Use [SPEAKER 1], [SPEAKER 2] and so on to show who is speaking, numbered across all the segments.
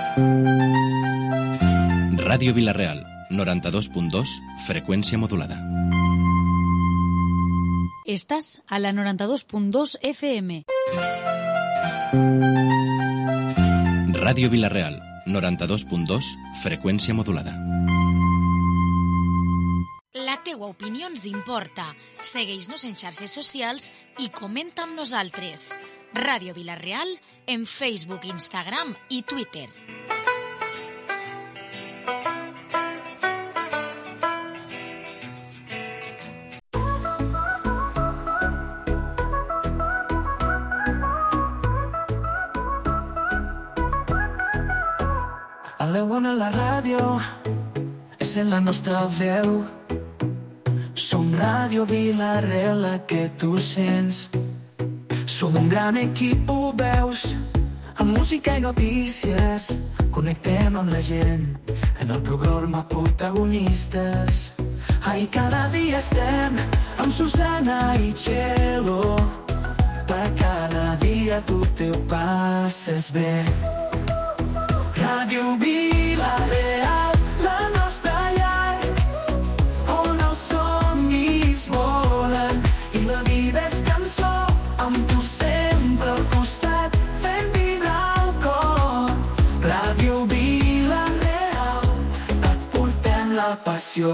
[SPEAKER 1] Ràdio Vila-real, 92.2, freqüència modulada.
[SPEAKER 2] Estàs a la 92.2 FM.
[SPEAKER 1] Ràdio Vila-real, 92.2, freqüència modulada.
[SPEAKER 2] La teua opinió ens importa. Segueix-nos en xarxes socials i comenta amb nosaltres. Ràdio Vila-real en Facebook, Instagram i Twitter.
[SPEAKER 3] A la bona la ràdio és en la nostra veu. Som Ràdio Vila-real, la que tu sents. Som un gran equip, ho veus, amb música i notícies. Connectem amb la gent en el programa Protagonistes. Ai, cada dia estem amb Susana i Txelo. Per cada dia tu te ho passes bé. Ràdio Vila-real, la nostra llar, on els somnis volen i la vida és cançó, amb tu sempre al costat, fent vibrar el cor. Ràdio Vila-real, et portem la passió.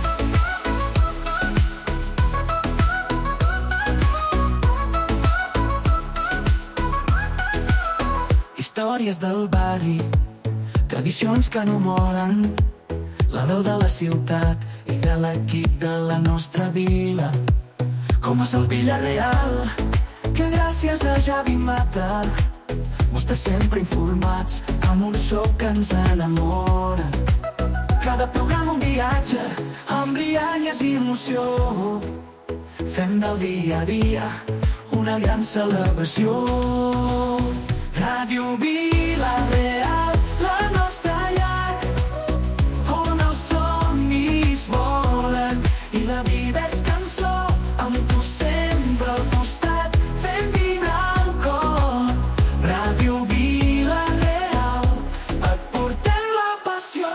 [SPEAKER 3] Històries del barri, tradicions que no moren, la veu de la ciutat i de l'equip de la nostra vila. Com és el Vila-real, que gràcies a Javi Mata mos té sempre informats amb un so que ens enamora. Cada programa un viatge amb rialles i emoció. Fem del dia a dia una gran celebració. Ràdio Vila-real, la nostra llar, on els somnis volen i la vida és cançó, amb tu sempre al costat, fent vibrar el cor. Ràdio Vila-real, et portem la passió.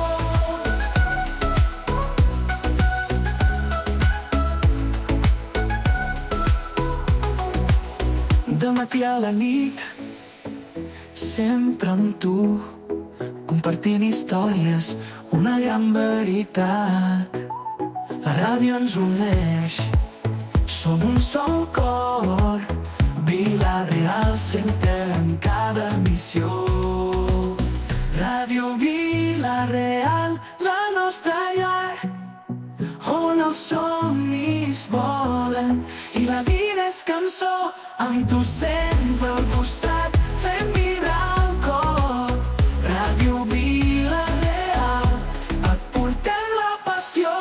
[SPEAKER 3] De matí a la nit, sempre amb tu, compartint històries, una gran veritat. La ràdio ens uneix, som un sol cor. Vila-real sempre en cada emissió. Ràdio Vila-real, la nostra llar, on els somnis volen i la vida és cançó, amb tu sempre al costat, fent vibrar el cor. Ràdio Vila-real, et portem la passió.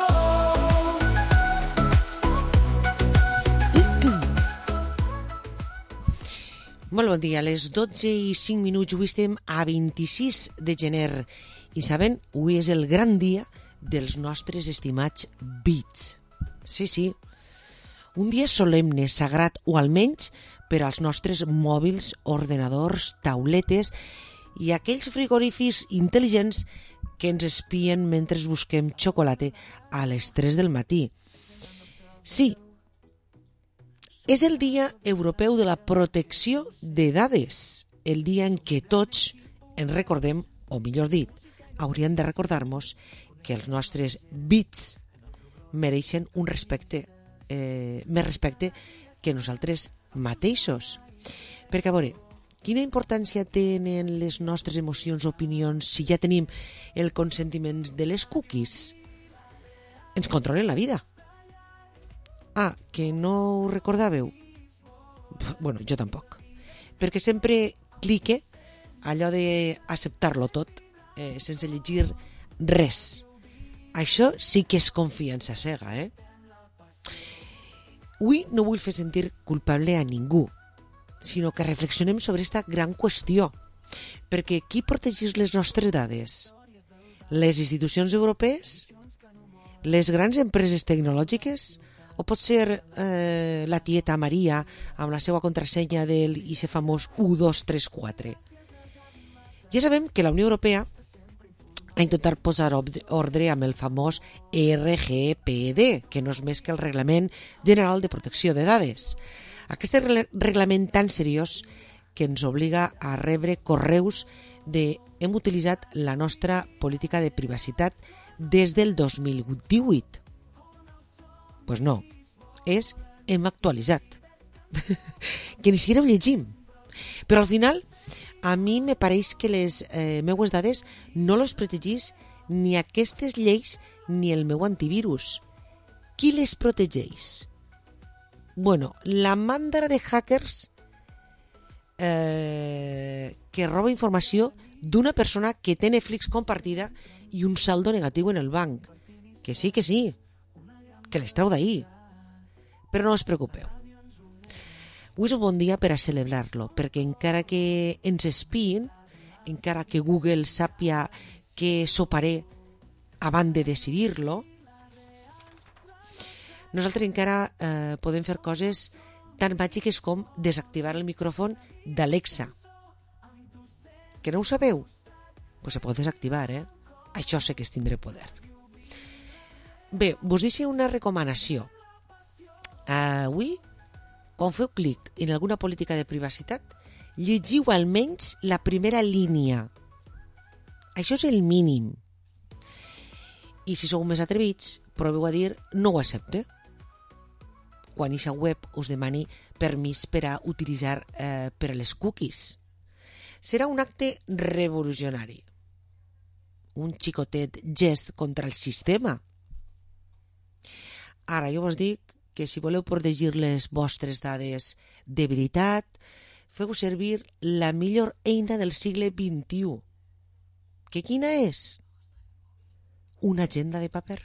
[SPEAKER 4] Molt bon dia, a les 12:05, avui estem a 26 de gener i saben, avui és el gran dia dels nostres estimats bits. Sí, un dia solemne, sagrat, o almenys per als nostres mòbils, ordenadors, tauletes i aquells frigorífics intel·ligents que ens espien mentre busquem xocolata a les 3 del matí. Sí, és el Dia Europeu de la Protecció de Dades, el dia en què tots ens recordem, o millor dit, hauríem de recordar-nos que els nostres bits mereixen un respecte, més respecte que nosaltres mateixos. Perquè, a veure, quina importància tenen les nostres emocions o opinions si ja tenim el consentiment de les cookies? Ens controlen la vida. Ah, que no ho recordàveu? Bueno, jo tampoc. Perquè sempre clique allò d'acceptar-lo tot, sense llegir res. Això sí que és confiança cega, Avui no vull fer sentir culpable a ningú, sinó que reflexionem sobre aquesta gran qüestió. Perquè qui protegeix les nostres dades? Les institucions europees? Les grans empreses tecnològiques? O pot ser la tieta Maria amb la seva contrasenya del ese famós 1234? Ja sabem que la Unió Europea ha intentat posar ordre amb el famós RGPD, que no és més que el Reglament General de Protecció de Dades. Aquest reglament tan seriós que ens obliga a rebre correus de hem utilitzat la nostra política de privacitat des del 2018. Pues no, és hem actualitzat. Que ni siquiera ho llegim. Però al final, a mi me pareix que les meues dades no les protegeix ni aquestes lleis ni el meu antivirus. Qui les protegeix? Bueno, la mandra de hackers que roba informació d'una persona que té Netflix compartida i un saldo negatiu en el banc. Que sí, que les treu d'ahir. Però no us preocupeu. Avui és un bon dia per a celebrar-lo, perquè encara que ens espien, encara que Google sàpia què soparé abans de decidir-lo, nosaltres encara podem fer coses tan màgiques com desactivar el micròfon d'Alexa. Que no ho sabeu? Pues se pot desactivar, Això sé que és tindre poder. Bé, vos deixo una recomanació. Avui, quan feu clic en alguna política de privacitat, llegiu almenys la primera línia. Això és el mínim. I si sou més atrevits, proveu a dir no ho accepte. Quan aquesta web us demani permís per a utilitzar per a les cookies. Serà un acte revolucionari. Un xicotet gest contra el sistema. Ara, jo vos dic que si voleu protegir les vostres dades de veritat, feu servir la millor eina del segle XXI. Que quina és? Una agenda de paper.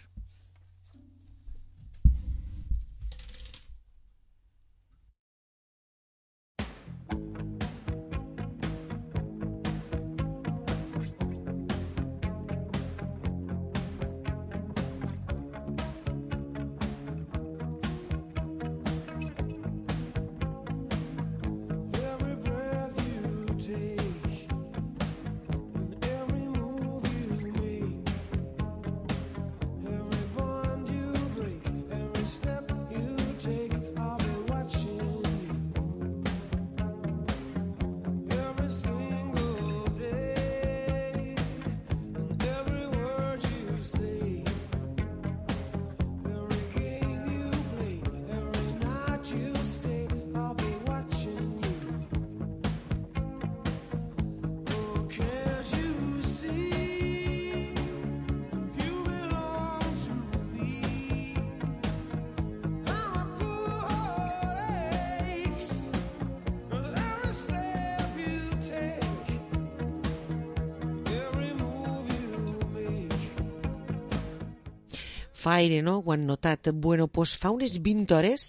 [SPEAKER 4] Fa aire, no? Ho han notat. Bueno, pues fa unes 20 hores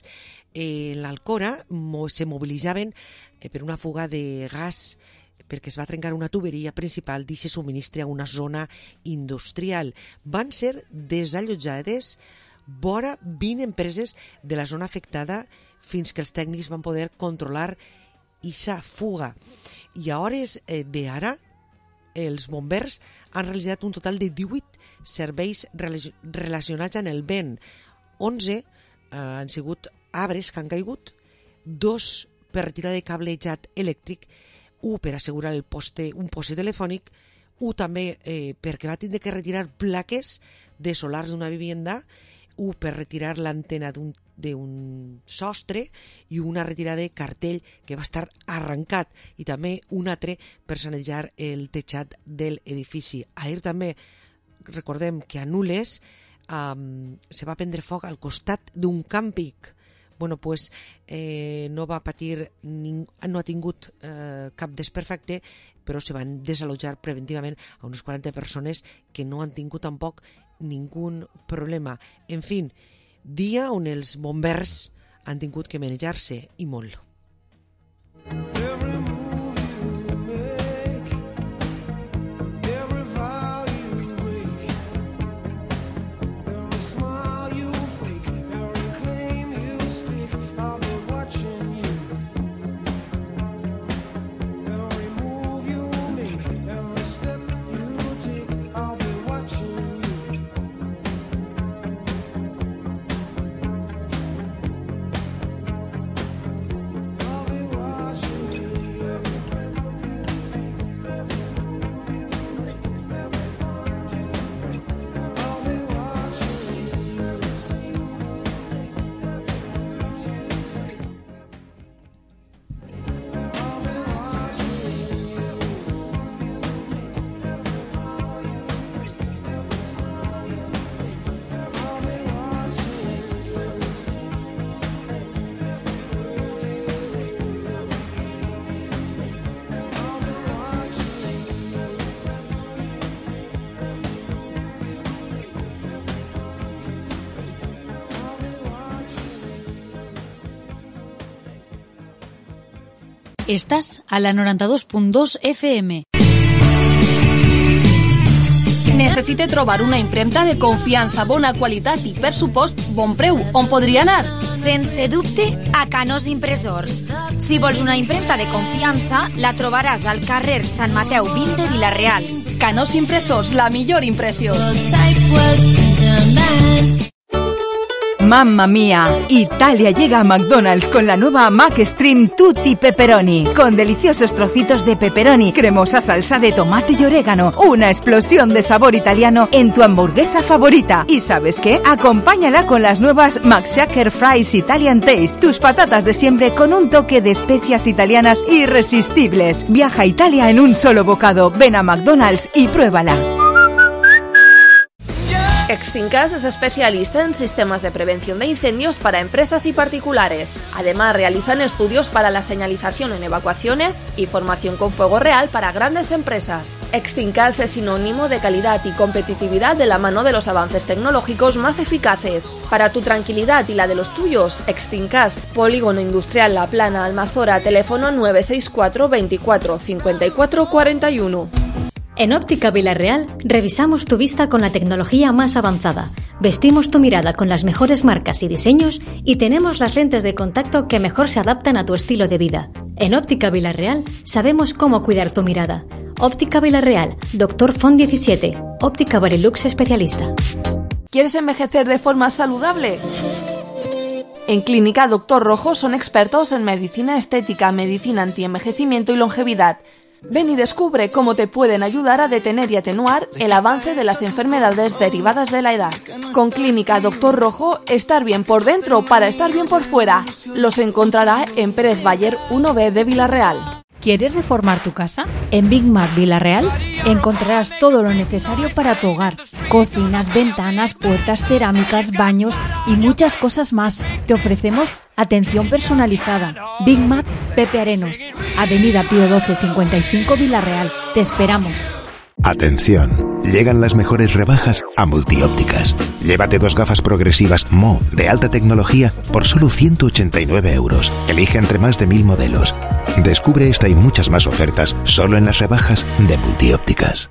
[SPEAKER 4] l'Alcora se mobilitzaven per una fuga de gas perquè es va trencar una tuberia principal d'aquest subministre a una zona industrial. Van ser desallotjades vora 20 empreses de la zona afectada fins que els tècnics van poder controlar aquesta fuga. I a hores d'ara, els bombers han realitzat un total de 18 serveis relacionats amb el vent. 11 han sigut arbres que han caigut, 2 per retirar de cablejat elèctric, 1 per assegurar un poste telefònic, 1 també perquè va tindre que retirar plaques de solars d'una vivienda, 1 per retirar l'antena d'un sostre i una retirada de cartell que va estar arrencat, i també un altre per sanejar el tejat de l'edifici. Ahir també recordem que a Nules se va prendre foc al costat d'un càmping. Bueno, pues no va patir, no ha tingut cap desperfecte, però se van desallotjar preventivament a unes 40 persones que no han tingut tampoc ningú problema. En fi, dia on els bombers han tingut que manejar-se i molt.
[SPEAKER 2] Estàs a la 92.2 FM.
[SPEAKER 5] Necessite trobar una impremta de confiança, bona qualitat i, per supost, bon preu. On podria anar?
[SPEAKER 2] Sense dubte, a Canós Impressors. Si vols una impremta de confiança, la trobaràs al carrer Sant Mateu 20 de Vila-real.
[SPEAKER 5] Canós Impressors, la millor impressió.
[SPEAKER 6] ¡Mamma mía! Italia llega a McDonald's con la nueva McStream Tutti Pepperoni, con deliciosos trocitos de pepperoni, cremosa salsa de tomate y orégano, una explosión de sabor italiano en tu hamburguesa favorita. ¿Y sabes qué? Acompáñala con las nuevas McShaker Fries Italian Taste, tus patatas de siempre con un toque de especias italianas irresistibles. Viaja a Italia en un solo bocado. Ven a McDonald's y pruébala.
[SPEAKER 5] Extincas es especialista en sistemas de prevención de incendios para empresas y particulares. Además, realizan estudios para la señalización en evacuaciones y formación con fuego real para grandes empresas. Extincas es sinónimo de calidad y competitividad de la mano de los avances tecnológicos más eficaces. Para tu tranquilidad y la de los tuyos, Extincas, Polígono Industrial La Plana, Almazora, teléfono 964 24 54 41.
[SPEAKER 7] En Óptica Vila-real revisamos tu vista con la tecnología más avanzada, vestimos tu mirada con las mejores marcas y diseños y tenemos las lentes de contacto que mejor se adaptan a tu estilo de vida. En Óptica Vila-real sabemos cómo cuidar tu mirada. Óptica Vila-real, Dr. Font 17, Óptica Varilux especialista.
[SPEAKER 5] ¿Quieres envejecer de forma saludable? En Clínica Dr. Rojo son expertos en medicina estética, medicina antienvejecimiento y longevidad. Ven y descubre cómo te pueden ayudar a detener y atenuar el avance de las enfermedades derivadas de la edad. Con Clínica Dr. Rojo, estar bien por dentro para estar bien por fuera. Los encontrará en Pérez Bayer 1B de Vila-real.
[SPEAKER 8] ¿Quieres reformar tu casa? En Big Mac Vila-real encontrarás todo lo necesario para tu hogar. Cocinas, ventanas, puertas, cerámicas, baños y muchas cosas más. Te ofrecemos atención personalizada. Big Mac Pepe Arenos, Avenida Pío 12 55 Vila-real. Te esperamos.
[SPEAKER 9] Atención, llegan las mejores rebajas a Multiópticas. Llévate 2 gafas progresivas Mo de alta tecnología por solo 189 euros. Elige entre más de 1000 modelos. Descubre esta y muchas más ofertas solo en las rebajas de Multiópticas.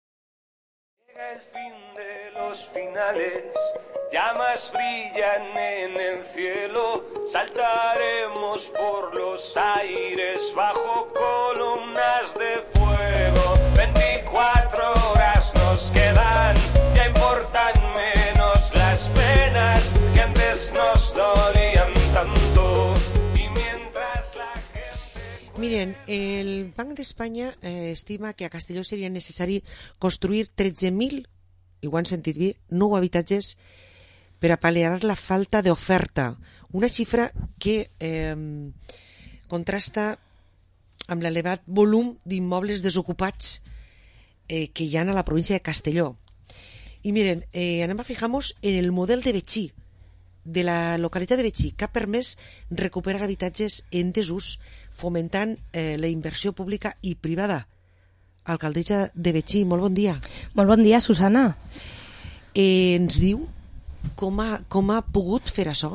[SPEAKER 10] Llega el fin de los finales, llamas brillan en el cielo, saltaremos por los aires bajo columnas de fuego. 24 horas nos quedan, ya importan menos las penas que antes nos dolían tanto. Y mientras la gente...
[SPEAKER 4] Miren, el Banc d'Espanya estima que a Castelló seria necessari construir 13.000, i ho han sentit bé, nou habitatges per a pal·liar la falta d'oferta. Una xifra que contrasta amb l'elevat volum d'immobles desocupats que hi ha a la província de Castelló. I miren, anem a fijar-nos en el model de Betxí, de la localitat de Betxí, que ha permès recuperar habitatges en desús, fomentant la inversió pública i privada. Alcaldessa de Betxí, molt bon dia.
[SPEAKER 11] Molt bon dia, Susana.
[SPEAKER 4] Ens diu com ha pogut fer això?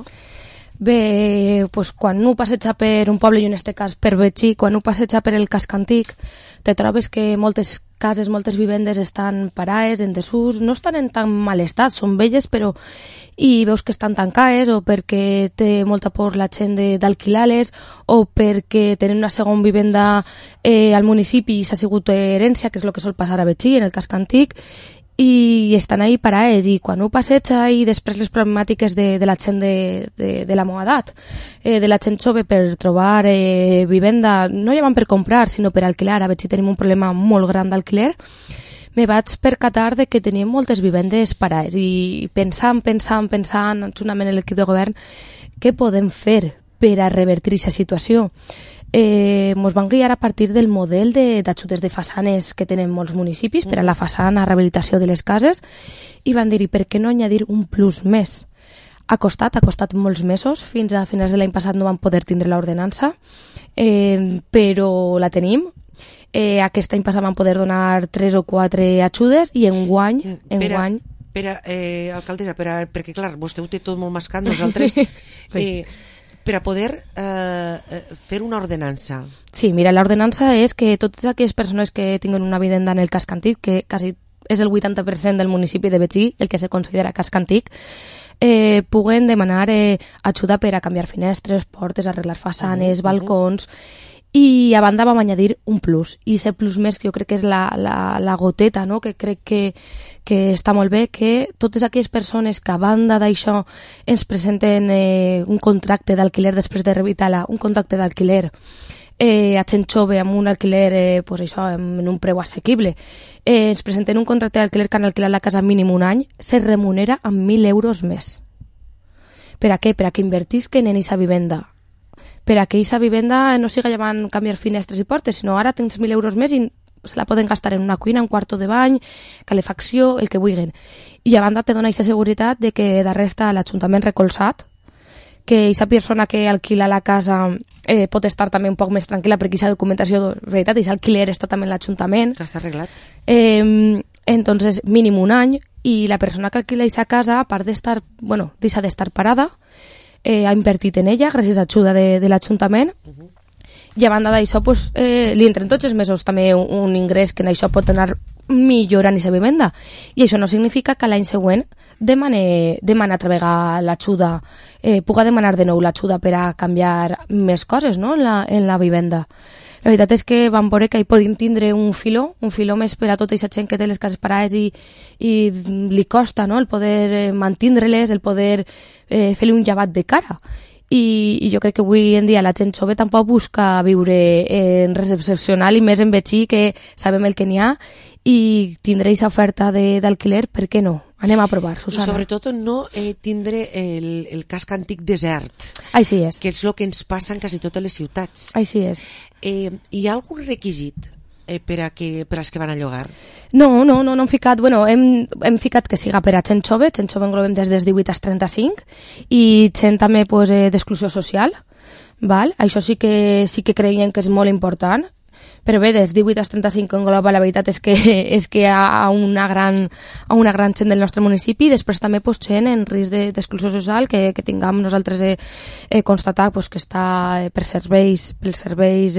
[SPEAKER 11] Bé, pues, quan un passeja per un poble, i en aquest cas per Betxí, quan un passeja per el casc antic, te trobes que moltes cases, moltes vivendes estan parades, en desús, no estan en tan mal estat, són velles, però i veus que estan tancades, o perquè té molta por la gent d'alquilar-les, o perquè tenen una segona vivenda al municipi i s'ha sigut herència, que és el que sol passar a Betxí, en el casc antic, i estan ahí parades, i quan ho passeja, i després les problemàtiques de la gent de la meva edat, de la gent jove per trobar vivenda, no ja van per comprar sinó per alquilar. A Betxí tenim un problema molt gran d'alquiler. Me vaig percatar de que teníem moltes vivendes parades i pensant, juntament amb l'equip de govern, què podem fer per a revertir aquesta situació. Ens van guiar a partir del model d'ajudes de façanes que tenen molts municipis per a la façana, rehabilitació de les cases, i van dir, per què no añadir un plus més? Ha costat molts mesos, fins a finals de l'any passat no vam poder tindre l'ordenança, però la tenim. Aquest any passat vam poder donar 3 o 4 ajudes i enguany...
[SPEAKER 4] Alcaldessa, perquè clar, vostè ho té tot molt mascat, nosaltres... sí. per a poder fer una ordenança.
[SPEAKER 11] Sí, mira, l'ordenança és que totes aquelles persones que tinguen una vivenda en el casc antic, que quasi és el 80% del municipi de Betxí, el que se considera casc antic, puguen demanar ajuda per a canviar finestres, portes, arreglar façanes, balcons, i a banda vam añadir un plus, i aquest plus més que jo crec que és la goteta, no? Que crec que està molt bé, que totes aquelles persones que a banda d'això ens presenten un contracte d'alquiler després de revitala, un contracte d'alquiler a gent jove amb un alquiler pues això, en un preu assequible, ens presenten un contracte d'alquiler que han alquilat la casa mínim un any, se remunera amb 1.000 euros més. Per a què? Per a que invertisquen en aquesta vivenda, per a que aquesta vivenda no siga llevant canviar finestres i portes, sinó ara tens 1.000 euros més i se la poden gastar en una cuina, un quarto de bany, calefacció, el que vulguin. I a banda te dona aquesta seguretat de que darrere està l'Ajuntament recolzat, que aquesta persona que alquila la casa pot estar també un poc més tranquil·la perquè aquesta documentació, de veritat, aquest alquiler està també en l'Ajuntament.
[SPEAKER 4] Està arreglat.
[SPEAKER 11] Entonces, mínim un any, i la persona que alquila aquesta casa, a part d'estar, bueno, deixa d'estar parada, ha invertit en ella gràcies a ajuda de l'Ajuntament, i a banda d'això pues, li entren tots els mesos també un ingrés que en això pot anar millorant aquesta vivenda, i això no significa que l'any següent demana altra vegada l'ajuda, puga demanar de nou l'ajuda per a canviar més coses, no? en la vivenda. La veritat és que vam veure que hi podíem tindre un filó més per a tota aquesta gent que té les cases parades i li costa, no? El poder mantindre-les, el poder fer-li un llevat de cara. I jo crec que avui en dia la gent jove tampoc busca viure en res excepcional, i més en Betxí, que sabem el que n'hi ha, i tindre aquesta oferta d'alquiler, per què no? Anem a provar, Susana.
[SPEAKER 4] I sobretot no tindre el casc antic desert.
[SPEAKER 11] Així és.
[SPEAKER 4] Que és el que ens passa en quasi totes les ciutats.
[SPEAKER 11] Així és.
[SPEAKER 4] Hi ha algun requisit per als que van a llogar?
[SPEAKER 11] No hem ficat, bueno, hem ficat que siga per a gent jove englobem des dels 18 als 35, i gent també pues, d'exclusió social, val? Això sí que creiem que és molt important. Però bé, des 18 als 35 engloba, la veritat és que hi ha una gran gent del nostre municipi, i després també pues, gent en risc d'exclusió social que tinguem nosaltres constatat pues, que està pels serveis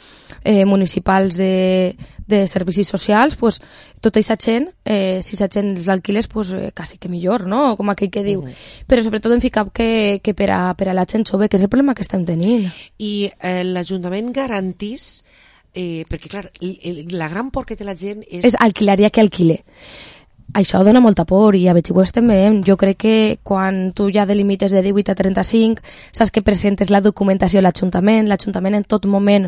[SPEAKER 11] municipals de servicis socials, pues, tota aquesta gent, si aquesta gent l'alquiles, pues, quasi que millor, no? Com aquell que diu. Però sobretot hem ficat que per a la gent jove, que és el problema que estem tenint.
[SPEAKER 4] I l'Ajuntament garantís perquè, clar, la gran por que té la gent
[SPEAKER 11] és alquilaria que alquile. Això dona molta por, i a Betxí ho estem veient. Jo crec que quan tu ja delimites de 18 a 35, saps que presentes la documentació a l'Ajuntament en tot moment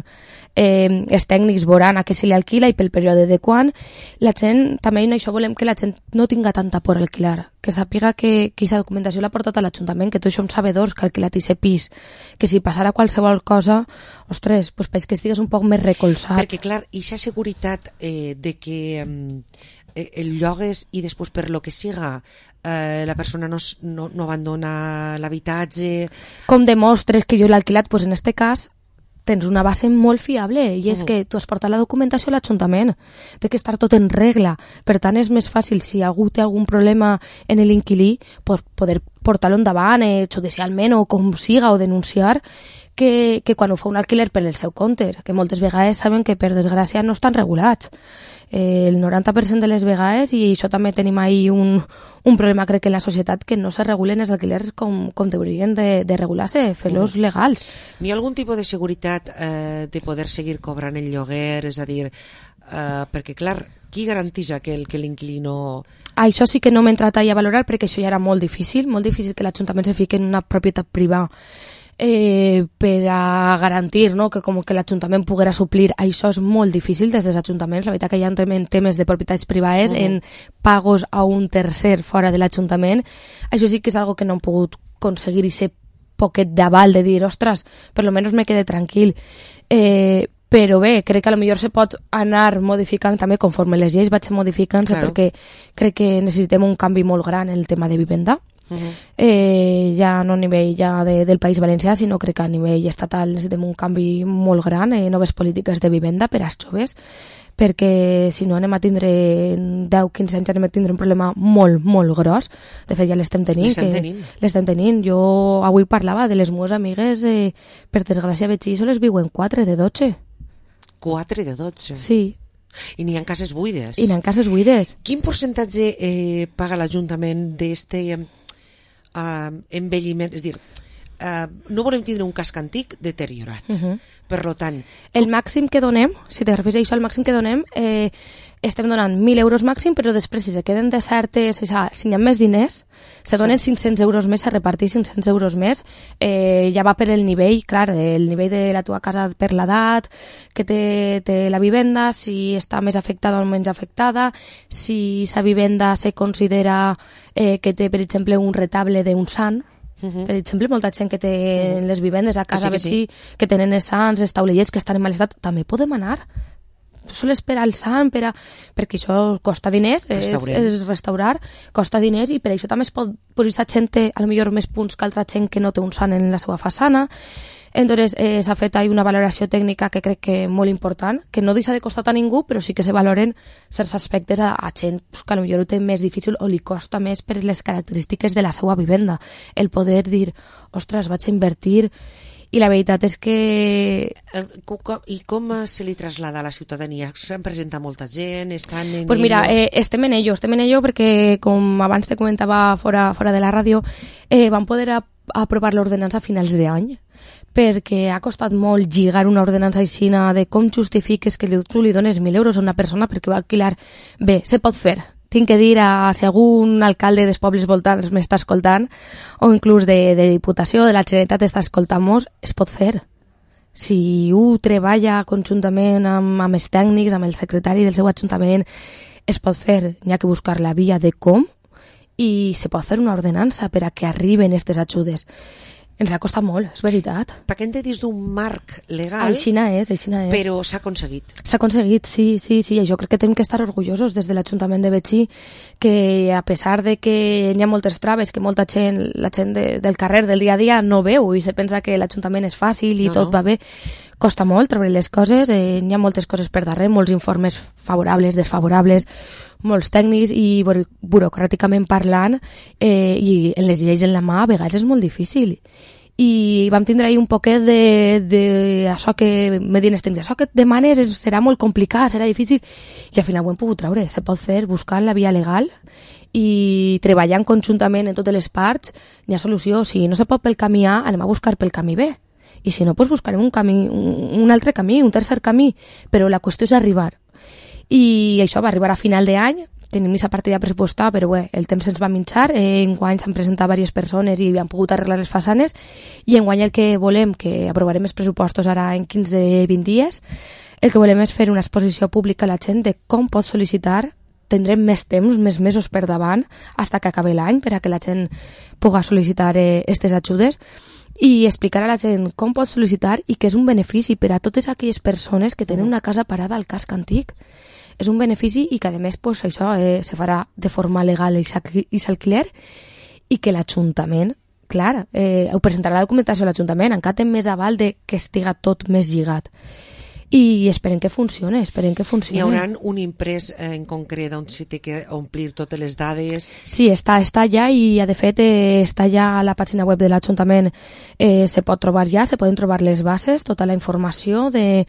[SPEAKER 11] els tècnics veuran a què se li alquila i pel període de quan. La gent, també en això volem que la gent no tinga tanta por a alquilar, que sàpiga que aquesta documentació l'ha portat a l'Ajuntament, que tots som sabedors que ha alquilat aquest pis, que si passara qualsevol cosa, ostres, pues, que estigues un poc més recolzat.
[SPEAKER 4] Perquè, clar, aquesta seguretat de que el llogues i després per lo que siga la persona no abandona l'habitatge.
[SPEAKER 11] Com demostres que jo l'he alquilat? Pues en este cas tens una base molt fiable, i és que tu has portat la documentació a l'Ajuntament, té que estar tot en regla. Per tant, és més fàcil, si algú té algun problema en l'inquilí, poder portar-lo endavant judicialment o com siga, o denunciar, que quan ho fa un alquiler per el seu compte, que moltes vegades saben que per desgràcia no estan regulats. El 90% de les vegades, i això també tenim ahí un problema, crec que en la societat, que no se regulen els alquilers com deurien de regular-se, fer-los legals.
[SPEAKER 4] N'hi ha algun tipus de seguretat de poder seguir cobrant el lloguer? És a dir, perquè clar, qui garantitza que l'inquilí no...
[SPEAKER 11] Això sí que no m'he entrat a valorar, perquè això ja era molt difícil que l'Ajuntament se fiqui en una propietat privada per a garantir, no, que com que l'Ajuntament poguera suplir. Això és molt difícil des dels ajuntaments. La veritat que hi ha temes de propietats privades en pagos a un tercer fora de l'Ajuntament. Això sí que és algo que no hem pogut aconseguir, i ser poquet d'aval de dir, ostres, per lo menos me quede tranquil. Però bé, crec que potser se pot anar modificant també conforme les lleis vaig modificant-se, perquè crec que necessitem un canvi molt gran en el tema de vivenda. ja no a nivell ja del País Valencià, sinó crec que a nivell estatal necessitem un canvi molt gran, noves polítiques de vivenda per als joves, perquè si no anem a tindre 10-15 anys anem a tindre un problema molt, molt gros. De fet ja l'estem tenint. Jo avui parlava de les meves amigues, per desgràcia veig i soles viuen 4 de 12.
[SPEAKER 4] 4 de 12?
[SPEAKER 11] Sí.
[SPEAKER 4] I n'hi ha cases buides?
[SPEAKER 11] I n'hi ha cases buides.
[SPEAKER 4] Quin percentatge paga l'Ajuntament d'este envelliment? És dir, no volem tindre un casc antic deteriorat. Per tant...
[SPEAKER 11] El màxim que donem, si te refers a això, el màxim que donem, estem donant 1.000 euros màxim, però després, si se queden desertes, si hi ha més diners, se donen 500 euros més, a repartir 500 euros més, ja va per el nivell, clar, el nivell de la teva casa per l'edat, que té la vivenda, si està més afectada o menys afectada, si sa vivenda se considera que té, per exemple, un retable d'un sant. Per exemple, molta gent que té les vivendes a casa, que tenen els sants, els taulellets que estan en mal estat, també podem anar. No sol esperar el sant, perquè això costa diners, és restaurar, costa diners, i per això també es pot posar gent, a lo millor més punts que altra gent que no té un sant en la seva façana. Entonces s'ha fet una valoració tècnica que crec que molt important, que no deixa de costar a ningú, però sí que se valoren certs aspectes a gent que potser ho té més difícil o li costa més per les característiques de la seva vivenda. El poder dir, ostres, vaig a invertir. I la veritat és que...
[SPEAKER 4] I com se li traslada a la ciutadania? Se'n presenta molta gent?
[SPEAKER 11] Pues mira, estem en ello perquè, com abans te comentava fora de la ràdio, vam poder aprovar l'ordenança a finals d'any, perquè ha costat molt lligar una ordenança aixina de com justifiques que tu li dones 1.000 euros a una persona perquè va alquilar. Bé, se pot fer. Tinc que dir, si algun alcalde dels pobles voltants m'està escoltant, o inclús de Diputació, de la Generalitat està escoltant-nos, es pot fer. Si un treballa conjuntament amb els tècnics, amb el secretari del seu ajuntament, es pot fer. N'hi ha que buscar la via de com, i se pot fer una ordenança per a que arriben aquestes ajudes. Ens ha costat molt, és veritat.
[SPEAKER 4] Perquè hem de dir d'un marc legal,
[SPEAKER 11] aixina és.
[SPEAKER 4] Però s'ha aconseguit.
[SPEAKER 11] S'ha aconseguit, sí. Jo crec que hem que estar orgullosos des de l'Ajuntament de Betxí, que a pesar de que hi ha moltes traves, que molta gent, la gent del carrer del dia a dia no veu i se pensa que l'Ajuntament és fàcil i tot va bé, costa molt treure les coses, hi ha moltes coses per darrere, molts informes favorables, desfavorables, molts tècnics, i burocràticament parlant i en les lleis en la mà a vegades és molt difícil. I vam tindre ahir un poquet de això que me diuen els tècnics, això que et demanes serà molt complicat, serà difícil, i al final ho hem pogut treure. Se pot fer buscant la via legal i treballant conjuntament en totes les parts. Hi ha solució. Si no se pot pel camí A, anem a buscar pel camí B, i si no, doncs buscarem un altre camí, un tercer camí, però la qüestió és arribar. I això va arribar a final d'any, tenim aquesta partida pressupostada, però bé, el temps ens va minxar, enguany s'han presentat diverses persones i han pogut arreglar les façanes, i enguany el que volem, que aprovarem els pressupostos ara en 15-20 dies, el que volem és fer una exposició pública a la gent de com pot sol·licitar. Tindrem més temps, més mesos per davant, fins que acabi l'any, per a que la gent pugui sol·licitar aquestes ajudes, i explicar a la gent com pot sol·licitar i que és un benefici per a totes aquelles persones que tenen una casa parada al casc antic. És un benefici, i que a més això se farà de forma legal i s'alquiler, i que l'Ajuntament, clar, ho presentarà la documentació a l'Ajuntament, encara té més aval de que estiga tot més lligat. I esperem que funcione. Hi
[SPEAKER 4] haurà un imprès en concret on s'hi té que omplir totes les dades?
[SPEAKER 11] Sí, està ja, i de fet està ja a la pàgina web de l'Ajuntament, se pot trobar ja, se poden trobar les bases, tota la informació de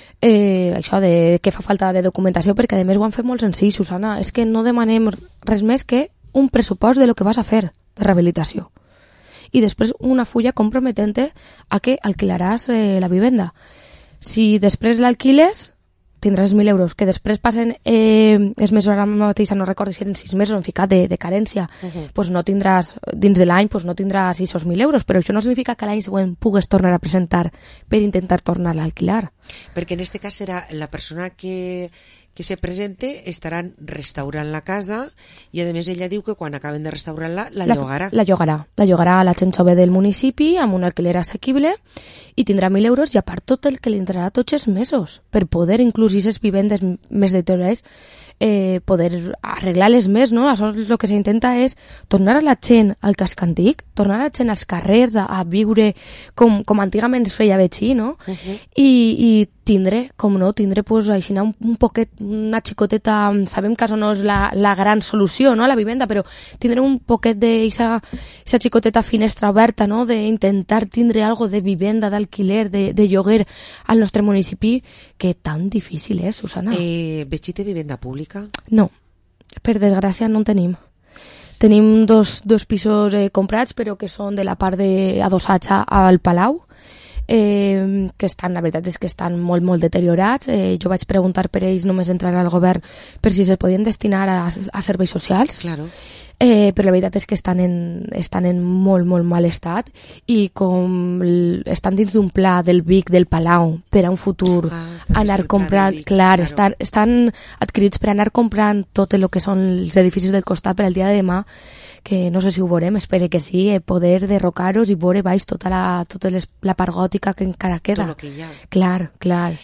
[SPEAKER 11] això, de què fa falta de documentació, perquè a més ho han fet molt senzill, Susana. És que no demanem res més que un pressupost de lo que vas a fer de rehabilitació, i després una fulla comprometent-te a que alquilaràs la vivenda. Si després l'alquiles, tindràs 1.000 euros, que després passen els mesos, ara mateix no recordo si eren 6 mesos, han ficat de carència, doncs no tindràs, dins de l'any, doncs no tindràs 1.000 euros, però això no significa que l'any següent pugues tornar a presentar per intentar tornar a alquilar.
[SPEAKER 4] Perquè en aquest cas serà la persona que se presente estaran restaurant la casa i a més ella diu que quan acaben de restaurar-la la llogarà.
[SPEAKER 11] La llogarà a la gent jove del municipi amb un alquiler assequible i tindrà 1.000 euros i a part tot el que li entrarà tots els mesos per poder inclús aquestes vivendes més deteriorades poder arreglar-les més, no? Això el que s'intenta és tornar a la gent al casc antic, tornar a la gent als carrers a viure com antigament es feia veig, no? I tindre, com no, pues, així un poquet, una xicoteta, sabem que això no és la gran solució, no?, a la vivenda, però tindre un poquet d'eixa xicoteta finestra oberta, no?, d'intentar tindre algo de vivenda, d'alquiler, de lloguer al nostre municipi, que tan difícil és, Susana.
[SPEAKER 4] Veig té vivenda pública?
[SPEAKER 11] No, per desgràcia no en tenim. Tenim dos pisos comprats, però que són de la part d'adossatge al Palau, que estan, la veritat és que estan molt, molt deteriorats. Jo vaig preguntar per ells només entrar al govern per si se podien destinar a serveis socials.
[SPEAKER 4] Claro.
[SPEAKER 11] Però la veritat és que estan en molt, molt mal estat i com estan dins d'un pla del Vic, del Palau, per a un futur anar comprant, clar, estan adquirits per anar comprant tot el que són els edificis del costat per al dia de demà, que no sé si ho veurem, espero que sí, poder derrocar-los i veure baix tota la part gòtica que encara queda.
[SPEAKER 4] Tot el que hi ha.
[SPEAKER 11] Clar.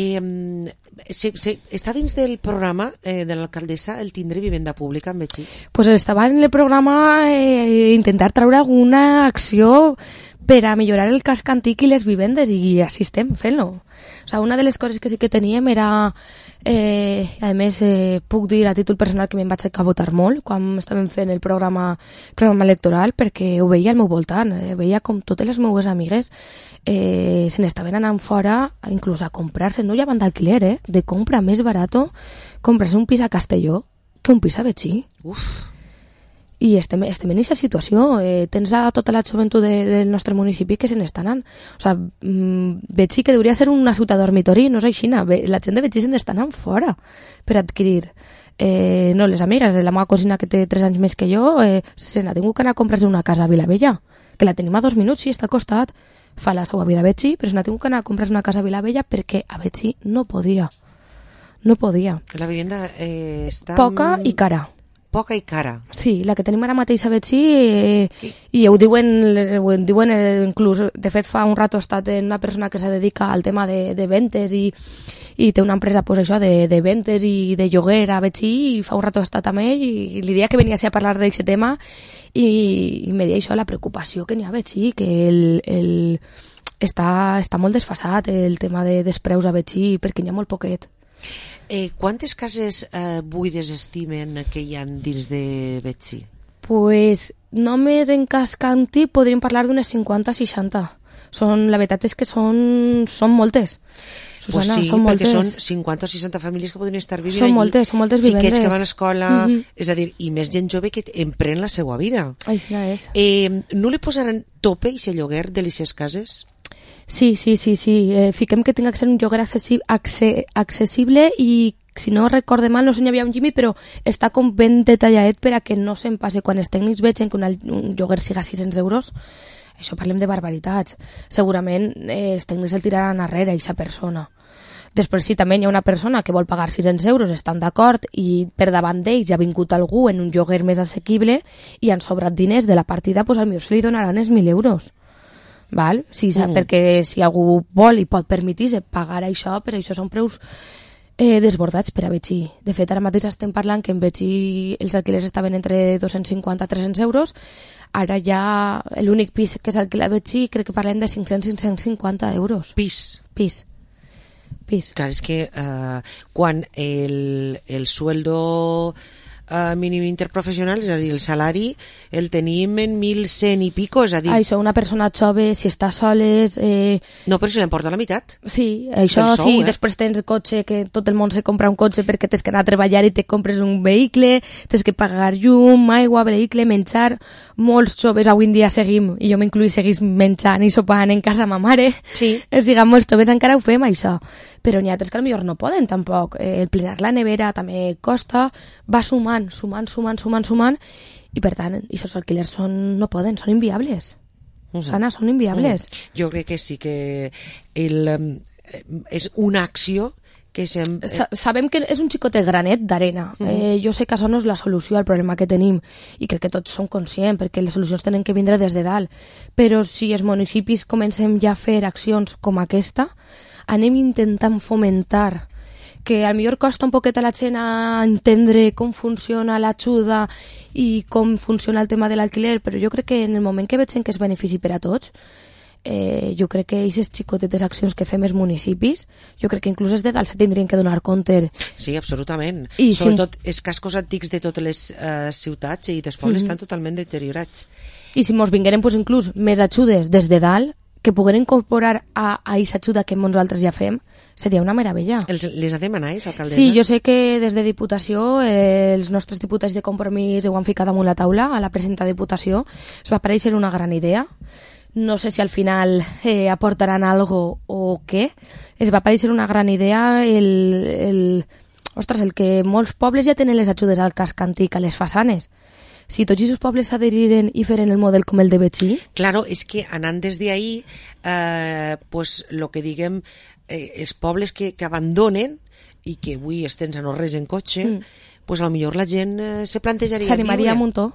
[SPEAKER 4] Està dins del programa de l'alcaldessa el tindre vivenda pública en Betxí?
[SPEAKER 11] Pues estava en el programa intentar treure alguna acció per a millorar el casc antic i les vivendes, i així estem fent-lo. O sigui, una de les coses que sí que teníem era, a més puc dir a títol personal que me'n vaig a votar molt quan estàvem fent el programa electoral, perquè ho veia al meu voltant, veia com totes les meues amigues se n'estaven anant fora inclús a comprar-se, no llevant d'alquiler, de compra més barato, comprar-se un pis a Castelló que un pis a Betxí. I estem en aquesta situació. Tens a tota la joventut del nostre municipi que se n'estan anant. O sigui, Betxí, que hauria ser una ciutat dormitori, no és així. La gent de Betxí se n'estan anant fora per adquirir. No, les amigues, la meva cosina que té 3 anys més que jo, se n'ha tingut que anar a comprar-se una casa a Vilavella, que la tenim a 2 minuts, sí, està al costat. Fa la seva vida a Betxí, però se n'ha tingut que anar a comprar-se una casa a Vilavella perquè a Betxí no podia. No podia.
[SPEAKER 4] La vivenda està...
[SPEAKER 11] Poca i cara.
[SPEAKER 4] Poca i cara.
[SPEAKER 11] Sí, la que tenim ara mateix a Betxí, i ho diuen inclús, de fet fa un rato ha estat una persona que se dedica al tema de ventes i té una empresa pues, això de ventes i de lloguer a Betxí, i fa un rato ha estat amb ell i li dia que venia a parlar d'aquest tema i me deia això, la preocupació que n'hi ha a Betxí, que està molt desfasat el tema dels preus a Betxí perquè n'hi ha molt poquet.
[SPEAKER 4] Quantes cases buides estimen que hi ha dins de Betxí?
[SPEAKER 11] Pues només en casc antic podríem parlar d'unes 50-60. La veritat és que són moltes. Susana,
[SPEAKER 4] pues sí,
[SPEAKER 11] són
[SPEAKER 4] perquè
[SPEAKER 11] moltes.
[SPEAKER 4] són 50 o 60 famílies que podrien estar vivint
[SPEAKER 11] són
[SPEAKER 4] allí.
[SPEAKER 11] Són moltes vivendes.
[SPEAKER 4] Xiquets que van a escola, és a dir, i més gent jove que emprèn la seva vida.
[SPEAKER 11] Així és.
[SPEAKER 4] No li posaran tope i se lloguer de les cases?
[SPEAKER 11] Sí. Fiquem que tinga que ser un lloguer accessible i, si no recorde mal, no sé si hi havia un límit, però està com ben detalladet per a que no se'n passi. Quan els tècnics vegin que un lloguer siga 600 euros, això parlem de barbaritats. Segurament els tècnics el tiraran arrere, aquesta persona. Després, si també hi ha una persona que vol pagar 600 euros, estan d'acord, i per davant d'ells ha vingut algú en un lloguer més assequible i han sobrat diners de la partida, doncs potser se li donaran els 1.000 euros. Val? Sí, perquè si algú vol i pot permetir-se pagar això, però això són preus desbordats per a Betxí. De fet, ara mateix estem parlant que en Betxí els alquilers estaven entre 250 a 300 euros, ara ja l'únic pis que s'alquila a Betxí crec que parlem de 500-550 euros.
[SPEAKER 4] Pis. Clar, és que quan el sueldo mínim interprofessional, és a dir, el salari el tenim en 1.100 i pico, és a dir...
[SPEAKER 11] Això, una persona jove, si està soles...
[SPEAKER 4] No, però si l'emporta la meitat.
[SPEAKER 11] Sí, això sí, després tens cotxe, que tot el món se compra un cotxe perquè tens que anar a treballar i te compres un vehicle, tens que pagar llum, aigua, vehicle, menjar... Molts joves avui en dia seguim, i jo m'incluï, seguís menjant i sopant en casa ma mare.
[SPEAKER 4] Sí.
[SPEAKER 11] Molts joves encara ho fem, això. Però n'hi ha altres que potser no poden, tampoc. El plenar la nevera també costa, va sumant, i per tant, aquests alquilers no poden, són inviables. Sana, són inviables.
[SPEAKER 4] Jo crec que sí que és una acció que
[SPEAKER 11] sabem que és un xicotet granet d'arena. Jo sé que això no és la solució al problema que tenim i crec que tots som conscients perquè les solucions tenen que vindre des de dalt, però si els municipis comencem ja a fer accions com aquesta, anem intentant fomentar que a millor costa un poquet a la gent a entendre com funciona l'ajuda i com funciona el tema de l'alquiler, però jo crec que en el moment que veiem que és benefici per a tots, jo crec que aquestes xicotetes accions que fem els municipis, jo crec que inclús els de dalt se tindrien que donar compte.
[SPEAKER 4] Sí, absolutament. I sobretot els cascos antics de totes les ciutats i dels pobles estan totalment deteriorats.
[SPEAKER 11] I si mos vingueren inclús més ajudes des de dalt, que pogueren incorporar a aquesta ajuda que nosaltres ja fem, seria una meravella.
[SPEAKER 4] Les ha demanat, alcaldessa?
[SPEAKER 11] Sí, jo sé que des de Diputació els nostres diputats de Compromís ho han ficat damunt la taula, a la presenta Diputació. Es va aparèixer una gran idea. No sé si al final aportaran algo o què. Es va aparèixer una gran idea el que molts pobles ja tenen les ajudes al casc antic, a les façanes. Si tots aquests pobles s'adheriren i feren el model com el de Betxí...
[SPEAKER 4] Claro, és que anant des d'ahí, pues, lo que diguem, els pobles que abandonen i que avui estem a no res en cotxe, pues a lo millor la gent se plantejaria
[SPEAKER 11] s'animaria un muntó.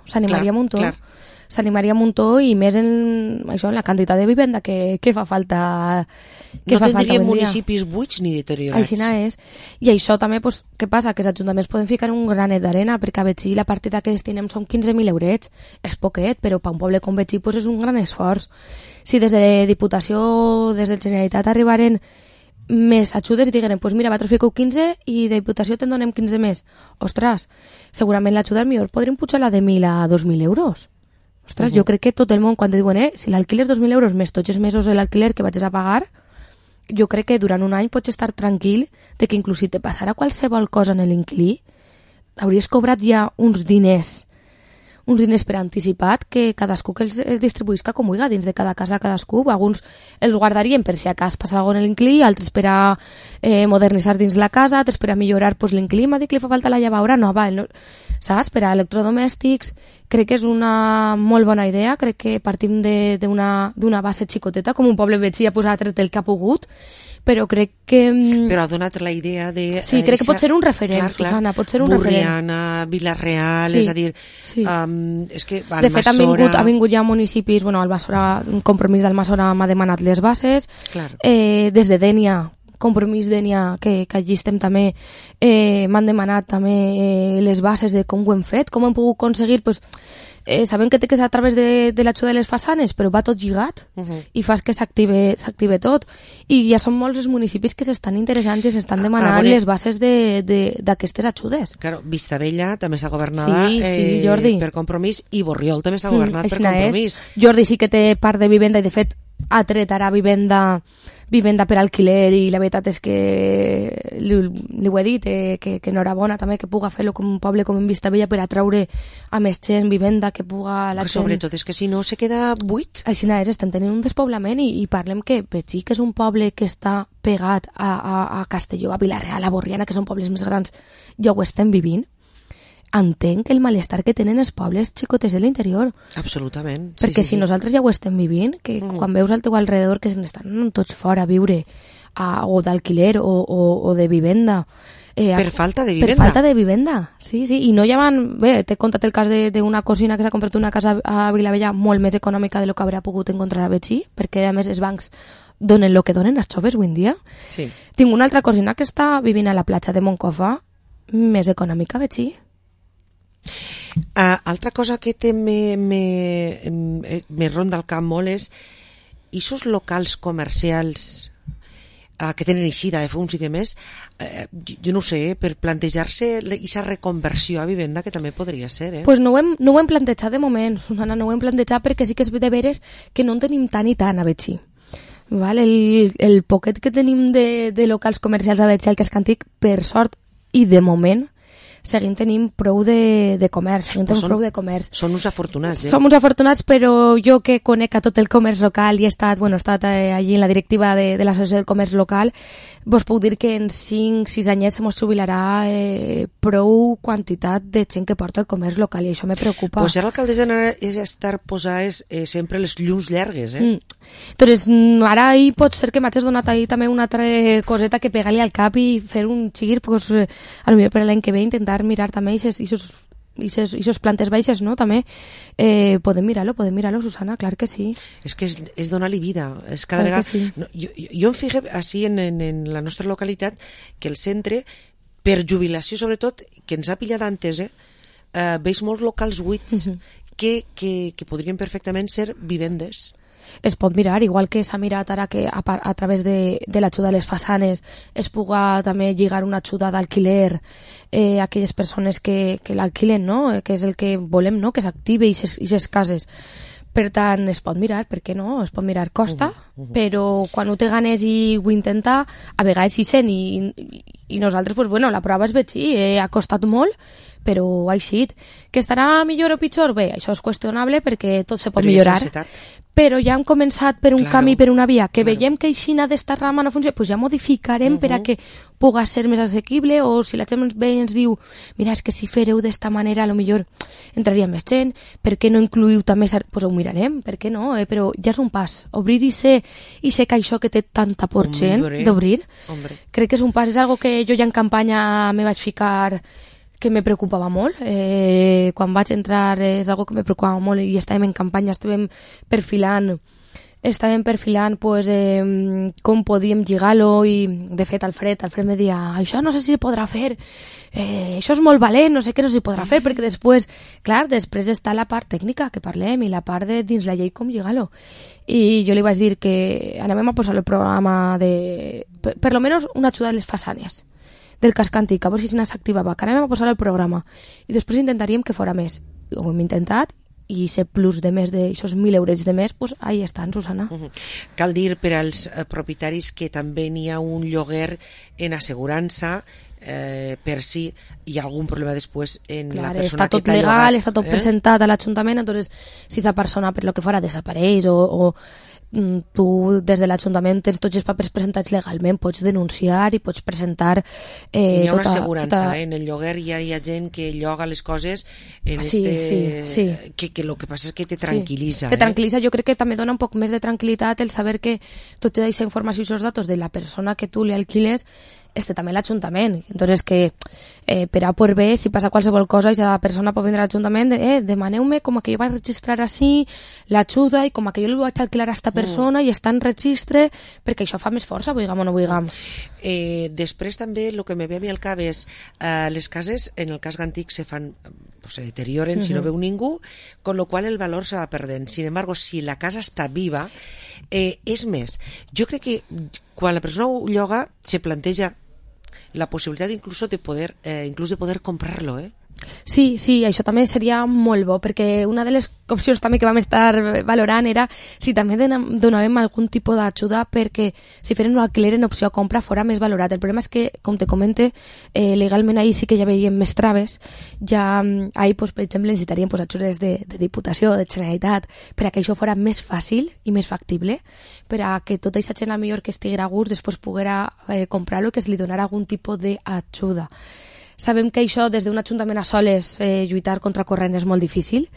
[SPEAKER 11] S'animaria un muntó i més en la quantitat de vivenda que fa falta
[SPEAKER 4] no tindríem municipis buits ni deteriorats.
[SPEAKER 11] Així és. I això també, pues, què passa? Que els ajuntaments poden ficar un granet d'arena, perquè a Betxí la partida que destinem són 15.000 eurets. És poquet, però per un poble com Betxí pues, és un gran esforç. Si des de Diputació, des de Generalitat arribaren més ajudes i digueren, pues mira, vosaltres fiqueu 15 i de Diputació te'n donem 15 més. Ostres, segurament l'ajuda al millor podríem pujar-la de 1.000 a 2.000 euros. Ostres, jo crec que tot el món, quan te diuen, si l'alquiler és 2.000 euros més tots els mesos de l'alquiler que vaig a pagar, jo crec que durant un any pots estar tranquil de que inclús si te passarà qualsevol cosa en l'inquilí, hauries cobrat ja uns diners per anticipat que cadascú que els distribuïsca com vulgui dins de cada casa cadascú. Alguns els guardarien per si a cas passa alguna cosa en l'inquilí, altres per a modernitzar dins la casa, altres per a millorar pues, l'inquilí, m'ha dit que li fa falta la llavadora nova, saps? Per a electrodomèstics. Crec que és una molt bona idea, crec que partim d'una base xicoteta, com un poble Betxí ha posat tret el que ha pogut, però crec que...
[SPEAKER 4] Però ha donat la idea de...
[SPEAKER 11] Sí, crec que pot ser un referent, Susana, pot ser un referent.
[SPEAKER 4] Borriana, Vila-real, és a dir...
[SPEAKER 11] Sí.
[SPEAKER 4] És que
[SPEAKER 11] de fet, ha vingut ja municipis, bueno, un Compromís d'Almassora m'ha demanat les bases, des de Dénia, Compromís Dénia, que allí estem també, m'han demanat també les bases de com ho hem fet, com hem pogut aconseguir, pues, sabem que té que ser a través de l'ajuda de les façanes, però va tot lligat i fas que s'active tot. I ja són molts els municipis que s'estan interessant i s'estan demanant les bases d'aquestes ajudes.
[SPEAKER 4] Claro, Vistabella també s'ha governada
[SPEAKER 11] Jordi.
[SPEAKER 4] Per Compromís i Borriol també s'ha governat per Compromís.
[SPEAKER 11] Jordi sí que té part de vivenda i de fet ha tret ara vivenda per alquiler i la veritat és que li ho he dit que enhorabona també que puga fer-lo com un poble com en Vistabella per atraure a més gent vivenda que puga la gent.
[SPEAKER 4] Sobretot és que si no se queda buit.
[SPEAKER 11] Així és, estem tenint un despoblament i parlem que Betxí, que és un poble que està pegat a Castelló, a Vila-real, a Borriana, que són pobles més grans, ja ho estem vivint. Entenc el malestar que tenen els pobles xicotes de l'interior.
[SPEAKER 4] Absolutament.
[SPEAKER 11] Perquè si nosaltres ja ho estem vivint, que quan veus al teu alrededor que estan tots fora a viure o d'alquiler o de vivenda.
[SPEAKER 4] Per falta de vivenda.
[SPEAKER 11] Per falta de vivenda, sí. I no ja van... Bé, t'he contat el cas d'una cosina que s'ha comprat una casa a Vilavella molt més econòmica de lo que haurà pogut encontrar a Betxí, perquè a més els bancs donen el que donen als joves avui en dia.
[SPEAKER 4] Sí.
[SPEAKER 11] Tinc una altra cosina que està vivint a la platja de Moncofa, més econòmica a Betxí.
[SPEAKER 4] Altra cosa que me ronda el cap molt és aquests locals comercials que tenen eixida de fons i de més, jo no sé, per plantejar-se aquesta reconversió a vivenda que també podria ser.
[SPEAKER 11] Pues no ho hem plantejat de moment, Susana, no ho hem plantejat perquè sí que és de veres que no en tenim tant i tant a Betxí. Val? El poquet que tenim de locals comercials a Betxí, el casc antic, per sort i de moment, seguim tenint prou de comerç,
[SPEAKER 4] Són uns afortunats,
[SPEAKER 11] Som uns afortunats, però jo que conec a tot el comerç local i he estat allí en la directiva de l'Associació del Comerç Local, vos puc dir que en 5-6 anyets se mos jubilarà prou quantitat de gent que porta el comerç local i això me preocupa.
[SPEAKER 4] Pues ser alcaldessa és estar posades sempre les llums llargues,
[SPEAKER 11] Entonces, ara hi pot ser que m'hagis donat ahir també una altra coseta que pegar-li al cap i fer un xigir, pues, a lo millor per l'any que ve intentar mirar també aquestes plantes baixes, no? També podem mirar-lo, Susana, clar que sí.
[SPEAKER 4] És que és donar-li vida. És cada vegada... Sí. No, jo em fijo així en la nostra localitat que el centre, per jubilació sobretot, que ens ha pillat antes, veig molts locals buits que podrien perfectament ser vivendes.
[SPEAKER 11] Es pot mirar, igual que s'ha mirat ara que a través de l'ajuda a les façanes es puga també lligar una ajuda d'alquiler a aquelles persones que l'alquilen, no? Que és el que volem, no? Que s'active aquestes cases. Per tant, es pot mirar, per què no? Es pot mirar, costa, però quan ho té ganes i ho intenta, a vegades hi sent i nosaltres, pues bueno, la prova és així, ha costat molt, però ha eixit. Que estarà millor o pitjor? Bé, això és qüestionable perquè tot se pot millorar. Però ja hem començat per un camí, per una via, que veiem que aixina d'esta rama no funciona, doncs ja modificarem per a que pugui ser més assequible, o si la gent ve i ens diu, mira, és que si fareu d'esta manera, potser entraria més gent, per què no incluïu també, doncs ho mirarem, per què no? Però ja és un pas. Obrir i ser això que té tanta por gent d'obrir, crec que és un pas, és algo que jo ja en campanya me vaig ficar que me preocupava molt. Quan vaig entrar és algo que me preocupava molt i estàvem en campanya, estàvem perfilant pues, com podíem lligar-lo i de fet Alfred me deia, això no sé si podrà fer, això és molt valent, no sé què no s'hi podrà fer, perquè després està la part tècnica que parlem i la part de dins la llei com lligar-lo. I jo li vaig dir que anem a posar el programa de, per lo menos una ajuda a les façanes del casc antic, a veure si s'activava, que anem a posar el programa i després intentaríem que fora més. Ho hem intentat i ser plus de més d'aixòs 1.000 euros de més, doncs ahí estan, Susana.
[SPEAKER 4] Cal dir per als propietaris que també n'hi ha un lloguer en assegurança per si hi ha algun problema després en la persona que t'ha llogat. Està tot
[SPEAKER 11] legal, està tot presentat a l'Ajuntament, entonces si aquesta persona per lo que fora desapareix o tu des de l'Ajuntament tens tots els papers presentats legalment, pots denunciar i pots presentar
[SPEAKER 4] hi ha una assegurança, en el lloguer hi ha gent que lloga les coses en que el que passa és que te tranquil·litza.
[SPEAKER 11] Te tranquil·litza, jo crec que també dona un poc més de tranquil·litat el saber que tota aquesta informació i aquests datos de la persona que tu li alquiles també l'Ajuntament. Entonces que per A per B, si passa qualsevol cosa, aquesta persona pot vindre a l'Ajuntament demaneu-me com que jo vaig registrar així l'ajuda i com que jo li vaig alquilar a aquesta persona i està en registre, perquè això fa més força, vulguem o no vulguem.
[SPEAKER 4] Després també el que me ve a mi al cap és les cases, en el casc antic se deterioren si no veu ningú, con lo qual el valor se va perdent. Sin embargo, si la casa està viva, és més, jo crec que quan la persona ho lloga se planteja la possibilitat inclús de poder comprar-lo,
[SPEAKER 11] Sí, això també seria molt bo, perquè una de les opcions també que vam estar valorant era si també donàvem algun tipus d'ajuda perquè si feren un alquiler en opció a compra fora més valorat. El problema és que, com te comente, legalment ahir sí que ja veiem més traves. Ja ahir, per exemple, necessitaríem ajudes de Diputació, de Generalitat, per a que això fora més fàcil i més factible, per a que tota aquesta gent millor que estigui a gust després poguera comprar-lo i que es li donara algun tipus d'ajuda. Sabem que això des d'un ajuntament a soles lluitar contra corrent és molt difícil,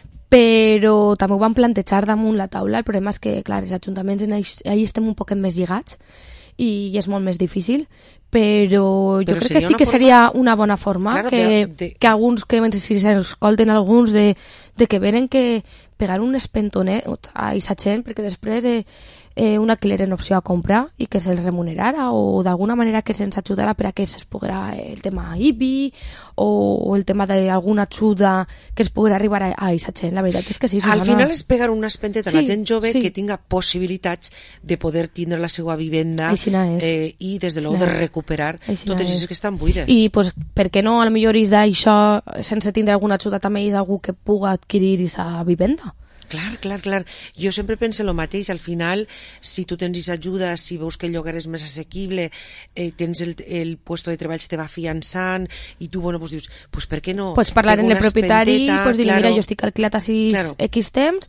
[SPEAKER 11] però també ho vam plantejar damunt la taula. El problema és que, clar, els ajuntaments ahí estem un poquet més lligats i és molt més difícil, però jo crec que sí que seria una bona forma que alguns, que si s'escolten alguns de que venen que pegar un espentonet a aquesta gent perquè després un alquiler en opció a comprar i que se'ls remunerara o d'alguna manera que se'ns ajudara per a que es poguera el tema IBI o el tema d'alguna ajuda que es poguera arribar a aquesta gent. La veritat és que sí, Susana.
[SPEAKER 4] Al final és pegar una espenteta a la gent jove que tinga possibilitats de poder tindre la seva vivenda i des de l'ou de recuperar totes les que estan buides.
[SPEAKER 11] I pues, per què no, a lo millor és d'això sense tindre alguna ajuda també és algú que puga adquirir aquesta vivenda.
[SPEAKER 4] Clar. Jo sempre penso el mateix. Al final, si tu tens ajuda, si veus que el lloguer és més assequible, tens el puesto de treball te va fiançant i tu, bueno, pues dius, pues per què no?
[SPEAKER 11] Pots parlar amb el propietari, pues dir-li, mira, jo estic alquilat a X temps.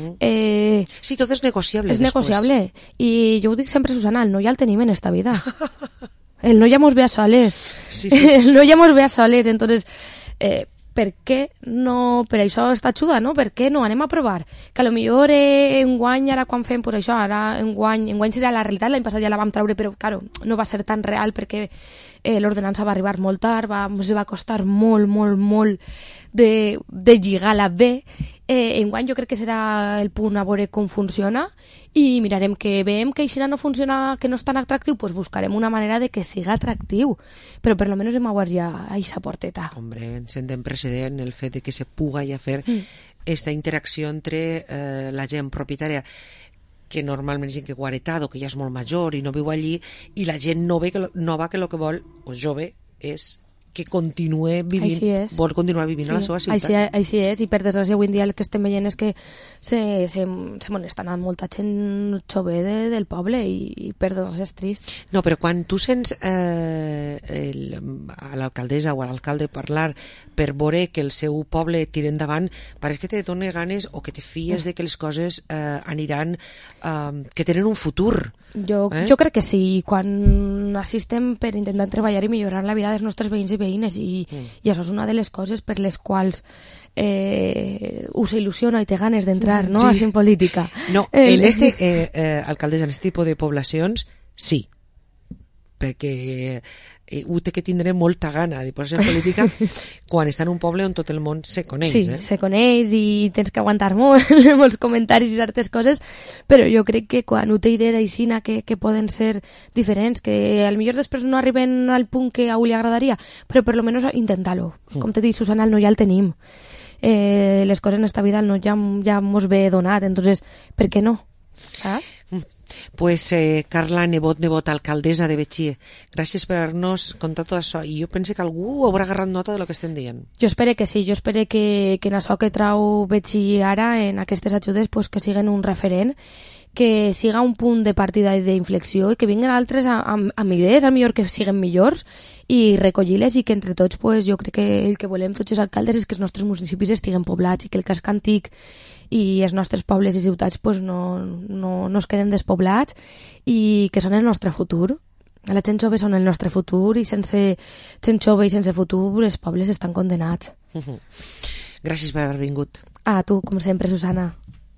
[SPEAKER 4] Sí, tot és negociable.
[SPEAKER 11] És negociable. I jo ho dic sempre, Susana, el no ja el tenim en esta vida. El no ja mos ve a soles.
[SPEAKER 4] Sí.
[SPEAKER 11] El no ja mos ve a soles. Entonces, per què no, per això està ajuda, no? Per què no? Anem a provar. Que potser enguany, ara quan fem, pues això, ara enguany serà la realitat, l'any passat ja la vam treure, però, claro, no va ser tan real perquè l'ordenança va arribar molt tard, ens va costar molt de lligar-la bé. Enguany jo crec que serà el punt a veure com funciona i mirarem que veiem que si no funciona, que no és tan atractiu, pues buscarem una manera de que siga atractiu, però per lo menos hem obert ja aquesta porteta.
[SPEAKER 4] Hombre, ens en precedent el fet de que se puga ja fer esta interacció entre la gent propietària que normalment és gent que ho ha heretat o que ja és molt major i no viu allí, i la gent nova que el que vol, o jove, és que continue vivint, vol continuar vivint a la seva ciutat.
[SPEAKER 11] Així és, i per desgràcia avui en dia el que estem veient és que se molesta anant molta gent jove del poble i per desgràcia és trist.
[SPEAKER 4] No, però quan tu sents a l'alcaldessa o a l'alcalde parlar per veure que el seu poble tira endavant, pareix que te dona ganes o que te fies de que les coses aniran, que tenen un futur.
[SPEAKER 11] Jo crec que sí, quan assistem per intentar treballar i millorar la vida dels nostres veïns i veïnes i això és una de les coses per les quals us il·lusiona i té ganes d'entrar, no? Així en política.
[SPEAKER 4] No, alcaldessa, en aquest tipus de poblacions, sí, perquè ho té que tindre molta gana de posar-se en política quan està en un poble on tot el món se coneix.
[SPEAKER 11] Sí, se coneix i tens que aguantar molts comentaris i certes coses, però jo crec que quan ho té idees aixina que poden ser diferents, que potser després no arriben al punt que a un li agradaria, però per lo menos intentar-ho. Com t'he dit, Susana, el no ja el tenim. Les coses en esta vida el no ja mos ve donat, entonces, per què no? Saps?
[SPEAKER 4] Pues Carla Nebot, alcaldessa de Betxí, gràcies per haver-nos contat tot això, i jo penso que algú haurà agarrat nota de lo que estem dient.
[SPEAKER 11] Jo espero que sí, jo espero que en això que trau Betxí ara, en aquestes ajudes, pues, que siguen un referent, que siga un punt de partida i d'inflexió i que vinguin altres amb idees, al millor que siguen millors, i recollir-les, i que entre tots, pues, jo crec que el que volem tots els alcaldes és que els nostres municipis estiguen poblats i que el casc antic i els nostres pobles i ciutats pues, no es queden despoblats i que són el nostre futur. La gent jove són el nostre futur i sense gent jove i sense futur els pobles estan condenats.
[SPEAKER 4] Gràcies per haver vingut.
[SPEAKER 11] A tu, com sempre, Susana.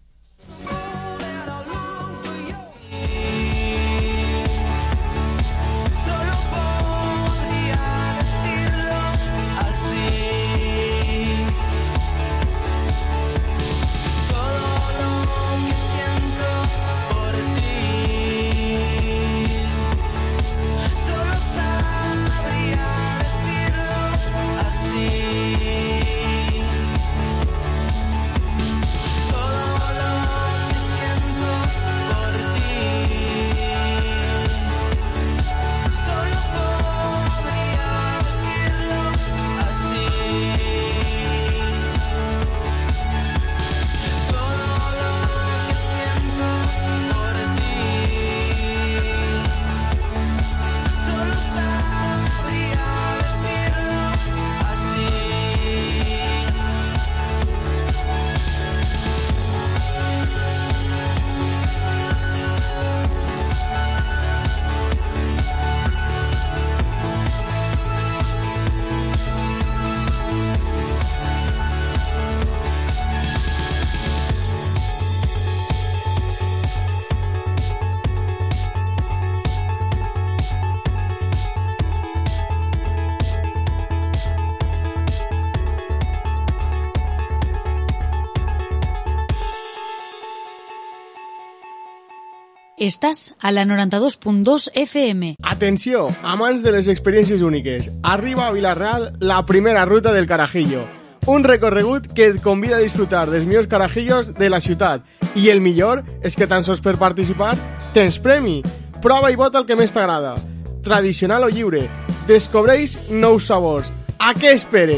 [SPEAKER 2] Estàs a la 92.2 FM.
[SPEAKER 12] Atenció, amants de les experiències úniques. Arriba a Vila-real la primera ruta del Carajillo. Un recorregut que et convida a disfrutar dels millors carajillos de la ciutat. I el millor és que tan sols per participar tens premi. Prova i vota el que més t'agrada. Tradicional o lliure. Descobreix nous sabors. A què esperes?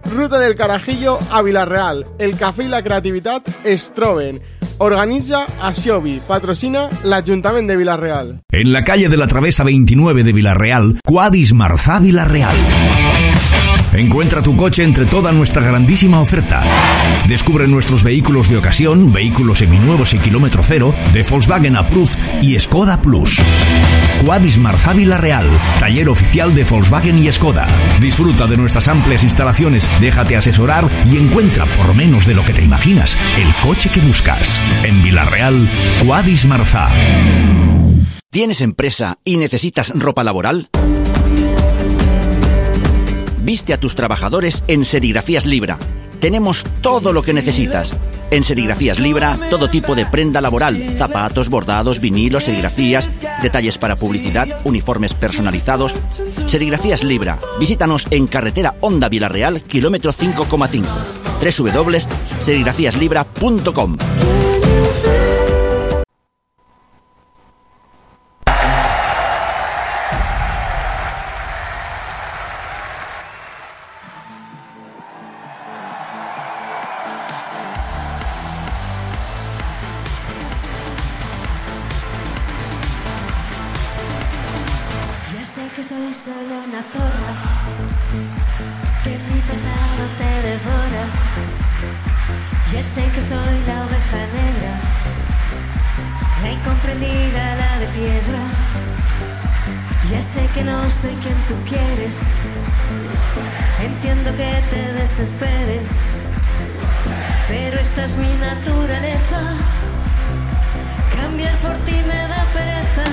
[SPEAKER 12] Ruta del Carajillo a Vila-real. El cafè i la creativitat es troben. Organitza Axiobi, patrocina l'Ajuntament de Vila-real.
[SPEAKER 13] En la calle de la Travesa 29 de Vila-real, Quadis Marzá Vila-real. Encuentra tu coche entre toda nuestra grandísima oferta. Descubre nuestros vehículos de ocasión, vehículos seminuevos y kilómetro cero, de Volkswagen Approved y Skoda Plus. Quadis Marzá Vila-real, taller oficial de Volkswagen y Skoda. Disfruta de nuestras amplias instalaciones, déjate asesorar y encuentra, por menos de lo que te imaginas, el coche que buscas. En Vila-real, Quadis Marzá.
[SPEAKER 14] ¿Tienes empresa y necesitas ropa laboral? Viste a tus trabajadores en Serigrafías Libra. Tenemos todo lo que necesitas. En Serigrafías Libra, todo tipo de prenda laboral, zapatos, bordados, vinilos, serigrafías, detalles para publicidad, uniformes personalizados. Serigrafías Libra. Visítanos en carretera Honda Vila-real, kilómetro 5,5. www.serigrafiaslibra.com.
[SPEAKER 15] Soy solo una zorra, que mi pasado te devora. Ya sé que soy la oveja negra, la incomprendida, la de piedra. Ya sé que no soy quien tú quieres, entiendo que te desespere, pero esta es mi naturaleza, cambiar por ti me da pereza.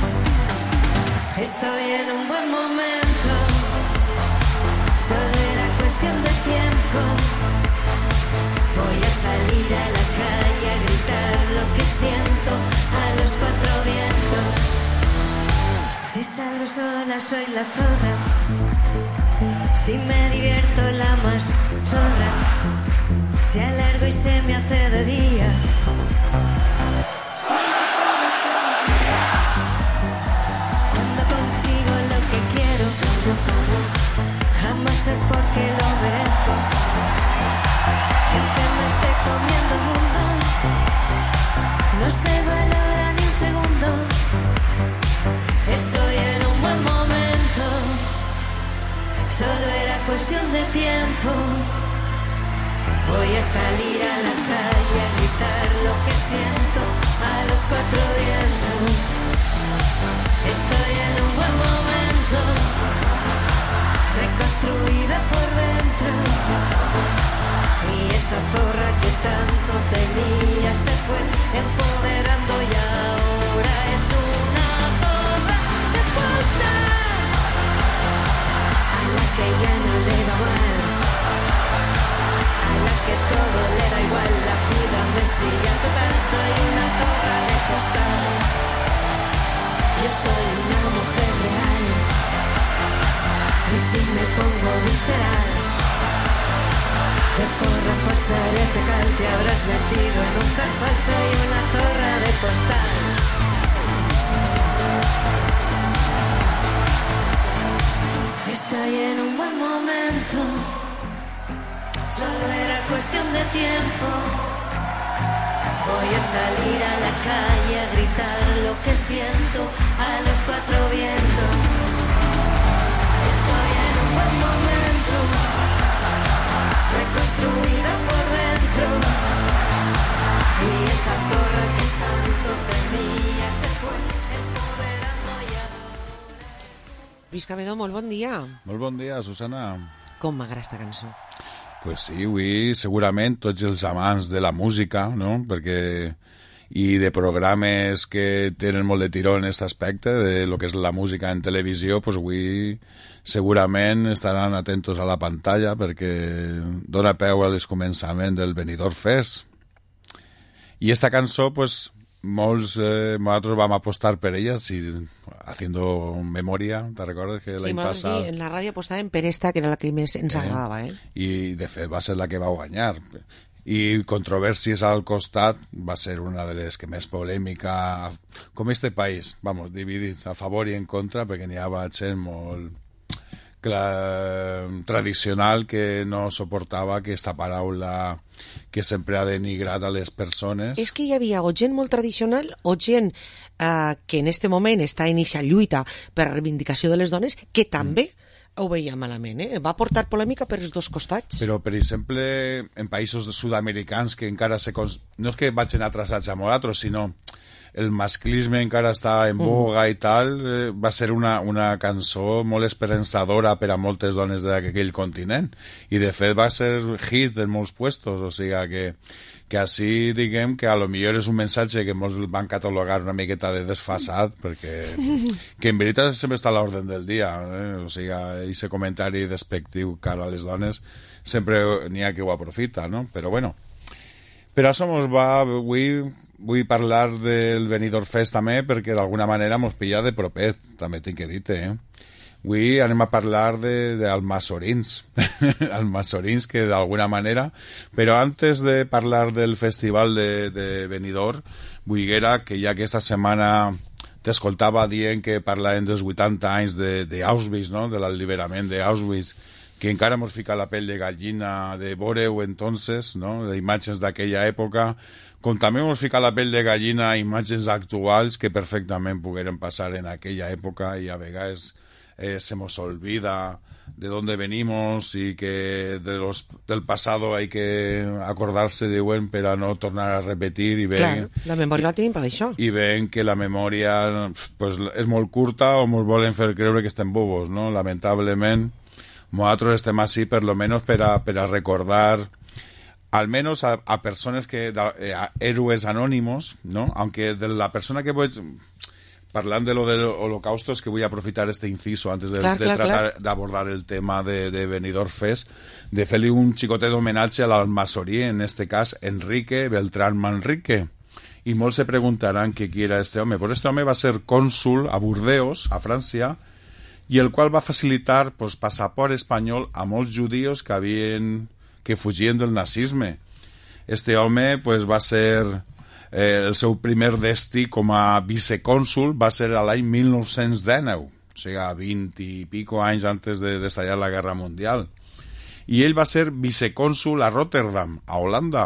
[SPEAKER 15] Estoy en un buen momento, solo era cuestión de tiempo. Voy a salir a la calle a gritar lo que siento a los cuatro vientos. Si salgo sola soy la zorra, si me divierto la más zorra, si alargo y se me hace de día. Jamás es porque lo merezco, y aunque me esté comiendo el mundo, no se valora ni un segundo. Estoy en un buen momento, solo era cuestión de tiempo. Voy a salir a la calle a gritar lo que siento a los cuatro vientos. Estoy en un buen momento, reconstruida por dentro, y esa zorra que tanto tenía se fue empoderando y ahora es una zorra de posta, a la que ya no le va mal, a la que todo le da igual, la vida me sigue a total. Soy una zorra de costal, yo soy una mujer real. Y si me pongo visceral, de zorra pasaré a chacal, te habrás metido en un carfal. Soy una zorra de postal. Estoy en un buen momento, solo era cuestión de tiempo. Voy a salir a la calle a gritar lo que siento a los cuatro vientos. Estoy en un buen momento, reconstruida por dentro, y esa zorra que tanto temía se fue empoderando ya.
[SPEAKER 4] Visca Bedó, molt bon dia.
[SPEAKER 16] Molt bon dia, Susana.
[SPEAKER 4] Com m'agrada esta cançó?
[SPEAKER 16] Pues sí, avui segurament tots els amants de la música, no? Perquè i de programes que tenen molt de tiró en aquest aspecte, de lo que és la música en televisió, pues avui segurament estaran atentos a la pantalla perquè dona peu al començament del Benidorm Fest. I esta cançó, pues, nosotros vamos a apostar per ella, haciendo memoria, ¿te recuerdas que l'any passat?
[SPEAKER 4] Sí, en la ràdio apostàvem per esta, que era la que més ens agradava,
[SPEAKER 16] I, de fet, va ser la que va guanyar. I controvèrsies al costat va ser una de les que més polèmica, com este país, vamos, dividits a favor i en contra, perquè n'hi ha gent molt tradicional que no soportava aquesta paraula que sempre ha denigrat a les persones.
[SPEAKER 4] És que hi havia o gent molt tradicional o gent que en este moment està en aquesta lluita per la reivindicació de les dones que també ho veia malament, va portar polèmica per els dos costats.
[SPEAKER 16] Però, per exemple, en països sud-americans que encara no és que vagin atrasats a nosaltres, sinó el masclisme encara està en boga i tal, va ser una cançó molt esperançadora per a moltes dones d'aquell continent. I, de fet, va ser hit en molts puestos, o sigui que així, diguem, que a lo millor és un missatge que molts van catalogar una miqueta de desfasat, perquè que en veritat sempre està a l'ordre del dia, o sigui, aquest comentari despectiu cara a les dones sempre n'hi ha que ho aprofita, no? Però bueno, per això mos va vull parlar del Benidorm Fest també, perquè d'alguna manera mos pilla de propet, també tinc que dir-te, Avui anem a parlar d'almassorins, almassorins que d'alguna manera, però antes de parlar del festival de Benidorm, vullguera que ja aquesta setmana t'escoltava dient que parlàvem dels 80 anys d'Auschwitz, no? De l'alliberament d'Auschwitz, que encara mos fica la pell de gallina de veure-ho entonces, no? D'imatges d'aquella època, com també mos fica la pell de gallina imatges actuals que perfectament pogueren passar en aquella època i a vegades se nos olvida de dónde venimos y que del pasado hay que acordarse de buen para no tornar a repetir y ven,
[SPEAKER 4] claro, la memòria la tenim per això
[SPEAKER 16] i ven que la memòria pues, és molt curta o ens volen fer creure que estem bobos, no? Lamentablement nosaltres estem així per lo menos per a recordar al menos a persones que a héroes anónimos, ¿no? Aunque de la persona que voy parlant de lo del holocausto, es que vull aprofitar este inciso antes de tratar d'abordar el tema de Benidorm Fest, de fer-li un xicotet homenatge a l'almassorí, en este cas Enrique Beltrán Manrique. Y molts se preguntarán qué quiera este home. Pues este home va a ser cónsul a Burdeos, a Francia, y el cual va a facilitar pues, passaport espanyol a molts judíos que fugien del nazisme. Este home pues, va ser... el seu primer destí com a vicecònsul va ser a l'any 1919, o sigui, 20 i pico anys antes d'estallar la Guerra Mundial. I ell va ser vicecònsul a Rotterdam, a Holanda.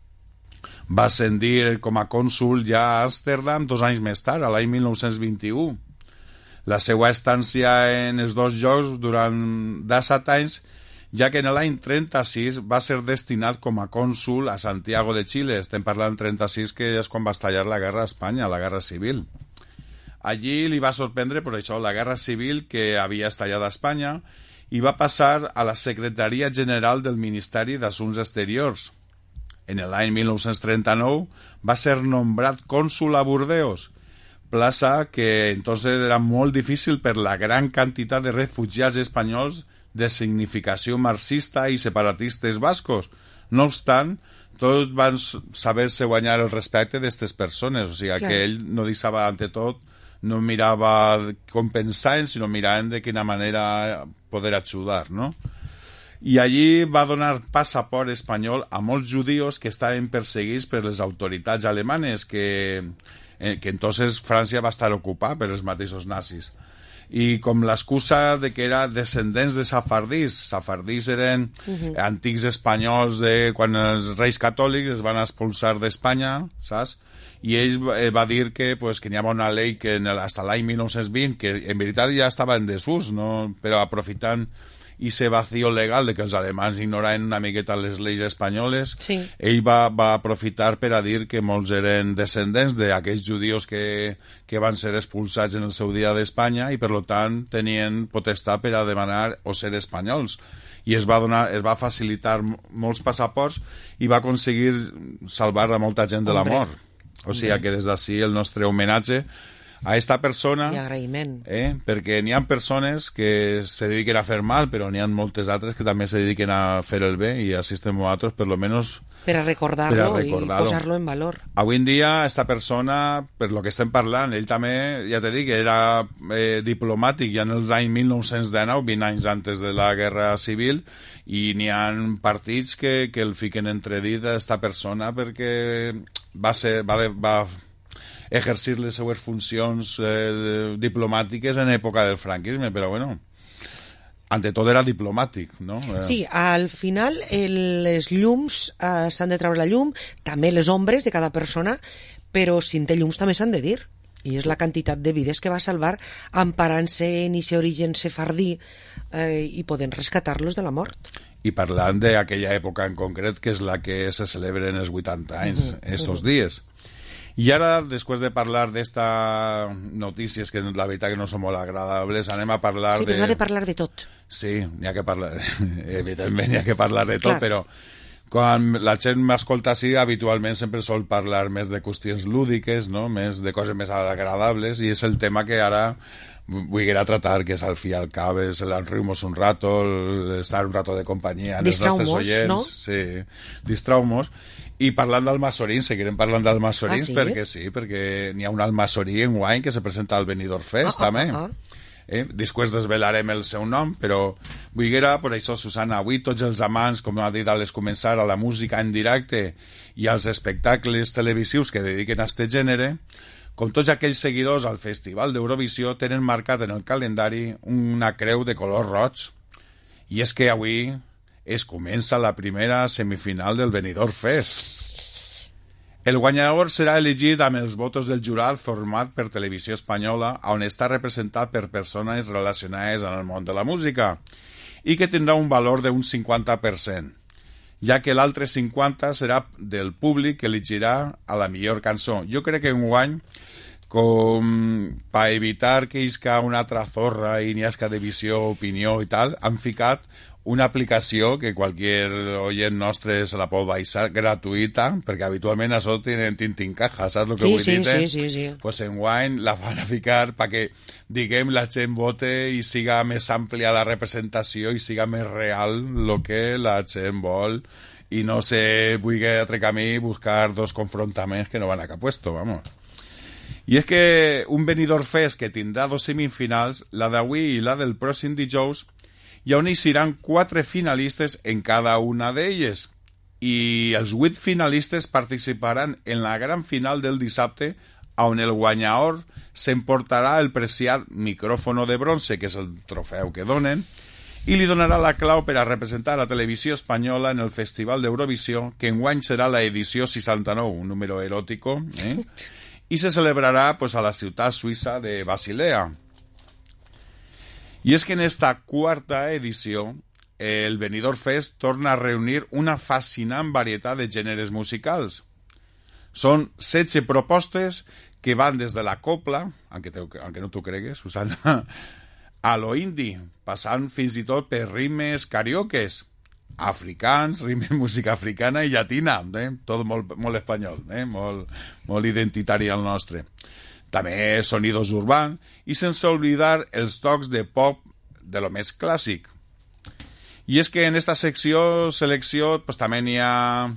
[SPEAKER 16] Va ascendir com a cònsul ja a Amsterdam 2 anys més tard, a l'any 1921. La seva estància en els dos llocs durant 17 anys, ja que en l'any 36 va ser destinat com a cònsul a Santiago de Xile. Estem parlant 36, que és quan va estallar la guerra a Espanya, la guerra civil. Allí li va sorprendre, per això, la guerra civil que havia estallat a Espanya i va passar a la Secretaria General del Ministeri d'Assumptes Exteriors. En l'any 1939 va ser nombrat cònsul a Burdeos, plaça que entonces era molt difícil per la gran quantitat de refugiats espanyols de significació marxista i separatistes bascos. No obstant, tots van saber-se guanyar el respecte d'aquestes persones, o sigui, que ell no deixava, ante tot, no mirava com pensaven, sinó miraven de quina manera poder ajudar, no? I allí va donar passaport espanyol a molts judíos que estaven perseguits per les autoritats alemanes, que entonces França va estar ocupada per els mateixos nazis. I com l'excusa de que era descendents de safardís eren antics espanyols de quan els reis catòlics es van expulsar d'Espanya, saps? I ell va dir que n'hi havia una llei que fins a l'any 1920, que en veritat ja estava en desús, no? Però aprofitant ese vacío legal de que els alemans ignoraven una miqueta les lleis espanyoles, ell va aprofitar per a dir que molts eren descendents d'aquells judíos que van ser expulsats en el seu dia d'Espanya i per tant tenien potestat per a demanar o ser espanyols. I es va facilitar molts passaports i va aconseguir salvar a molta gent de la mort. O sigui que des d'ací el nostre homenatge a esta persona,
[SPEAKER 4] i agraïment,
[SPEAKER 16] perquè n'hi ha persones que se dediquen a fer mal, però n'hi ha moltes altres que també se dediquen a fer el bé, i així estem nosaltres, per lo menos
[SPEAKER 4] per a recordarlo i posar-lo en valor.
[SPEAKER 16] Avui en dia, esta persona, per lo que estem parlant, ell també, ja t'he dit, era diplomàtic ja en els anys 1919, 20 anys antes de la Guerra Civil, i n'hi ha partits que el fiquen entredit a esta persona perquè va exercir les seues funcions diplomàtiques en època del franquisme, però bueno, ante tot era diplomàtic, no?
[SPEAKER 4] Sí, al final les llums s'han de treure la llum, també les ombres de cada persona, però si en té llums també s'han de dir. I és la quantitat de vides que va salvar emparant-se en aquest origen sefardí i podent rescatar-los de la mort.
[SPEAKER 16] I parlant d'aquella època en concret, que és la que se celebren els 80 anys, estos dies. I ara, després de parlar d'esta notícies, que la veritat que no són molt agradables, anem a parlar
[SPEAKER 4] Sí, però s'ha de parlar de tot.
[SPEAKER 16] Sí, n'hi ha que parlar, evidentment n'hi ha que parlar de tot, però quan la gent m'escolta així, habitualment sempre sol parlar més de qüestions lúdiques, no? Més de coses més agradables, i és el tema que ara vull tratar, que és al fi al cap, és l'enriu-nos un rato, estar un rato de companyia amb els nostres oients.
[SPEAKER 4] No?
[SPEAKER 16] Sí, distrau-nos. I parlant d'Almassorín, seguirem parlant d'Almassorín, perquè perquè n'hi ha un Almassorí en guany que se presenta al Benidorm Fest, també. Després desvelarem el seu nom, però vullguera, per això, Susana, avui tots els amants, com ha dit a l'escomençar, a la música en directe i als espectacles televisius que dediquen a aquest gènere, com tots aquells seguidors al Festival d'Eurovisió, tenen marcat en el calendari una creu de color roig. I és que avui es comença la primera semifinal del Benidorm Fest. El guanyador serà elegit amb els votos del jurat format per Televisió Espanyola, on està representat per persones relacionades amb el món de la música, i que tindrà un valor d'un 50%, ja que l'altre 50% serà del públic que elegirà a la millor cançó. Jo crec que enguany, com per evitar que isca una altra zorra i n'hi hagi de visió, opinió i tal, han ficat una aplicació que qualsevol oient nostre se la pot baixar gratuïta, perquè habitualment això tenen tintincaja, saps el que vull dir?
[SPEAKER 4] Sí.
[SPEAKER 16] Pues enguany la van a ficar perquè, diguem, la gent vote i siga més àmplia la representació i siga més real el que la gent vol i no se vulgui altre camí buscar dos confrontaments que no van a cap puesto, vamos. I és que un Benidorm Fest que tindrà dos semifinals, la d'avui i la del pròxim dijous, i on hi seran 4 finalistes en cada una d'elles. I els 8 finalistes participaran en la gran final del dissabte, on el guanyador s'emportarà el preciat micròfono de bronze, que és el trofeu que donen, i li donarà la clau per a representar a Televisió Espanyola en el Festival d'Eurovisió, que enguany serà la edició 69, un número eròtico, i se celebrarà pues, a la ciutat suïssa de Basilea. I és que en esta quarta edició el Benidorm Fest torna a reunir una fascinant varietat de gèneres musicals. Són 16 propostes que van des de la copla, aunque no t'ho cregues, Susana, a lo indie, passant fins i tot per ritmes carioques, africans, ritme música africana i llatina, tot molt espanyol, molt identitari al nostre. També sonidos urbans i sense oblidar els tocs de pop de lo més clàssic. I és que en esta selecció pues, també n'hi ha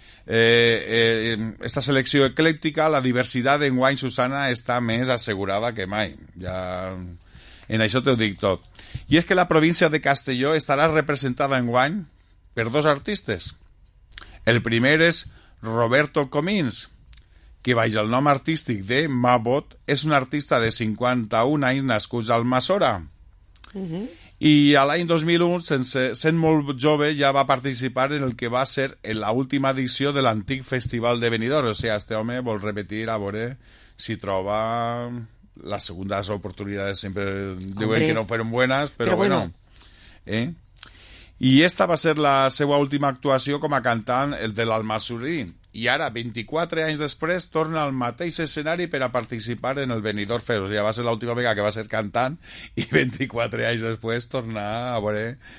[SPEAKER 16] esta selecció eclèctica, la diversitat d'enguany, Susana, està més assegurada que mai. Ja en això t'ho dic tot. I és que la província de Castelló estarà representada enguany per 2 artistes. El primer és Roberto Comins, que baix el nom artístic de Mabot és un artista de 51 anys nascut al Almassora. I a l'any 2001, sent molt jove, ja va participar en el que va ser en l'última edició de l'antic Festival de Benidorm. O sigui, este home vol repetir a veure si troba las segundas oportunidades. Sempre diuen que no fueron buenas, però bueno. I esta va ser la seva última actuació com a cantant, el de l'Almassorí. I ara, 24 anys després, torna al mateix escenari per a participar en el Benidorm Fest. O sigui, va ser l'última vegada que va ser cantant i 24 anys després tornar a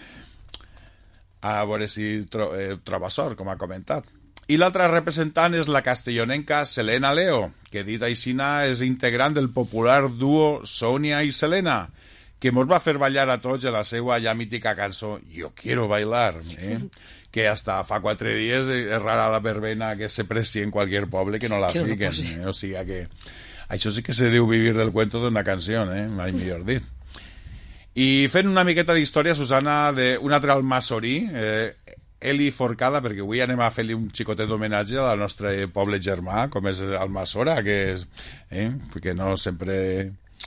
[SPEAKER 16] veure si troba sort, com ha comentat. I l'altra representant és la castellonenca Selena Leo, que dit aixina és integrant del popular duo Sonia i Selena, que mos va fer ballar a tots en la seva ja mítica cançó Yo quiero bailar, que hasta fa 4 dies és rara la verbena que se preci en qualsevol poble que no la fiquen. O sigui que això sí que se diu vivir del cuento d'una canció, mai millor dit. I fent una miqueta d'història, Susana, d'un altre almassorí, Eli Forcada, perquè avui anem a fer-li un xicotet d'homenatge al nostre poble germà, com és Almassora, que és, perquè no sempre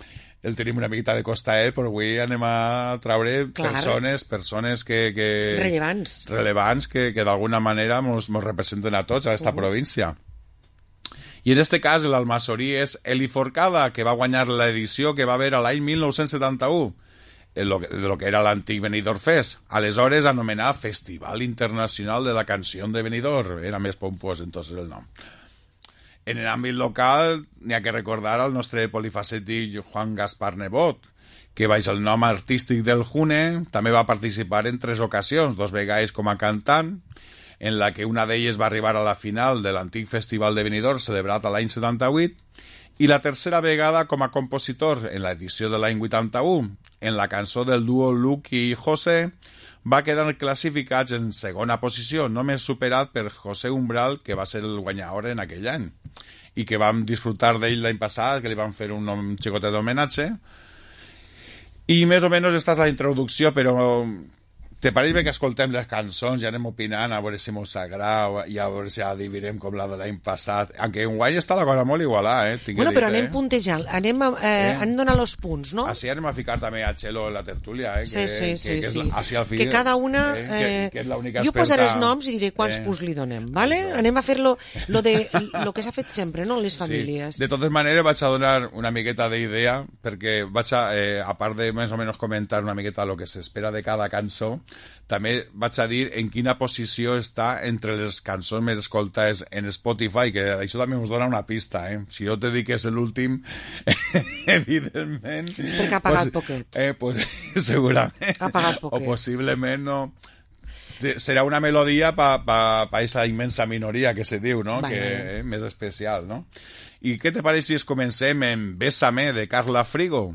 [SPEAKER 16] el tenim una miqueta de costaet, però avui anem a traure persones que rellevants que d'alguna manera mos representen a tots, a aquesta província. I en este cas l'almassorí és Eli Forcada, que va guanyar l'edició que va haver a l'any 1971, de lo que era l'antic Benidorm Fest, aleshores anomenat Festival Internacional de la Canció de Benidorm, era més pompós entonces el nom. En l'àmbit local n'hi ha que recordar al nostre polifacètic Juan Gaspar Nebot, que baix el nom artístic del June també va participar en 3 ocasions, 2 vegades com a cantant, en la que una d'elles va arribar a la final de l'antic Festival de Benidorm celebrat a l'any 78, i la tercera vegada com a compositor en l'edició de l'any 81, en la cançó del duo Lucky i José, va quedar classificats en segona posició, només superat per José Umbral, que va ser el guanyador en aquell any, i que vam disfrutar d'ell l'any passat, que li vam fer un xicotet d'homenatge. I més o menys esta és la introducció, però te pareix bé que escoltem les cançons i anem opinant a veure si mos agrada i a veure si adivirem com la de l'any passat, aunque en guany està la cosa molt igualada,
[SPEAKER 4] Bueno, però anem puntejant, anem donant els punts, no?
[SPEAKER 16] Així anem a ficar també a Txelo en la tertúlia,
[SPEAKER 4] Sí.
[SPEAKER 16] Així al fi,
[SPEAKER 4] que cada una...
[SPEAKER 16] que és l'única
[SPEAKER 4] jo posaré els noms i diré quants punts li donem, vale? Anem a fer-lo lo que s'ha fet sempre, no?, les famílies.
[SPEAKER 16] Sí. De totes maneres vaig a donar una miqueta d'idea, perquè vaig a part de més o menys comentar una miqueta el que s'espera de cada cançó, també vaig a dir en quina posició està entre les cançons més escoltades en Spotify, que això també us dona una pista, Si jo te dic que és l'últim, evidentment...
[SPEAKER 4] És perquè ha pagat poquet.
[SPEAKER 16] Pues, segurament.
[SPEAKER 4] Ha pagat poquet.
[SPEAKER 16] O possiblement no... Serà una melodia pa esa immensa minoria que se diu, no? Que més especial, no? I què te pareix si comencem en Bésame, de Carla Frigo?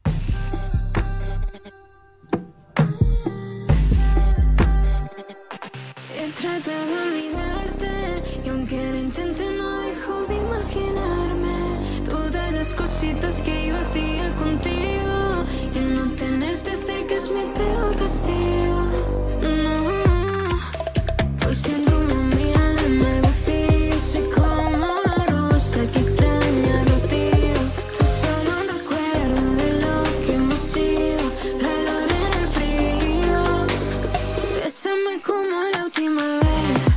[SPEAKER 15] Trata de olvidarte y aunque lo intente no dejo de imaginarme todas las cositas que yo hacía contigo y el no tenerte cerca es mi peor castigo. No, hoy siento mi alma vacía, soy como la rosa que extraña el rocío. Solo un recuerdo de lo que hemos sido, calor en el frío. Bésame como la última vez.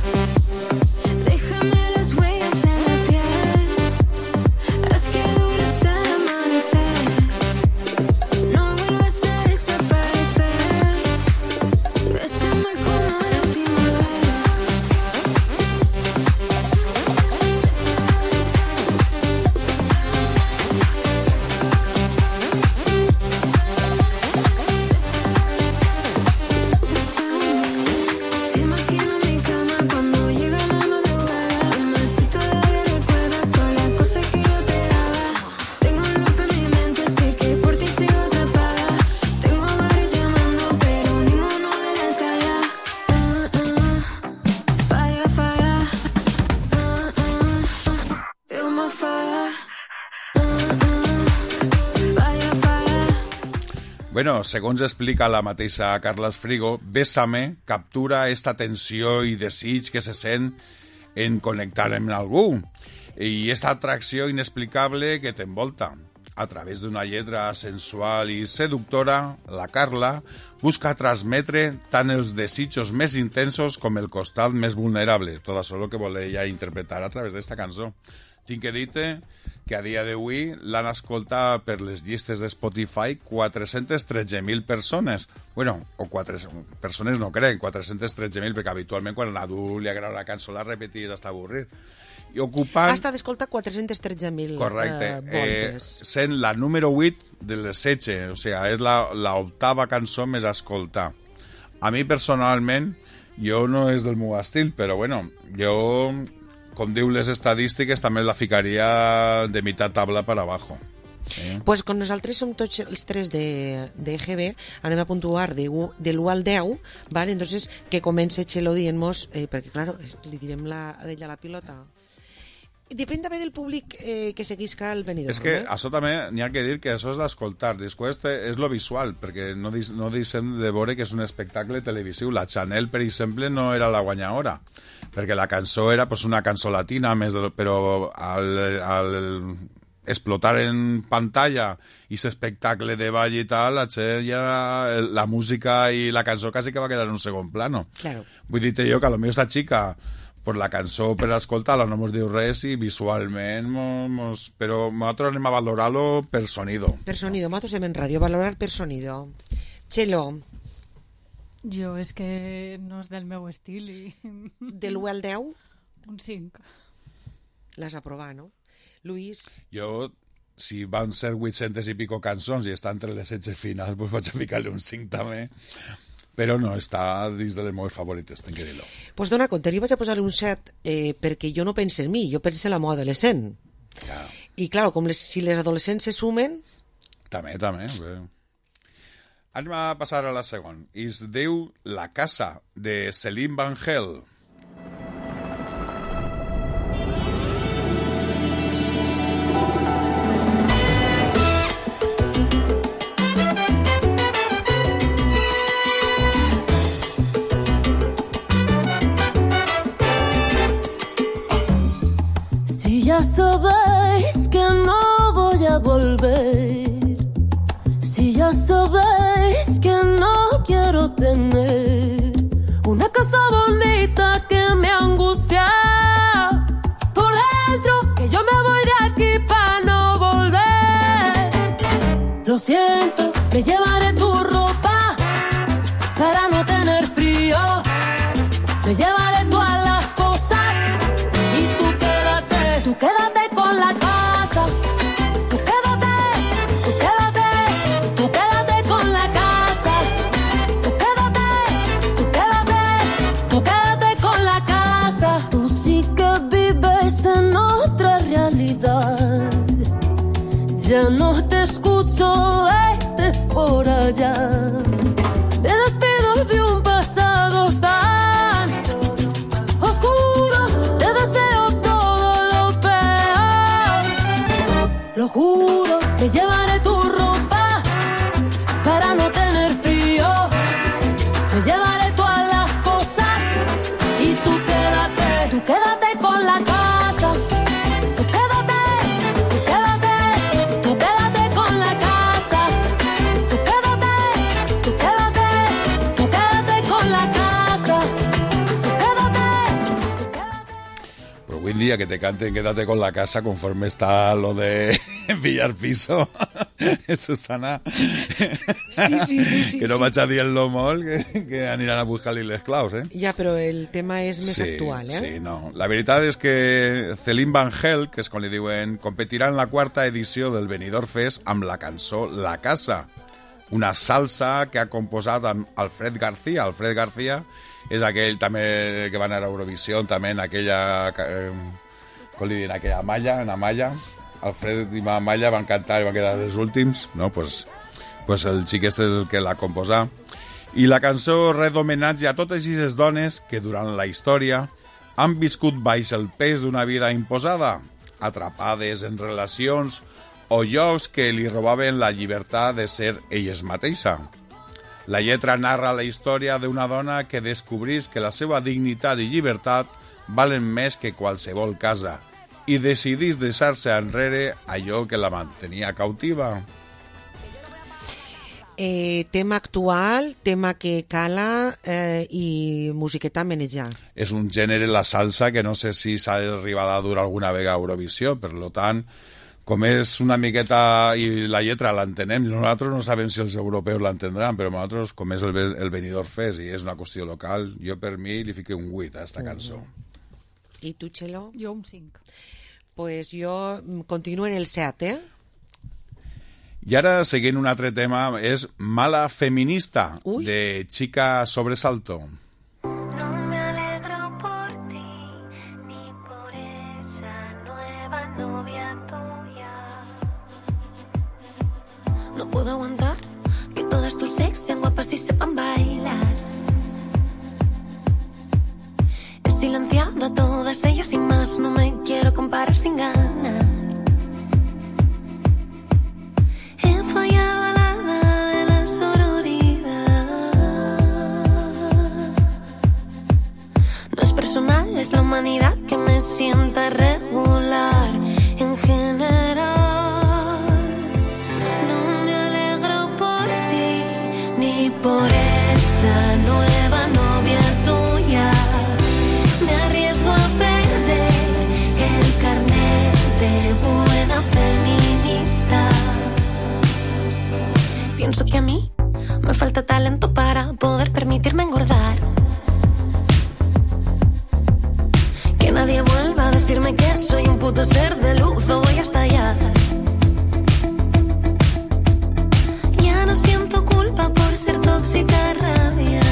[SPEAKER 16] Bueno, segons explica la mateixa Carles Frigo, Bésame captura esta tensió i desig que se sent en connectar amb algú i esta atracció inexplicable que t'envolta. A través d'una lletra sensual i seductora, la Carla busca transmetre tant els desitjos més intensos com el costat més vulnerable. Tot això és el que vol ella interpretar a través d'esta cançó. Tinc que dir-te que a dia d'avui l'han escoltat per les llistes de Spotify 413.000 persones. Bueno, o persones no crec, 413.000, perquè habitualment quan a l'adult li agrada una cançó la repetir hasta avorrir. I ocupant...
[SPEAKER 4] Hasta d'escoltar 413.000
[SPEAKER 16] correcte,
[SPEAKER 4] voltes.
[SPEAKER 16] Sent la número 8 de les 16, o sigui, és l'octava cançó més a escoltar. A mi personalment, jo no és del meu estil, però bueno, jo... com diu les estadístiques, també la ficaria de mitad tabla per abajo.
[SPEAKER 4] Pues con nosaltres som tots els tres de EGB, anem a puntuar de l'1 al 10, ¿vale? Entonces que comence Txelo dient-nos, perquè claro, li direm d'ella la pilota. Depèn també del públic que seguisca el Benidorm.
[SPEAKER 16] És que això també n'hi ha que dir que això és d'escoltar, després és lo visual, perquè no deixem de veure que és un espectacle televisiu. La Chanel, per exemple, no era la guanyadora, perquè la cançó era pues, una cançó latina, però explotar en pantalla i l'espectacle de ball i tal, la música i la cançó quasi que va quedar en un segon plano.
[SPEAKER 4] Claro.
[SPEAKER 16] Vull dir-te jo que a lo millor esta xica, pues la cançó per escoltar-la no mos diu res i visualment però nosaltres anem a valorar-lo per sonido.
[SPEAKER 4] Per sonido, nosaltres en ràdio, valorar per sonido. Txelo.
[SPEAKER 17] Jo és que no és del meu estil i...
[SPEAKER 4] De l'1 al 10?
[SPEAKER 17] Un 5.
[SPEAKER 4] L'has aprovat, no? Luis?
[SPEAKER 16] Jo, si van ser 800 i pico cançons i està entre les 16 finals, pues vaig a ficar-li un 5 també. Però no està dins de les meves favorites, tenc que dir-lo.
[SPEAKER 4] Pues dona compte, jo vaig a posar-li un 7 perquè jo no penso en mi, jo penso en la meva adolescent.
[SPEAKER 16] Ja.
[SPEAKER 4] I, clar, si les adolescents se sumen...
[SPEAKER 16] També. Bé. Anem a passar a la segona. I es diu La casa, de Céline Vangel.
[SPEAKER 18] Ya sabéis que no voy a volver. Si ya sabéis que no quiero tener una casa bonita que me angustia por dentro, que yo me voy de aquí para no volver. Lo siento, me llevaré tu ropa para no tener frío. Me llevaré todas las cosas y tú quédate con la casa. Tú quédate con la casa. Tú quédate con la casa. Tú sí que vives en otra realidad. Ya no te escucho vete por allá. Me despido de un pasado tan oscuro. Te deseo lo juro, me llevaré tu ropa para no tener frío. Me llevaré todas las cosas y tú quédate con la casa. Tú quédate con la casa. Tú quédate con la casa.
[SPEAKER 16] Pues hoy en día que te canten Quédate con la casa conforme está lo de pillar piso, Susana.
[SPEAKER 4] Sí.
[SPEAKER 16] Que no vaig a dir-lo molt, que aniran a buscar-li les claus, eh?
[SPEAKER 4] Ja, però el tema és més actual, eh?
[SPEAKER 16] Sí, no. La veritat és que Céline Vangel, que és com li diuen, competirà en la 4ª edició del Benidorm Fest amb la cançó La Casa, una salsa que ha composat amb Alfred García. Alfred García és aquell també que va anar a Eurovisió, també en aquella... com li diuen, aquella malla, en Amaya. Alfred i Amaya van cantar i van quedar els últims, no? Pues el xic és el que l'ha composat. I la cançó res d'homenatge a totes aquestes dones que durant la història han viscut baix el pes d'una vida imposada, atrapades en relacions o llocs que li robaven la llibertat de ser elles mateixa. La lletra narra la història d'una dona que descobrís que la seva dignitat i llibertat valen més que qualsevol casa i decidís deixar-se enrere allò que la mantenia cautiva.
[SPEAKER 4] Tema actual, tema que cala i musiqueta menejar.
[SPEAKER 16] És un gènere, la salsa, que no sé si s'ha arribat a dur alguna vegada a Eurovisió, per tant, com és una miqueta i la lletra l'entenem, nosaltres no sabem si els europeus l'entendran, però nosaltres, com és el Benidorm Fest i és una qüestió local, jo per mi li fiqué un 8 a esta cançó.
[SPEAKER 4] I tu, Txelo?
[SPEAKER 17] Jo un 5.
[SPEAKER 4] Pues jo continuo en el 7,
[SPEAKER 16] I ara, seguint un altre tema, és Mala Feminista, de Chica Sobresalto.
[SPEAKER 15] No me alegro por ti, ni por esa nueva novia tuya. No puedo aguantar que todas tus ex sean guapas y sepan bailar. He silenciado a todas ellas y más, no me quiero comparar sin ganar. He fallado a la hada de la sororidad. No es personal, es la humanidad que me sienta irregular en general.
[SPEAKER 18] gusta ser de luz o voy a estallar. Ya no siento culpa por ser tóxica, rabia.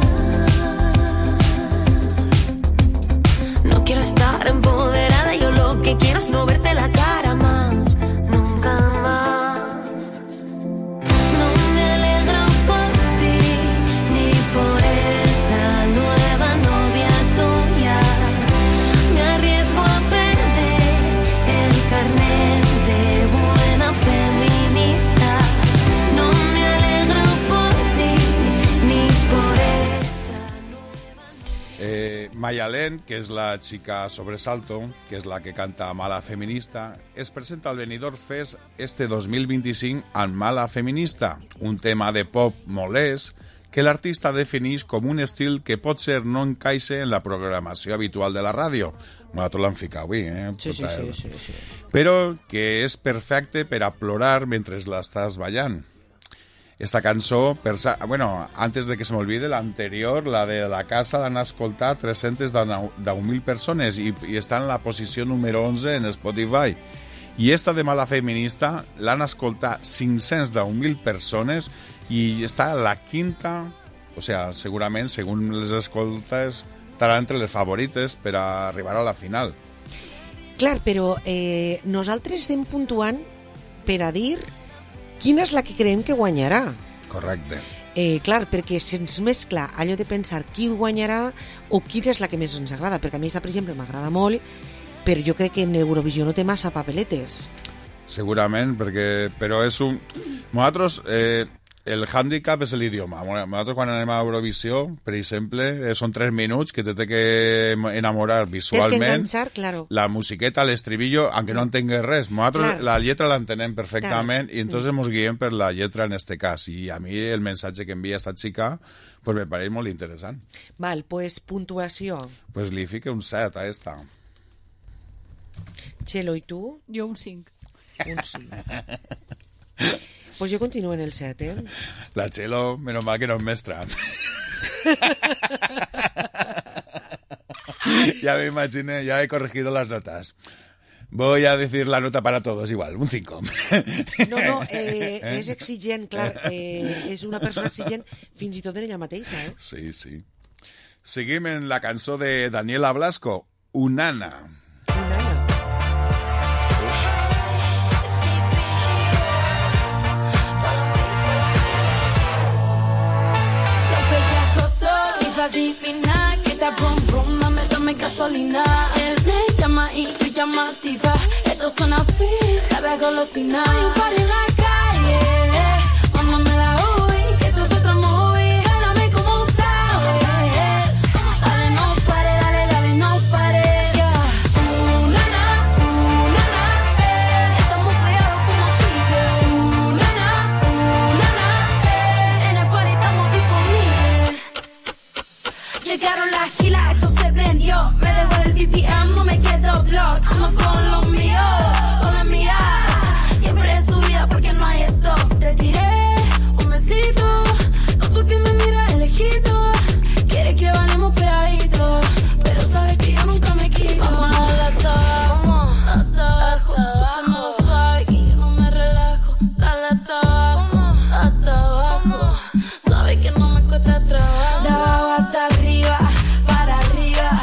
[SPEAKER 18] No quiero estar empoderada, yo lo que quiero es no verte la cara más, nunca más. No me alegro por ti, ni por esa nueva novia tuya. Me arriesgo a perder el carnet de buena feminista. No me alegro por ti, ni por
[SPEAKER 16] Mayalén, que és la xica Sobresalto, que és la que canta Mala Feminista, es presenta al Benidorm Fest este 2025 amb Mala Feminista, un tema de pop molest que l'artista defineix com un estil que potser no encaixa en la programació habitual de la ràdio. Nosaltres l'hem ficat avui,
[SPEAKER 4] Sí.
[SPEAKER 16] Però que és perfecte per a plorar mentre l'estàs ballant. Esta cançó, antes de que se me olvide, la anterior, la de la casa, l'han escoltat 310.000 persones i està en la posició número 11 en Spotify. I esta de Mala Feminista l'han escoltat 510.000 persones i està a la quinta, o sea, segurament, segons les escoltes, estarà entre les favorites per a arribar a la final.
[SPEAKER 4] Clar, però nosaltres estem puntuant per a dir quina és la que creiem que guanyarà.
[SPEAKER 16] Correcte.
[SPEAKER 4] Clar, perquè se'ns mescla allò de pensar qui guanyarà o quina és la que més ens agrada, perquè a mi, per exemple, m'agrada molt, però jo crec que en Eurovisió no té massa papeletes.
[SPEAKER 16] Segurament, però és un... Nosaltres, el hàndicap és l'idioma. Nosaltres quan anem a Eurovisió, per exemple, són 3 minuts que te té que enamorar visualment.
[SPEAKER 4] Tens que enganxar, claro.
[SPEAKER 16] La musiqueta, l'estribillo, aunque no entengues res. Nosaltres la lletra l'entenem perfectament i entonces ens guiem per la lletra en este cas. I a mi el mensatge que envia esta xica pues me pareix molt interessant.
[SPEAKER 4] Val, pues puntuació.
[SPEAKER 16] Pues li fique un 7 a esta.
[SPEAKER 4] Txelo, i tu?
[SPEAKER 17] Jo un 5.
[SPEAKER 4] Un 5. Pues jo continuo en el 7,
[SPEAKER 16] La Txelo, menos mal que no es mestra. Ya me imaginé, ya he corregido las notas. Voy a decir la nota para todos igual, un 5.
[SPEAKER 4] No, és exigent, clar, és una persona exigent fins i tot en ella mateixa,
[SPEAKER 16] Sí. Seguim en la cançó de Daniela Blasco, Unana.
[SPEAKER 18] Divina, que está brum brum, dame gasolina. Él me llama y yo llamativa. Esto suena así, sabe a golosina. Hay un party en la calle, mándame la UI, que esto es otro movie. Háblame como sabes. Dale, no pare, dale, no pare. Unana, estamos pegados como chicles. Unana, en el party estamos disponibles. Llegaron las gilas, esto se prendió. Me devuelve el BPM, no me quedo blog. Ando con los míos, con las mías. Siempre en su vida porque no hay stop. Te tiré un besito, no tú que me miras de lejito. Quieres que bailemos pegaditos, pero sabes que yo nunca me quito. Vamos a la hasta abajo. Tú no sabes que yo no me relajo. Dale hasta abajo. Sabes que no me cuesta trabajo. De abajo hasta arriba, para arriba.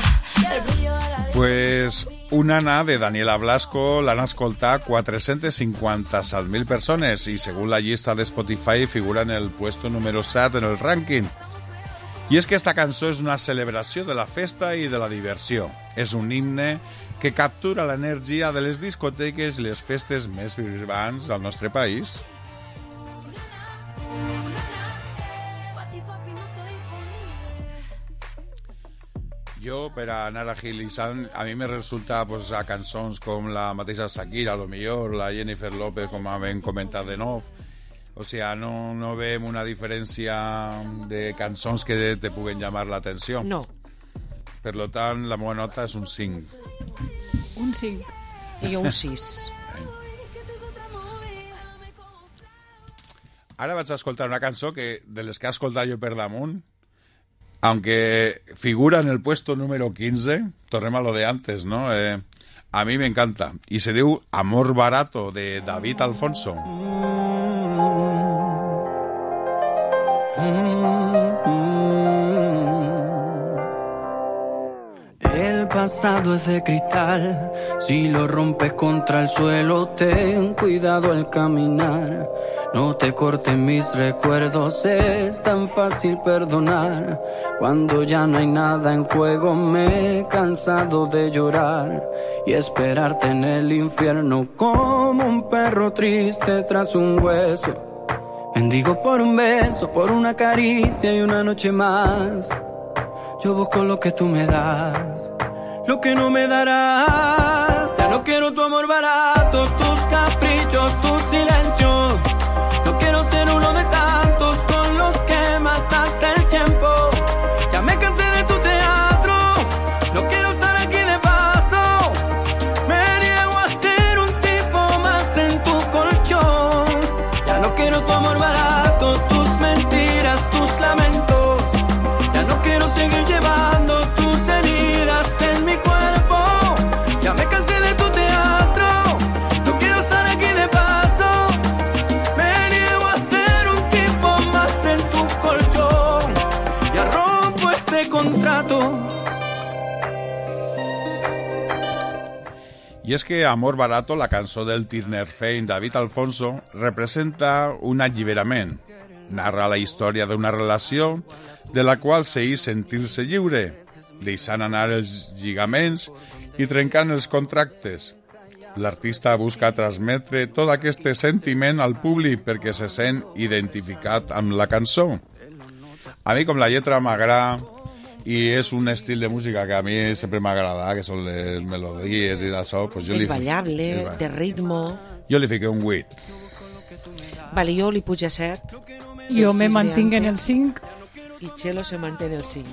[SPEAKER 16] Pues Unana de Daniela Blasco l'han escoltat 457.000 persones i segons la llista de Spotify figura en el puesto número 7 en el rànquing. I és que esta cançó és una celebració de la festa i de la diversió. És un himne que captura l'energia de les discoteques i les festes més vibrants del nostre país. Jo, per a anar agilitzant, a mi me resulta pues, a cançons com la mateixa Shakira, a lo millor, la Jennifer López, com hem comentat de nou. O sea, no veiem una diferència de cançons que te puguen llamar l'atenció.
[SPEAKER 4] No.
[SPEAKER 16] Per lo tant, la meva nota és un 5.
[SPEAKER 17] Un 5.
[SPEAKER 4] I jo un 6.
[SPEAKER 16] Ara vaig a escoltar una cançó que, de les que he escoltat jo per damunt, aunque figura en el puesto número 15, tornem a lo de antes, ¿no? a mi m'encanta. I se diu Amor Barato, de David Alfonso.
[SPEAKER 3] El pasado es de cristal, si lo rompes contra el suelo, ten cuidado al caminar. No te cortes mis recuerdos, es tan fácil perdonar. Cuando ya no hay nada en juego, me he cansado de llorar y esperarte en el infierno como un perro triste tras un hueso. Mendigo por un beso, por una caricia y una noche más. Yo busco lo que tú me das, lo que no me darás. Ya no quiero tu amor barato, tus caprichos, tus silencios. No quiero ser uno de tantos con los que matas el tiempo. Ya me cansé de tu teatro, no quiero estar aquí de paso. Me niego a ser un tipo más en tu colchón. Ya no quiero tu amor barato, tus mentiras, tus lamentos. Ya no quiero seguir llevando tus heridas en mi cuerpo. Ya me cansé de tu teatro, no quiero estar aquí de paso. Me niego a ser un tipo más en tu colchón. Ya rompo este contrato.
[SPEAKER 16] I és que Amor Barato, la cançó del Tirner Fein David Alfonso, representa un alliberament. Narra la història d'una relació de la qual s'eix sentir-se lliure, deixant anar els lligaments i trencant els contractes. L'artista busca transmetre tot aquest sentiment al públic perquè se sent identificat amb la cançó. A mi, com la lletra m'agrada, i és un estil de música que a mi sempre m'ha agradat, que són les melodies i d'això. Pues
[SPEAKER 4] és ballable, de ritmo.
[SPEAKER 16] Jo li fiqué un 8.
[SPEAKER 4] Vale, jo li puig a 7.
[SPEAKER 17] Jo me mantinc en el 5.
[SPEAKER 4] I Chelo se manté en el 5.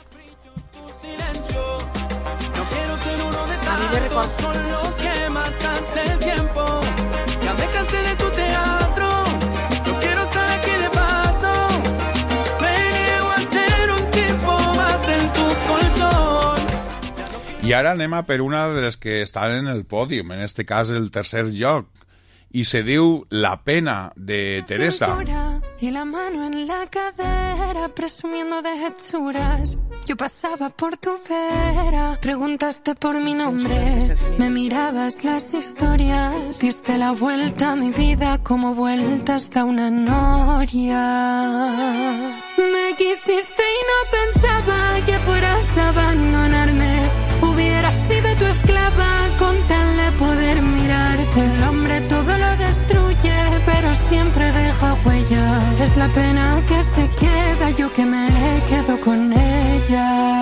[SPEAKER 3] A mí me recuerda con los que matas el tiempo. Ya me cansé de tu teatro, no quiero estar aquí de paso. Me niego a ser un tipo más en tu colchón.
[SPEAKER 16] I ara anem a per una de les que estan en el pòdium, en este cas el tercer lloc, i se diu La pena, de Teresa.
[SPEAKER 18] Y la mano en la cadera, presumiendo de hechuras. Yo pasaba por tu vera, preguntaste por mi nombre, me mirabas las historias, diste la vuelta a mi vida como vueltas da una noria. Me quisiste y no pensaba que fueras a abandonarme. Hubiera sido tu esclava con tal de poder mirarte. El hombre todo lo destruye, pero siempre deja huella. Es la pena que se queda, yo que me quedo con ella.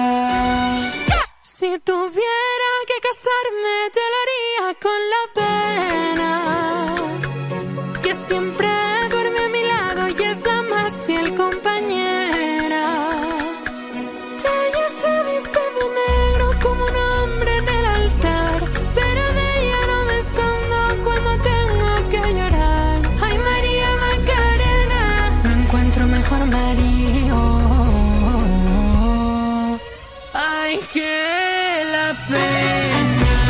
[SPEAKER 18] Si tuviera que casarme, yo lo haría con la pena. Que siempre duerme a mi lado y es la más fiel compañera. Ella se viste de negro como un hombre en el altar, pero de ella no me escondo cuando tengo que llorar. Ay, María Macarena, no encuentro mejor marido. Ay, que la pena.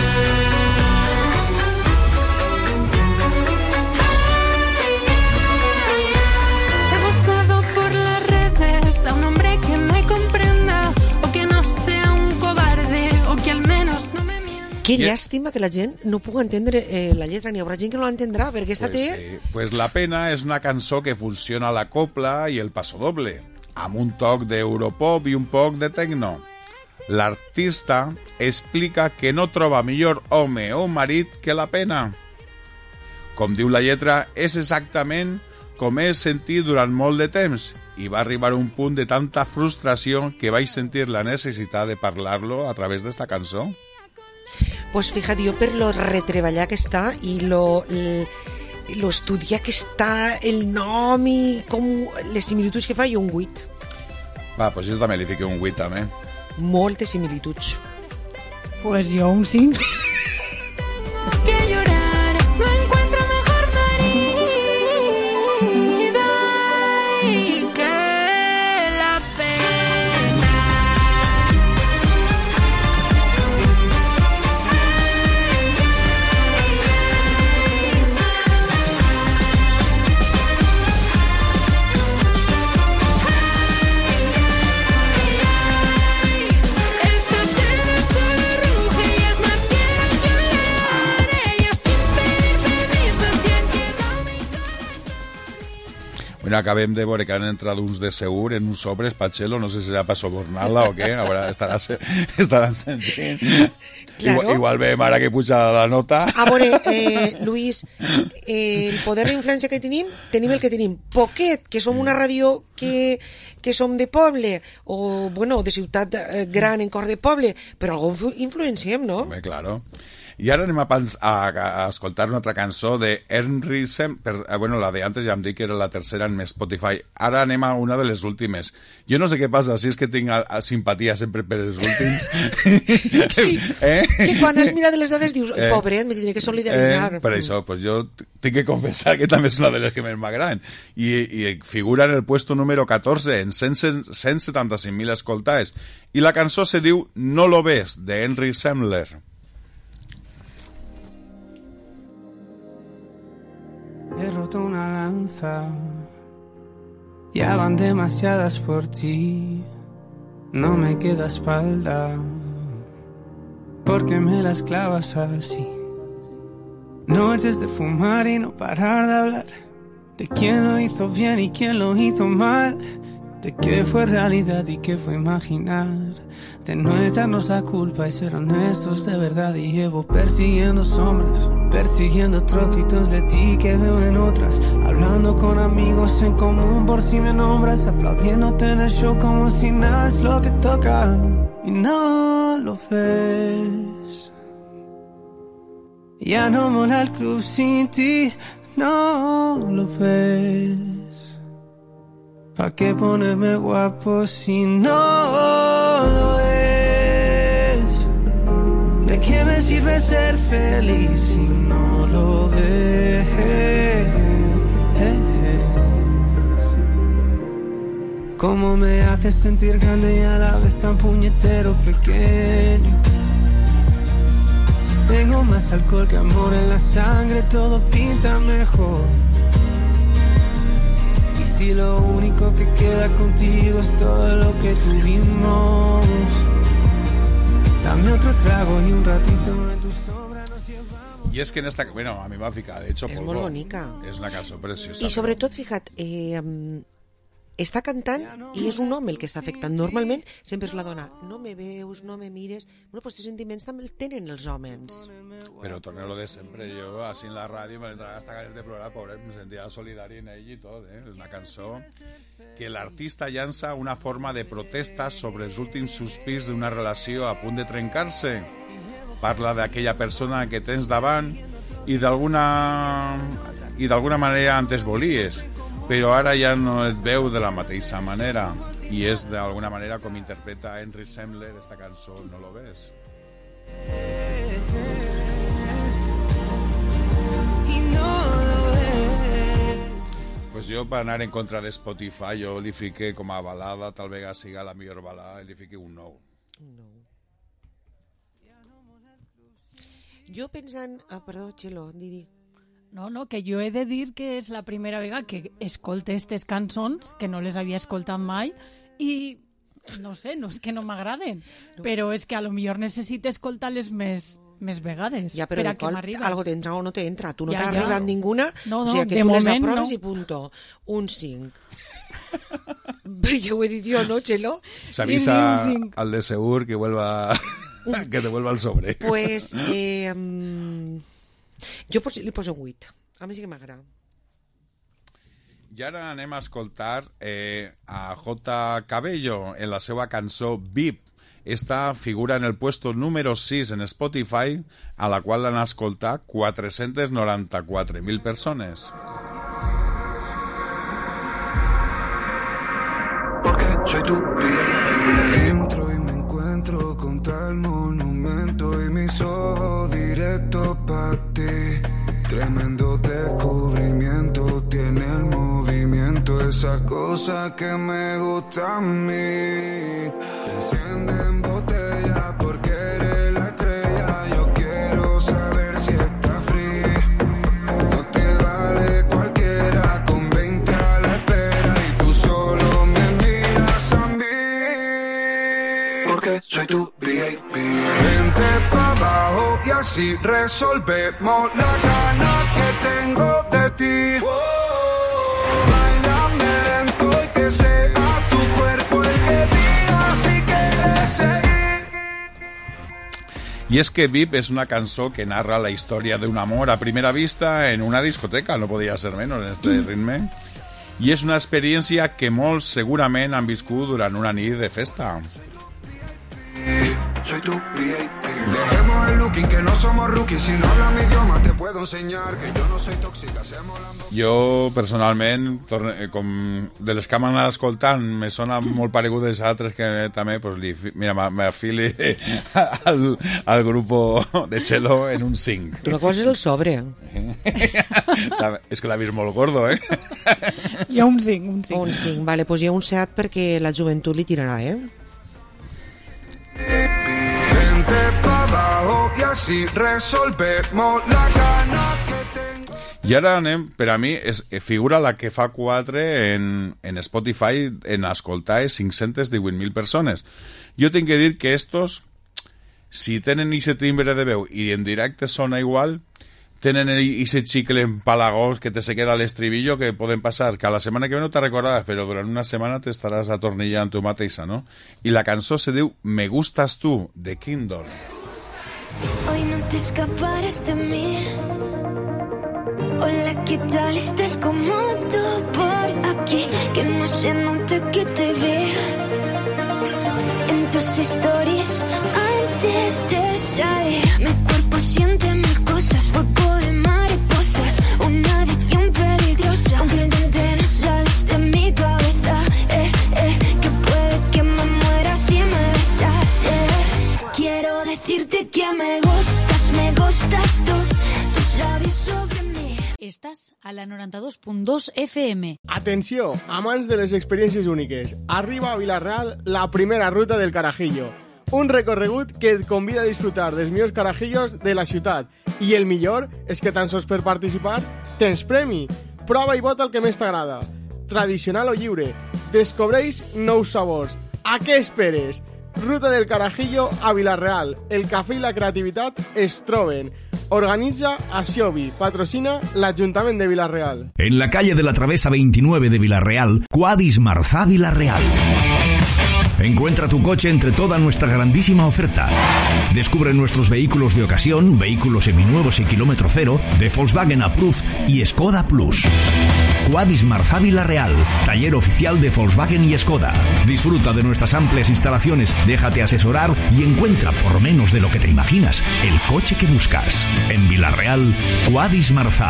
[SPEAKER 18] He buscado por las redes a un hombre que me comprenda, o que no sea un cobarde, o que al menos no me mienta.
[SPEAKER 4] Que llàstima que la gent no pugui entendre la lletra, ni haurà gent que no l'entendrà, perquè esta
[SPEAKER 16] Pues,
[SPEAKER 4] té...
[SPEAKER 16] pues La pena és una cançó que funciona a la copla i el pasodoble, amb un toc d'europop i un poc de tecno. L'artista explica que no troba millor home o marit que la pena. Com diu la lletra, és exactament com he sentit durant molt de temps, i va arribar un punt de tanta frustració que vaig sentir la necessitat de parlar-lo a través d'esta cançó.
[SPEAKER 4] Pues fíjate, jo per lo retreballar que està i lo estudiar que està el nom i com les similituds que fa, jo un 8.
[SPEAKER 16] Va, pues jo també li fiqué un 8 també.
[SPEAKER 4] Moltes similituds.
[SPEAKER 17] Pues jo un 5.
[SPEAKER 18] Que llorar, no encuentro mejor marido. Ay, que la pena. Ay,
[SPEAKER 16] Bueno, acabem de veure que han entrat uns de segur en uns sobres, Pachelo, no sé si serà per sobornar-la o què, ara estaran sentint. Claro. Igual veiem ara que puja la nota.
[SPEAKER 4] A veure, Luis, el poder d'influència que tenim el que tenim. Poquet, que som una ràdio que som de poble, o, bueno, de ciutat gran en cor de poble, però algú influenciem, no?
[SPEAKER 16] Bé, claro. I ara anem a escoltar una altra cançó de Henry Sembler. Bueno, la de antes ja em dic que era la tercera en Spotify. Ara anem a una de les últimes. Jo no sé què passa, si és que tinc simpatia sempre per els últims.
[SPEAKER 4] Sí, que quan has mirat les dades dius, pobret, me tindré que solidaritzar.
[SPEAKER 16] Per això, pues jo tinc que confessar que també és una de les que més m'agraden. I figura en el puesto número 14, en 175.000 escoltades. I la cançó se diu No lo ves, de Henry Sembler.
[SPEAKER 19] He roto una lanza, ya van demasiadas por ti, no me queda espalda, porque me las clavas así. Noches de fumar y no parar de hablar, de quién lo hizo bien y quién lo hizo mal, de qué fue realidad y qué fue imaginar, de no echarnos la culpa y ser honestos de verdad. Y llevo persiguiendo sombras, persiguiendo trocitos de ti que veo en otras, hablando con amigos en común por si me nombras, aplaudiéndote en el show como si nada es lo que toca. Y no lo ves, ya no mola el club sin ti, no lo ves. ¿Pa' qué ponerme guapo si no lo es? ¿De qué me sirve ser feliz si no lo ves? ¿Cómo me haces sentir grande y a la vez tan puñetero pequeño? Si tengo más alcohol que amor en la sangre, todo pinta mejor. Si lo único que queda contigo es todo lo que tuvimos, dame otro trago y un ratito en tu sombra nos llevamos.
[SPEAKER 16] Y es que en esta... Bueno, a mi m'ha ficat, de hecho,
[SPEAKER 4] és molt bonica.
[SPEAKER 16] És una cançó preciosa.
[SPEAKER 4] I sobretot, fija't, està cantant i és un home el que està afectant. Normalment sempre és la dona. No me veus, no me mires. Bueno, pues aquests sentiments també el tenen els homes.
[SPEAKER 16] Però torno lo de sempre. Jo, així en la ràdio, me entrava hasta ganes de plorar, pobret, me sentia solidari en ell i tot. És una cançó que l'artista llança una forma de protesta sobre els últims sospirs d'una relació a punt de trencar-se. Parla d'aquella persona que tens davant i d'alguna manera antes volies, però ara ja no et veu de la mateixa manera, i és d'alguna manera com interpreta Henry Sembler esta cançó No lo ves. Pues jo, per anar en contra de Spotify, jo li fiqué com a balada, tal vegada siga la millor balada, li fiqué un 9.
[SPEAKER 4] Jo pensant... perdó, Txelo, Didi.
[SPEAKER 17] No, que jo he de dir que és la primera vegada que escolte aquestes cançons, que no les havia escoltat mai, i no sé, no és que no m'agraden, però és que a lo millor necessito escoltar-les més vegades.
[SPEAKER 4] Ja, però
[SPEAKER 17] per
[SPEAKER 4] de
[SPEAKER 17] a que
[SPEAKER 4] col,
[SPEAKER 17] m'arriba.
[SPEAKER 4] algo t'entra o no t'entra. Tu no t'ha arribat ninguna,
[SPEAKER 17] no,
[SPEAKER 4] o sigui que
[SPEAKER 17] de
[SPEAKER 4] tu les
[SPEAKER 17] moment,
[SPEAKER 4] aproves
[SPEAKER 17] no.
[SPEAKER 4] i punto. Un 5. Ja ho he dit jo, ¿no, Txelo?
[SPEAKER 16] S'avisa al de segur que vuelva... que te vuelva al sobre.
[SPEAKER 4] Pues... jo li poso 8. A mi sí que m'agrada.
[SPEAKER 16] I ara anem a escoltar a J. Cabello en la seva cançó VIP. Esta figura en el puesto número 6 en Spotify, a la qual l'han escoltat 494.000 persones.
[SPEAKER 19] Porque soy tu entro y me encuentro con tal monumento y mis ojos directos para ti. Tremendo descubrimiento, tiene el movimiento, esa cosa que me gusta a mí. Te enciende en botella porque eres la estrella. Yo quiero saber si está free. No te vale cualquiera, con 20 a la espera y tú solo me miras a mí. Porque soy tu VIP. Vente pa' abajo y así resolvemos la gana que tengo de ti. Báilame
[SPEAKER 16] Y es que VIP es una canción que narra la historia de un amor a primera vista en una discoteca, no podía ser menos en este ritme. I és una experiència que molts segurament han viscut durant una nit de festa.
[SPEAKER 20] Soy tu Dejemos el looking, que no somos rookies. Si no hablas mi idioma te puedo enseñar que yo no soy tóxica.
[SPEAKER 16] Jo, personalment, com de les que m'han anat escoltant, me sona molt paregudes a altres que també, pues, mira, m'afili al grupo de cello en un 5.
[SPEAKER 4] Una cosa és el sobre.
[SPEAKER 16] És que l'ha vist molt gordo, eh?
[SPEAKER 17] Hi ha un 5, un 5.
[SPEAKER 4] Un 5, vale, doncs hi ha un 7 perquè la joventut li tirarà, eh?
[SPEAKER 20] Vente pa' abajo y así resolvemos la gana que tengo.
[SPEAKER 16] I ara anem, per a mi, figura la que fa 4 en Spotify en escoltar 518.000 persones. Jo tinc que dir que estos, si tenen ese timbre de veu i en directe sona igual, tenen ese chicle empalagós que te se queda al estribillo, que poden passar, que a la setmana que ve no te recordaràs, però durant una setmana t'estaràs atornillant tu mateixa, no? I la cançó se diu Me gustas tú, de Kindle.
[SPEAKER 15] Hoy no te escaparás de mí. Hola, ¿qué tal? Estás como tú por aquí. Que no se note que te vi en tus stories antes de salir. Mi cuerpo siente mil cosas, fuego de mariposas, una adicción peligrosa. Aunque intenté no sales de mi cabeza, que puede que me muera si me besas, Quiero decirte que me gustas tú, tus labios sobre mí.
[SPEAKER 2] Estàs a la 92.2 FM.
[SPEAKER 12] Atenció, amants de les experiències úniques. Arriba a Vila-real la primera ruta del Carajillo. Un recorregut que et convida a disfrutar dels millors carajillos de la ciutat. I el millor és que tan sols per participar tens premi. Prova i vota el que més t'agrada. Tradicional o lliure. Descobreix nous sabors. A què esperes? Ruta del Carajillo a Vila-real. El cafè i la creativitat es troben. Organitza Asiobi, patrocina l'Ajuntament de Vila-real.
[SPEAKER 13] En la calle de la Travesa 29 de Vila-real, Quadis Marzá Vila-real. Encuentra tu coche entre toda nuestra grandísima oferta. Descubre nuestros vehículos de ocasión, vehículos seminuevos y kilómetro cero, de Volkswagen Approved y Skoda Plus. Quadis Marzá Vila-real, taller oficial de Volkswagen y Skoda. Disfruta de nuestras amplias instalaciones, déjate asesorar y encuentra, por menos de lo que te imaginas, el coche que buscas. En Vila-real, Quadis Marzá.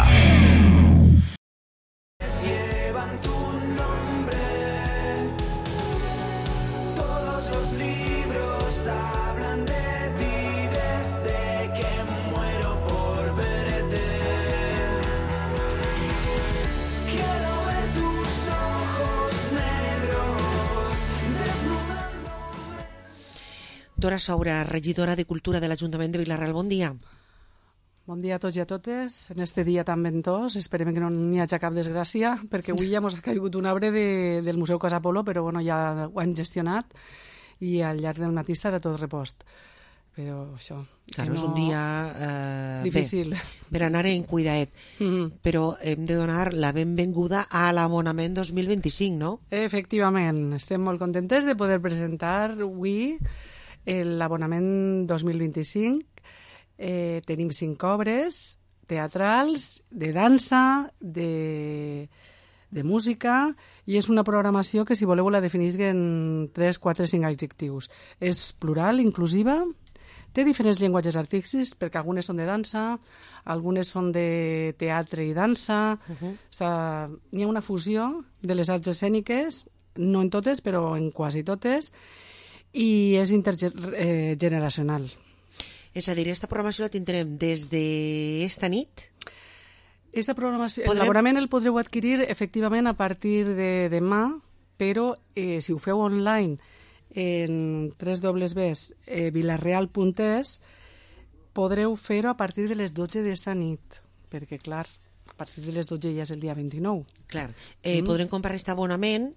[SPEAKER 4] Dora Saura, regidora de Cultura de l'Ajuntament de Vila-real, bon dia.
[SPEAKER 21] Bon dia a tots i a totes. En este dia tan ventós, esperem que no n'hi hagi cap desgràcia, perquè avui ja ens ha caigut un arbre del Museu Casa Polo, però bueno, ja ho hem gestionat i al llarg del matí estarà tot repost. Però això...
[SPEAKER 4] Claro, no... és un dia
[SPEAKER 21] difícil.
[SPEAKER 4] Bé, per anar en cuidaet. Però hem de donar la benvinguda a l'abonament 2025, no?
[SPEAKER 21] Efectivament. Estem molt contentes de poder presentar avui l'abonament 2025. Tenim 5 obres teatrals, de dansa, de música, i és una programació que, si voleu, la definisc en 3, 4, 5 adjectius. És plural, inclusiva, té diferents llenguatges artístics, perquè algunes són de dansa, algunes són de teatre i dansa. N'hi ha una fusió de les arts escèniques, no en totes, però en quasi totes, i és intergeneracional.
[SPEAKER 4] És a dir, aquesta programació la tindrem des d'esta nit?
[SPEAKER 21] Esta programació, l'abonament el podreu adquirir efectivament a partir de demà, però si ho feu online en www.vilarreal.es podreu fer-ho a partir de les 12 d'esta nit, perquè clar, a partir de les 12 ja és el dia 29.
[SPEAKER 4] Clar, podrem comprar aquest abonament.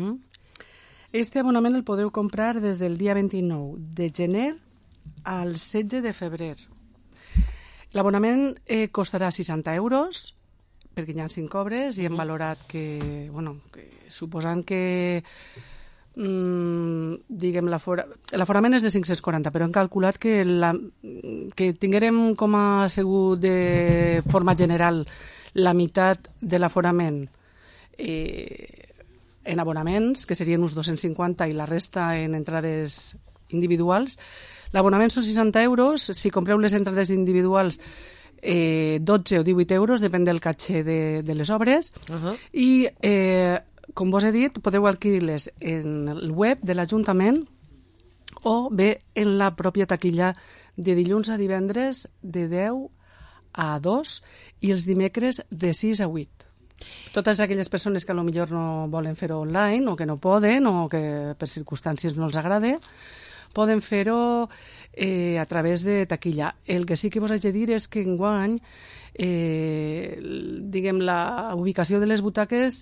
[SPEAKER 21] Este abonament el podeu comprar des del dia 29 de gener al 16 de febrer. L'abonament costarà 60 euros, perquè hi ha 5 obres i hem valorat que, bueno, suposant que diguem, l'aforament és de 540, però hem calculat que tinguérem com a assegut de forma general la meitat de l'aforament en abonaments, que serien uns 250, i la resta en entrades individuals. L'abonament són 60 euros, si compreu les entrades individuals 12 o 18 euros, depèn del caché de les obres, i com vos he dit, podeu adquirir-les en el web de l'Ajuntament o bé en la pròpia taquilla de dilluns a divendres de 10 a 2 i els dimecres de 6 a 8. Totes aquelles persones que potser no volen fer-ho online o que no poden o que per circumstàncies no els agrada, poden fer-ho a través de taquilla. El que sí que vos haig de dir és que enguany diguem, la ubicació de les butaques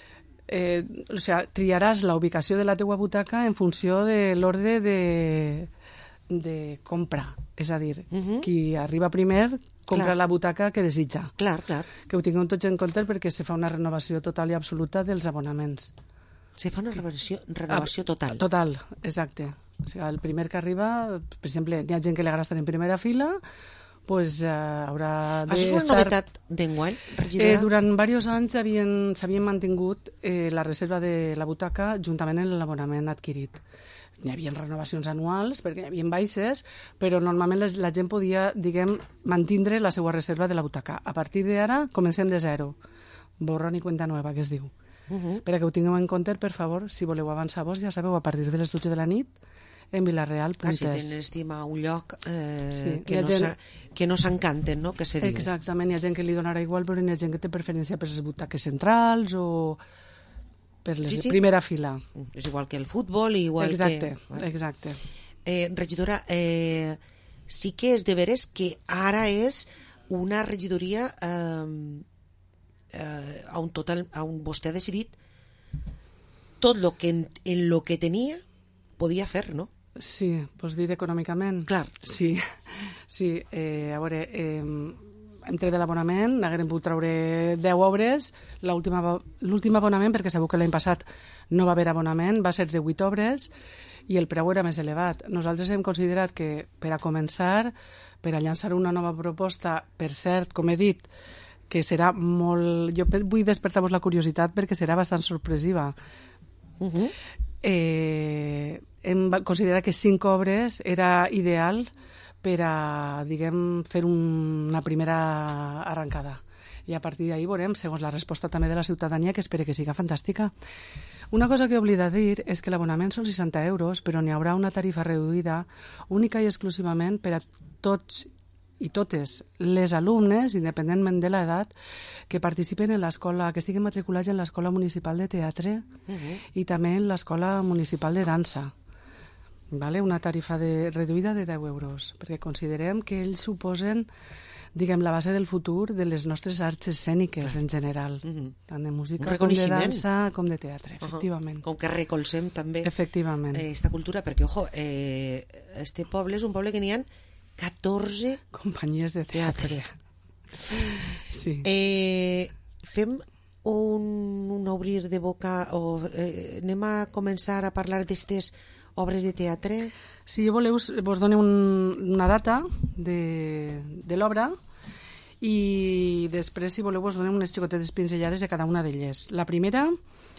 [SPEAKER 21] triaràs la ubicació de la teua butaca en funció de l'ordre de compra. És a dir, qui arriba primer compra la butaca que desitja.
[SPEAKER 4] Clar.
[SPEAKER 21] Que ho tingueu tots en compte perquè se fa una renovació total i absoluta dels abonaments.
[SPEAKER 4] Se fa una renovació total?
[SPEAKER 21] Total, exacte. O sigui, el primer que arriba, per exemple, hi ha gent que li agrada estar en primera fila, pues, haurà d'estar...
[SPEAKER 4] Això és una novetat d'enguany, regidora?
[SPEAKER 21] Durant diversos anys s'havien mantingut la reserva de la butaca juntament amb l'abonament adquirit. Hi havia renovacions anuals, perquè hi havia baixes, però normalment la gent podia, diguem, mantindre la seva reserva de la butaca. A partir d'ara comencem de zero. Borrón i cuenta nueva, que es diu. Per que ho tingueu en compte, per favor, si voleu avançar vos, ja sabeu, a partir de les 12 de la nit, en Vilareal.es.
[SPEAKER 4] Si tenen estima a un lloc que no s'encanten, no? Que se diu.
[SPEAKER 21] Exactament, hi ha gent que li donarà igual, però hi ha gent que té preferència per les butaques centrals o per les de primera fila.
[SPEAKER 4] És igual que el futbol, igual
[SPEAKER 21] que... Exacte.
[SPEAKER 4] Regidora, sí que és de veres que ara és una regidoria on vostè ha decidit tot el que en lo que tenia podia fer, no?
[SPEAKER 21] Sí, vols dir econòmicament?
[SPEAKER 4] Clar.
[SPEAKER 21] Sí, a veure, entre de l'abonament n'haguem pogut treure 10 obres, l'últim abonament, perquè sabeu que l'any passat no va haver abonament, va ser de 8 obres i el preu era més elevat. Nosaltres hem considerat que per a començar, per a llançar una nova proposta, per cert, com he dit, que serà molt... Jo vull despertar-vos la curiositat perquè serà bastant sorpresiva. Hem considerat que 5 obres era ideal per a, diguem, fer una primera arrencada. I a partir d'ahir veurem, segons la resposta també de la ciutadania, que espero que siga fantàstica. Una cosa que he oblidat dir és que l'abonament són 60 euros, però n'hi haurà una tarifa reduïda única i exclusivament per a tots i totes les alumnes, independentment de l'edat, que participen en l'escola, que estiguen matriculats en l'Escola Municipal de Teatre i també en l'Escola Municipal de Dansa. Vale? Una tarifa reduïda de 10 euros, perquè considerem que ells suposen, diguem, la base del futur de les nostres arts escèniques en general, tant de música com de dansa com de teatre, efectivament.
[SPEAKER 4] Com que recolzem també
[SPEAKER 21] esta
[SPEAKER 4] cultura, perquè, ojo, este poble és un poble que n'hi ha 14
[SPEAKER 21] companyies de teatre. Sí.
[SPEAKER 4] Fem un obrir de boca o anem a començar a parlar d'estes obres de teatre?
[SPEAKER 21] Si voleu, vos dono una data de l'obra i després, si voleu, vos donem unes xicotetes pinzellades de cada una d'elles. La primera,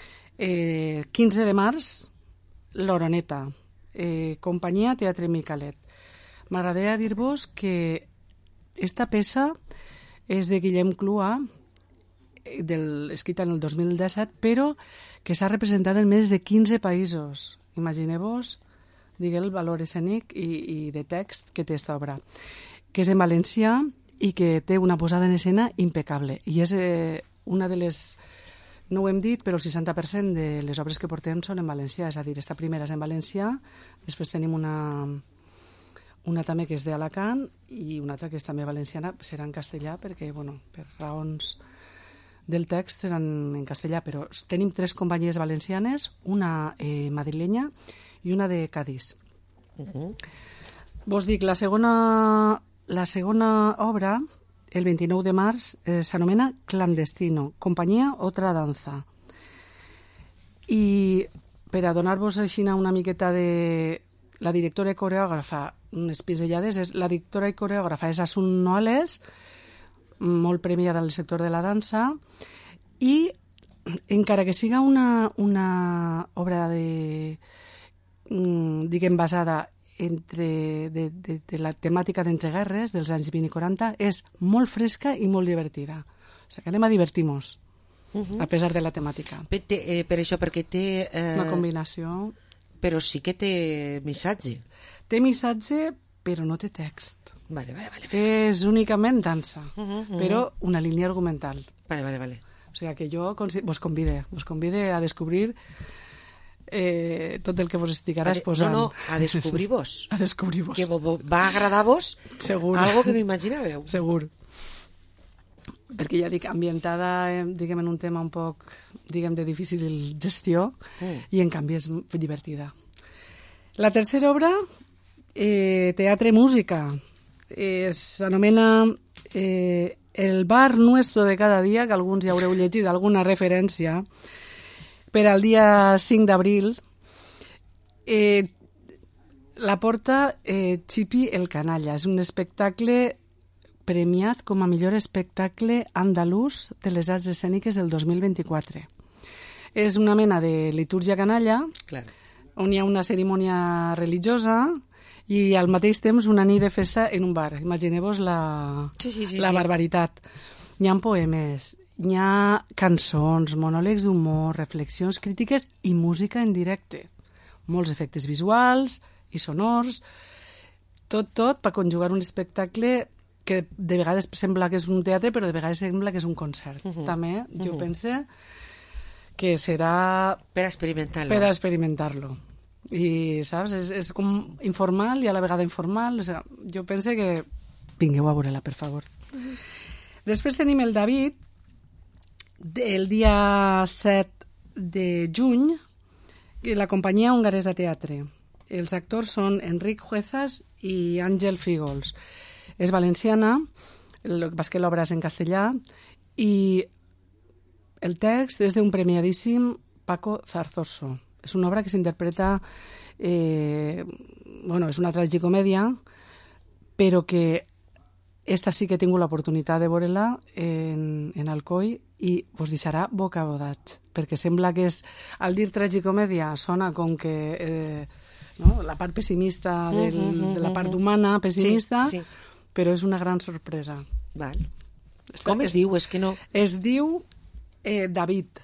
[SPEAKER 21] 15 de març, l'Oroneta, companyia Teatre Micalet. M'agradaria dir-vos que esta peça és de Guillem Clua, escrita en el 2017, però que s'ha representat en més de 15 països. Imagineu-vos, digueu, el valor escènic i de text que té aquesta obra, que és en valencià i que té una posada en escena impecable. I és una de les... No ho hem dit, però el 60% de les obres que portem són en valencià, és a dir, esta primera és en valencià, després tenim una també que és d'Alacant i una altra que és també valenciana, serà en castellà perquè, bueno, per raons del text seran en castellà, però tenim 3 companyies valencianes, una madrilenya i una de Cadís. Vos dic, la segona obra, el 29 de març, s'anomena Clandestino, companyia Otra Danza. I per a donar-vos així una miqueta de... La directora i coreògrafa, unes pinzellades, la directora i coreògrafa és Asun Noales, molt premiada al sector de la dansa, i encara que siga una obra diguem, basada de la temàtica d'entreguerres dels anys 20 i 40, és molt fresca i molt divertida. O sigui que anem a divertir-nos, a pesar de la temàtica.
[SPEAKER 4] Per això, perquè té...
[SPEAKER 21] Una combinació...
[SPEAKER 4] Però sí que té missatge.
[SPEAKER 21] Té missatge, però no té text.
[SPEAKER 4] Vale.
[SPEAKER 21] És únicament dansa, però una línia argumental.
[SPEAKER 4] Vale.
[SPEAKER 21] O sigui que jo vos convide a descobrir tot el que vos estic ara exposant.
[SPEAKER 4] No, a descobrir-vos.
[SPEAKER 21] A descobrir-vos.
[SPEAKER 4] Que va agradar-vos algo que no imaginàveu.
[SPEAKER 21] Segur. Perquè ja dic, ambientada, diguem, en un tema un poc, diguem, de difícil gestió, i en canvi és divertida. La tercera obra, Teatre Música, s'anomena El bar nuestro de cada dia, que alguns ja haureu llegit alguna referència, per al dia 5 d'abril. La porta Chipi el Canalla. És un espectacle premiat com a millor espectacle andalús de les arts escèniques del 2024. És una mena de litúrgia canalla, on hi ha una cerimònia religiosa i al mateix temps una nit de festa en un bar. Imagineu-vos la barbaritat. Hi ha poemes, hi ha cançons, monòlegs d'humor, reflexions crítiques i música en directe. Molts efectes visuals i sonors, tot per conjugar un espectacle que de vegades sembla que és un teatre, però de vegades sembla que és un concert. També jo pense que serà...
[SPEAKER 4] Per experimentar-lo.
[SPEAKER 21] Per experimentar-lo. I, saps, és com informal i a la vegada informal. O sigui, jo pense que... Vingueu a veure-la, per favor. Després tenim el David, el dia 7 de juny, la companyia hongaresa teatre. Els actors són Enric Juezas i Àngel Fígols. És valenciana, el que passa que l'obra és en castellà, i el text és d'un premiadíssim Paco Zarzoso. És una obra que s'interpreta... és una tragicomèdia, però que esta sí que he tingut l'oportunitat de veure-la en Alcoi i us deixarà bocabadats, perquè sembla que és... Al dir tragicomèdia sona com que... la part pessimista de la part humana pessimista... Sí. Però és una gran sorpresa.
[SPEAKER 4] Val. Com es diu? És que no...
[SPEAKER 21] Es diu David.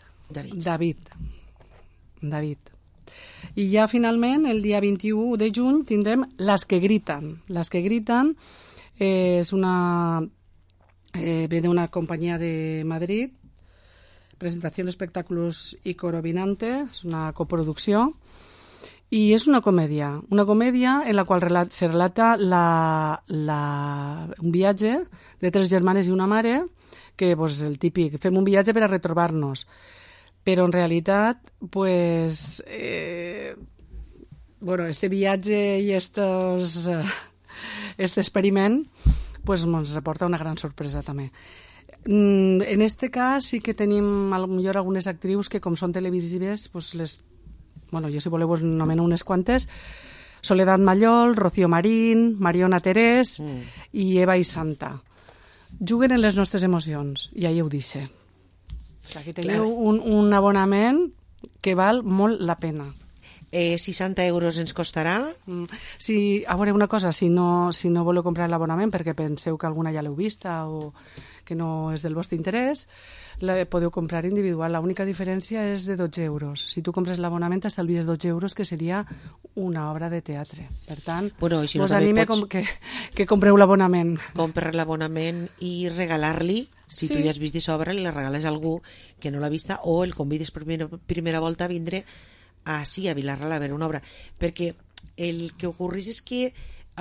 [SPEAKER 21] I ja finalment, el dia 21 de juny, tindrem Las que gritan. Las que gritan és una... ve d'una companyia de Madrid, Presentación de Espectáculos y Coro Vinante, és una coproducció, i és una comèdia en la qual se relata un viatge de 3 germanes i una mare, que és el típic, fem un viatge per a retrobar-nos. Però en realitat, este viatge i este experiment ens reporta una gran sorpresa també. En este cas sí que tenim potser algunes actrius que, com són televisives, les... jo si voleu us nomeno unes quantes: Soledad Mallol, Rocío Marín, Mariona Terés i Eva i Santa. Juguen en les nostres emocions, i ahí ho dice. Aquí teniu un abonament que val molt la pena.
[SPEAKER 4] 60 euros ens costarà?
[SPEAKER 21] Sí, a veure, una cosa, si no voleu comprar l'abonament perquè penseu que alguna ja l'heu vista o que no és del vostre interès, la podeu comprar individual. L'única diferència és de 12 euros. Si tu compres l'abonament t'estalvies 12 euros, que seria una obra de teatre. Per tant,
[SPEAKER 4] si no,
[SPEAKER 21] us anime que compreu l'abonament.
[SPEAKER 4] Comprar l'abonament i regalar-li, si tu ja has vist aquesta obra, li la regales a algú que no l'ha vista, o el convidis per primera volta a vindre a Vilar-real a veure una obra. Perquè el que ocorreix és que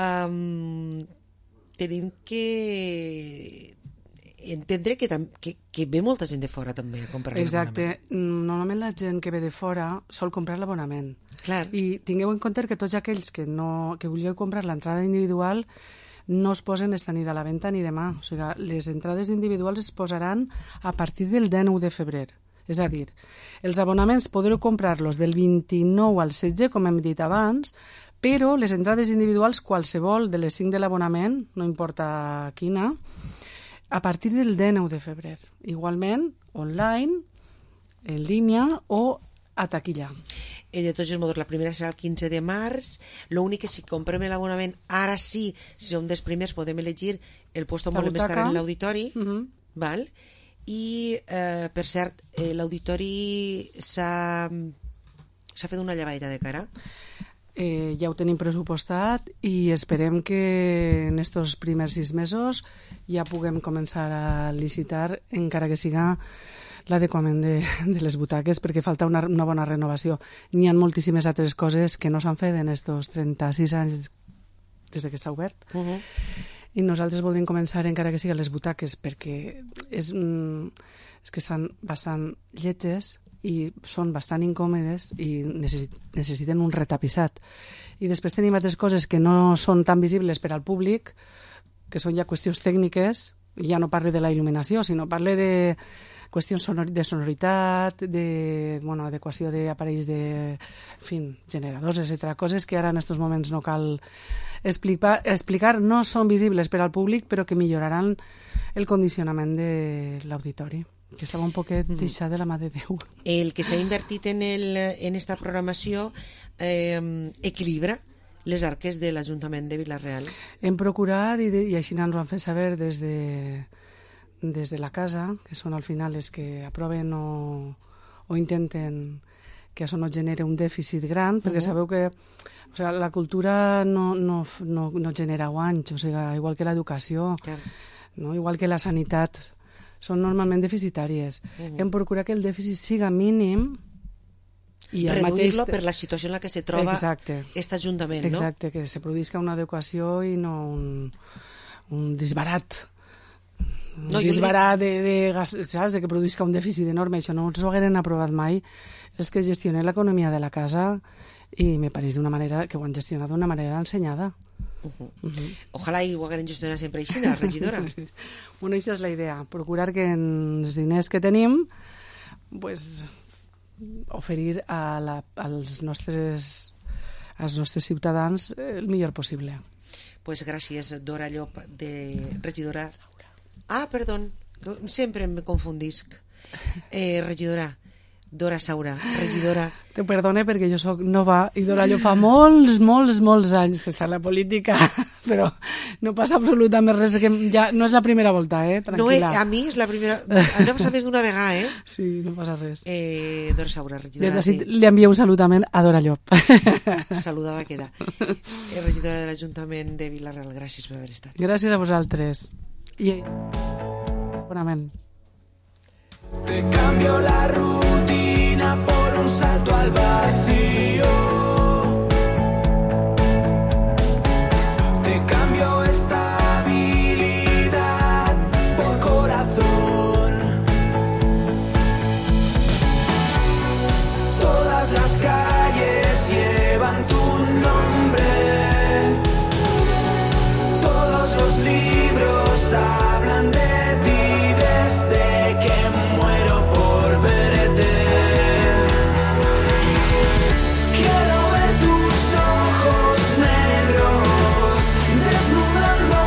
[SPEAKER 4] tenim que entendre que ve molta gent de fora també a comprar l'abonament.
[SPEAKER 21] Exacte. Normalment la gent que ve de fora sol comprar l'abonament.
[SPEAKER 4] Clar.
[SPEAKER 21] I tingueu en compte que tots aquells que vulgueu comprar l'entrada individual no es posen esta nit a la venda ni demà. O sigui, les entrades individuals es posaran a partir del 19 de febrer. És a dir, els abonaments podreu comprar-los del 29 al 16, com hem dit abans, però les entrades individuals, qualsevol de les 5 de l'abonament, no importa quina, a partir del 19 de febrer. Igualment, online, en línia o a taquilla.
[SPEAKER 4] De tots els modos, la primera serà el 15 de març. L'únic que si comprem l'abonament, ara sí, si som dels primers, podem elegir el lloc on volem estar en l'auditori. Val? I, per cert, l'auditori s'ha fet una llevaire de cara.
[SPEAKER 21] Ja ho tenim pressupostat i esperem que en estos primers 6 mesos ja puguem començar a licitar, encara que siga l'adequament de les butaques, perquè falta una bona renovació. N'hi ha moltíssimes altres coses que no s'han fet en estos 36 anys des que està obert. I nosaltres volem començar, encara que siguin les butaques, perquè és que estan bastant lletges i són bastant incòmodes i necessiten un retapissat. I després tenim altres coses que no són tan visibles per al públic, que són ja qüestions tècniques. Ja no parle de la il·luminació, sinó parle de qüestions de sonoritat, adequació d'aparells generadors, etc. Coses que ara en aquests moments no cal explicar, no són visibles per al públic, però que milloraran el condicionament de l'auditori, que estava un poquet deixat de la mà de Déu.
[SPEAKER 4] El que s'ha invertit en esta programació equilibra les arques de l'Ajuntament de Vila-real.
[SPEAKER 21] Hem procurat, i així ens ho han fet saber des de la casa, que són al final les que aproven o intenten que això no genere un dèficit gran, perquè sabeu que la cultura no genera guanys, igual que l'educació, igual que la sanitat, són normalment deficitàries. Hem procurat que el dèficit siga mínim i
[SPEAKER 4] reduir-lo per la situació en la que se troba aquest Ajuntament, no?
[SPEAKER 21] Exacte, que se produïsca una adequació i no un disbarat. Un disbarat de que produïsca un dèficit enorme. Això no ens ho hagueren aprovat mai. És que gestione l'economia de la casa i me pareix d'una manera que ho han gestionat d'una manera ensenyada.
[SPEAKER 4] Ojalà i ho hagueren gestionat sempre així, la regidora.
[SPEAKER 21] Bueno, això és la idea, procurar que en els diners que tenim oferir als nostres ciutadans el millor possible.
[SPEAKER 4] Pues gràcies, Dora Llop, regidora. Perdó, sempre em confundisc. Regidora Dora Saura, regidora.
[SPEAKER 21] Te perdone perquè jo soc nova i Dora Llop fa molts anys que està en la política, però no passa absolutament res, que ja no és la primera volta, tranquil·la.
[SPEAKER 4] No, a mi és la primera, no passa més d'una vegada,
[SPEAKER 21] Sí, no passa res.
[SPEAKER 4] Dora Saura, regidora.
[SPEAKER 21] Des d'ací li envio un saludament a Dora Llop.
[SPEAKER 4] Saludada queda. Regidora de l'Ajuntament de Vila-real, gràcies per haver estat.
[SPEAKER 21] Gràcies a vosaltres. I bonament.
[SPEAKER 3] Te cambio la rutina por un salto al vacío. Te cambio estabilidad por corazón. Todas las calles llevan tu nombre. Todos los libros hablan de ti desde que muero por verte. Quiero ver tus ojos negros desnudando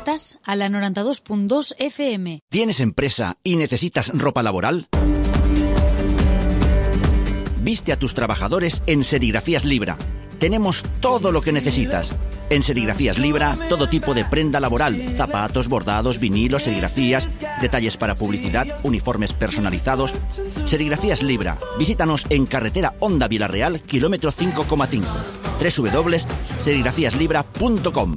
[SPEAKER 2] Estás a la 92.2 FM.
[SPEAKER 14] ¿Tienes empresa y necesitas ropa laboral? Viste a tus trabajadores en Serigrafías Libra. Tenemos todo lo que necesitas. En Serigrafías Libra, todo tipo de prenda laboral, zapatos, bordados, vinilos, serigrafías, detalles para publicidad, uniformes personalizados. Serigrafías Libra. Visítanos en carretera Honda Vilarreal, kilómetro 5,5. www.serigrafíaslibra.com.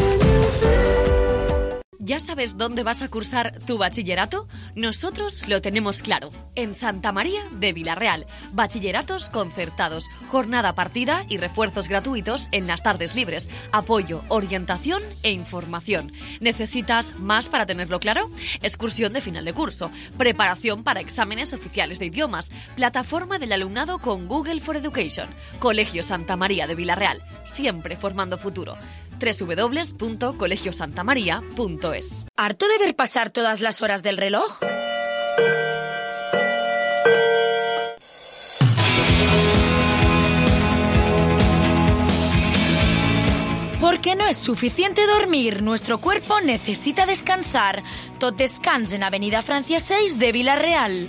[SPEAKER 1] ¿Ya sabes dónde vas a cursar tu bachillerato? Nosotros lo tenemos claro. En Santa María de Vilarreal. Bachilleratos concertados, jornada partida y refuerzos gratuitos en las tardes libres. Apoyo, orientación e información. ¿Necesitas más para tenerlo claro? Excursión de final de curso. Preparación para exámenes oficiales de idiomas. Plataforma del alumnado con Google for Education. Colegio Santa María de Vilarreal. Siempre formando futuro. www.colegiosantamaria.es.
[SPEAKER 2] ¿Harto de ver pasar todas las horas del reloj? Porque no es suficiente dormir, nuestro cuerpo necesita descansar. Tot descans en Avenida Francia 6 de Vilarreal.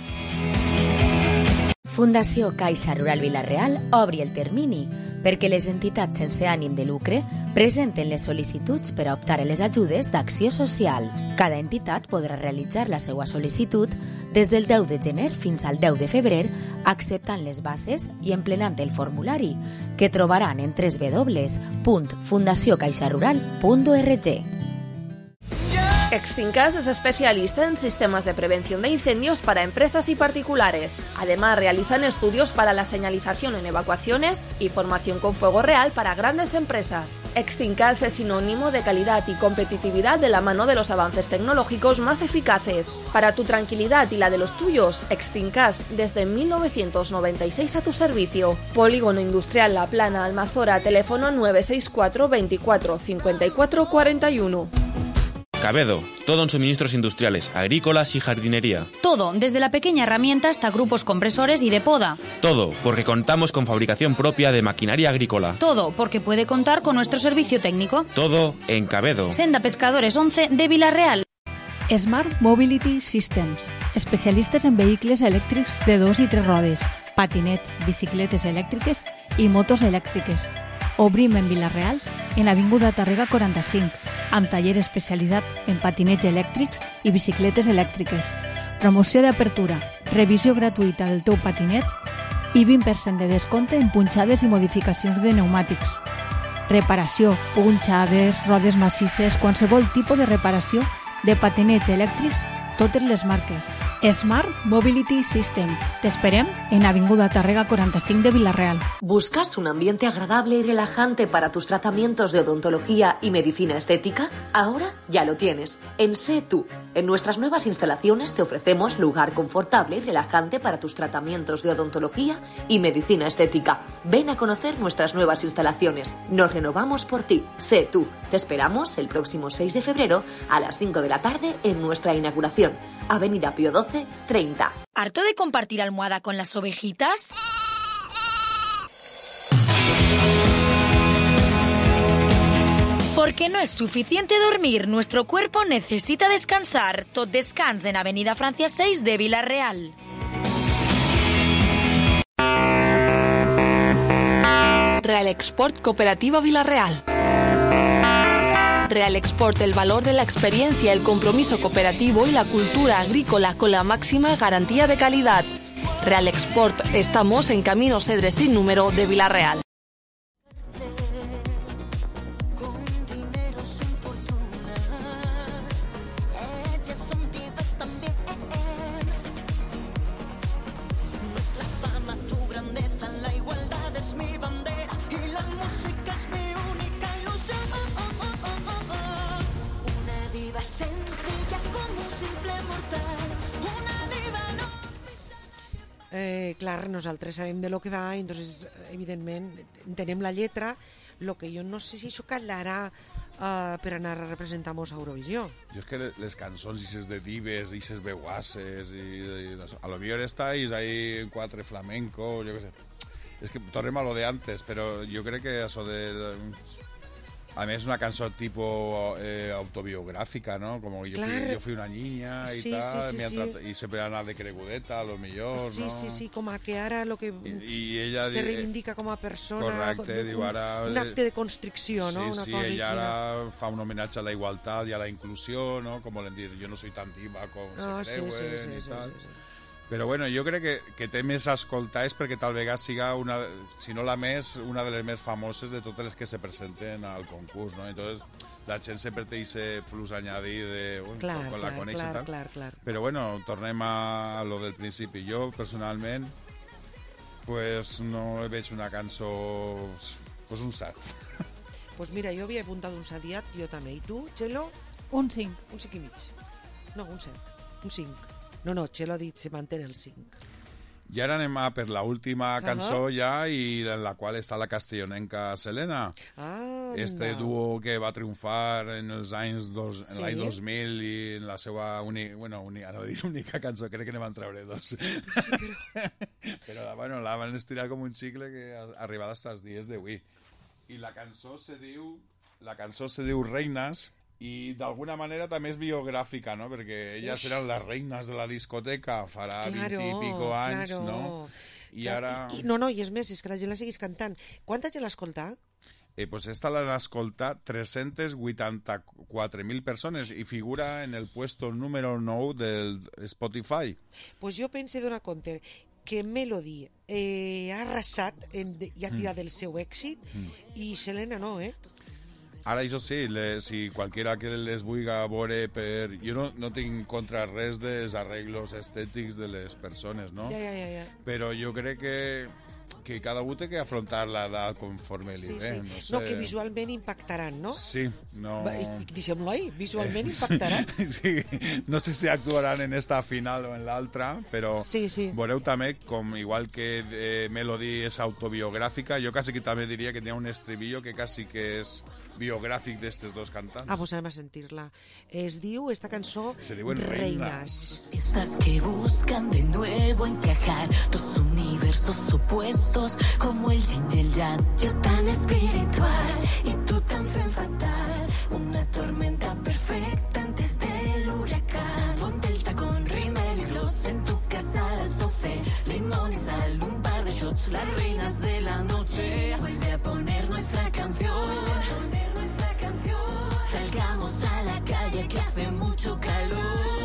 [SPEAKER 22] Fundació Caixa Rural Vilarreal obri el termini perquè les entitats sense ànim de lucre presenten les sol·licituds per a optar a les ajudes d'acció social. Cada entitat podrà realitzar la seva sol·licitud des del 10 de gener fins al 10 de febrer, acceptant les bases i emplenant el formulari, que trobaran en www.fundaciocaixarural.org.
[SPEAKER 5] Extincas es especialista en sistemas de prevención de incendios para empresas y particulares. Además, realizan estudios para la señalización en evacuaciones y formación con fuego real para grandes empresas. Extincas es sinónimo de calidad y competitividad de la mano de los avances tecnológicos más eficaces. Para tu tranquilidad y la de los tuyos, Extincas desde 1996 a tu servicio. Polígono Industrial La Plana, Almazora, teléfono 964 24 54 41.
[SPEAKER 23] Cabedo, todo en suministros industriales, agrícolas y jardinería.
[SPEAKER 2] Todo, desde la pequeña herramienta hasta grupos compresores y de poda.
[SPEAKER 23] Todo, porque contamos con fabricación propia de maquinaria agrícola.
[SPEAKER 2] Todo, porque puede contar con nuestro servicio técnico.
[SPEAKER 23] Todo en Cabedo.
[SPEAKER 2] Senda Pescadores 11 de Vilarreal.
[SPEAKER 8] Smart Mobility Systems, especialistes en vehicles elèctrics de 2 i 3 rodes, patinets, bicicletes elèctriques i motos elèctriques. Obrim en Vilarreal, en Avinguda Tàrrega 45, amb taller especialitzat en patinets elèctrics i bicicletes elèctriques. Promoció d'apertura, revisió gratuïta del teu patinet i 20% de descompte en punxades i modificacions de pneumàtics. Reparació, punxades, rodes massisses, qualsevol tipus de reparació de patinets elèctrics, totes les marques. Smart Mobility System. Te esperem en Avinguda Tàrrega 45 de Vilarreal.
[SPEAKER 24] ¿Buscas un ambiente agradable y relajante para tus tratamientos de odontología y medicina estética? Ahora ya lo tienes. En Sé Tú. En nuestras nuevas instalaciones te ofrecemos lugar confortable y relajante para tus tratamientos de odontología y medicina estética. Ven a conocer nuestras nuevas instalaciones. Nos renovamos por ti. Sé Tú. Te esperamos el próximo 6 de febrero a las 5 de la tarde en nuestra inauguración. Avenida Pío 12, 30.
[SPEAKER 2] ¿Harto de compartir almohada con las ovejitas? Porque no es suficiente dormir, nuestro cuerpo necesita descansar. Tot descans en Avenida Francia 6 de Vilarreal.
[SPEAKER 5] Real Export Cooperativa Vilarreal. Real Export, el valor de la experiencia, el compromiso cooperativo y la cultura agrícola con la máxima garantía de calidad. Real Export, estamos en Camino Cedre sin número de Vilarreal.
[SPEAKER 4] Clar, nosaltres sabem de lo que va, entonces, evidentment, entenem la lletra. Lo que jo no sé si això calarà per anar a representar-nos a Eurovisió.
[SPEAKER 16] Jo és que les cançons, ixes de dives, ixes beguasses, a lo millor estáis ahí quatre flamenco, jo què sé. És que tornem a lo de antes, però jo crec que això de A més, una cançó tipo autobiográfica, ¿no? Como yo fui una niña y tal, y siempre ha anat de cregudeta, a lo millor, no?
[SPEAKER 4] Sí, com a que ara lo que
[SPEAKER 16] ella
[SPEAKER 4] se reivindica com a persona...
[SPEAKER 16] Correcte, diu ara...
[SPEAKER 4] Un acte de constricció, no?
[SPEAKER 16] Sí,
[SPEAKER 4] Una cosa
[SPEAKER 16] ella
[SPEAKER 4] així.
[SPEAKER 16] ara fa un homenatge a la igualtat i a la inclusió, no? Com volen dir, jo no soy tan diva com se creuen i tal. Però bueno, jo crec que té més a escoltar és perquè tal vegada siga una, si no la més, una de les més famoses de totes les que se presenten al concurs, no? Entonces, la gent sempre té ese plus añadir de... quan la coneix i tal.
[SPEAKER 4] Clar.
[SPEAKER 16] Però bueno, tornem a lo del principi. Jo, personalment, pues no veig una cançó... Pues un 7.
[SPEAKER 4] Pues mira, jo havia apuntat un 7, jo també. I tu, Txelo?
[SPEAKER 17] Un 5.
[SPEAKER 4] Un 5 i mig. No, un 7. Un 5. No, Txelo ha dit se mantén el 5.
[SPEAKER 16] I ara anem a per l'última cançó ja, i en la qual està la castellonenca Selena. Duo que va triomfar en els anys l'any 2000 i en la seva única cançó, crec que ne van treure 2. Però bueno, la van estirar com un xicle que ha arribat fins als dies d'avui. I la cançó se diu Reinas, i d'alguna manera també és biogràfica, no? Perquè elles eren les reines de la discoteca farà 20 i pico anys, no? I ara...
[SPEAKER 4] No, i és més, és que la gent la seguís cantant. Quanta gent l'ha escoltat?
[SPEAKER 16] Pues esta l'han escoltat 384.000 persones i figura en el puesto número 9 del Spotify.
[SPEAKER 4] Pues jo pense donar compte que Melody ha arrasat i ha tirat del seu èxit i Selena no,
[SPEAKER 16] Ara, això sí, si qualquiera que les vulgui veure per... Jo no tinc contra res dels arreglos estètics de les persones, no?
[SPEAKER 4] Ja.
[SPEAKER 16] Però jo crec que cada un té que afrontar l'edat conforme li ve.
[SPEAKER 4] No, que visualment impactaran, no?
[SPEAKER 16] Sí, no...
[SPEAKER 4] Deixem-lo ahí, visualment impactaran.
[SPEAKER 16] Sí, no sé si actuaran en esta final o en l'altra, però veureu també, com igual que Melody és autobiogràfica, jo quasi que també diria que hi ha un estribillo que quasi que és biogràfic d'estes dos cantants.
[SPEAKER 4] Pues anem a sentir-la. Es diu, esta cançó,
[SPEAKER 16] se diuen Reinas.
[SPEAKER 18] Estas que buscan de nuevo encajar dos universos opuestos como el yin y el yang. Yo tan espiritual y tú tan femme fatal. Una tormenta perfecta antes del huracán. Ponte el tacón, rímel y gloss en tu casa a las 12. Limón y sal, un par de shots, las reinas de la noche. Vuelve a poner nuestra canción. Salgamos a la calle que hace mucho calor.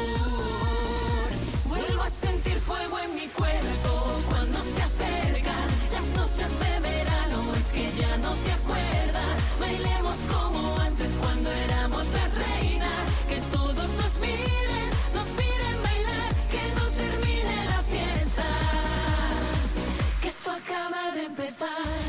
[SPEAKER 18] Vuelvo a sentir fuego en mi cuerpo cuando se acercan las noches de verano. Es que ya no te acuerdas. Bailemos como antes cuando éramos las reinas. Que todos nos miren bailar. Que no termine la fiesta. Que esto acaba de empezar.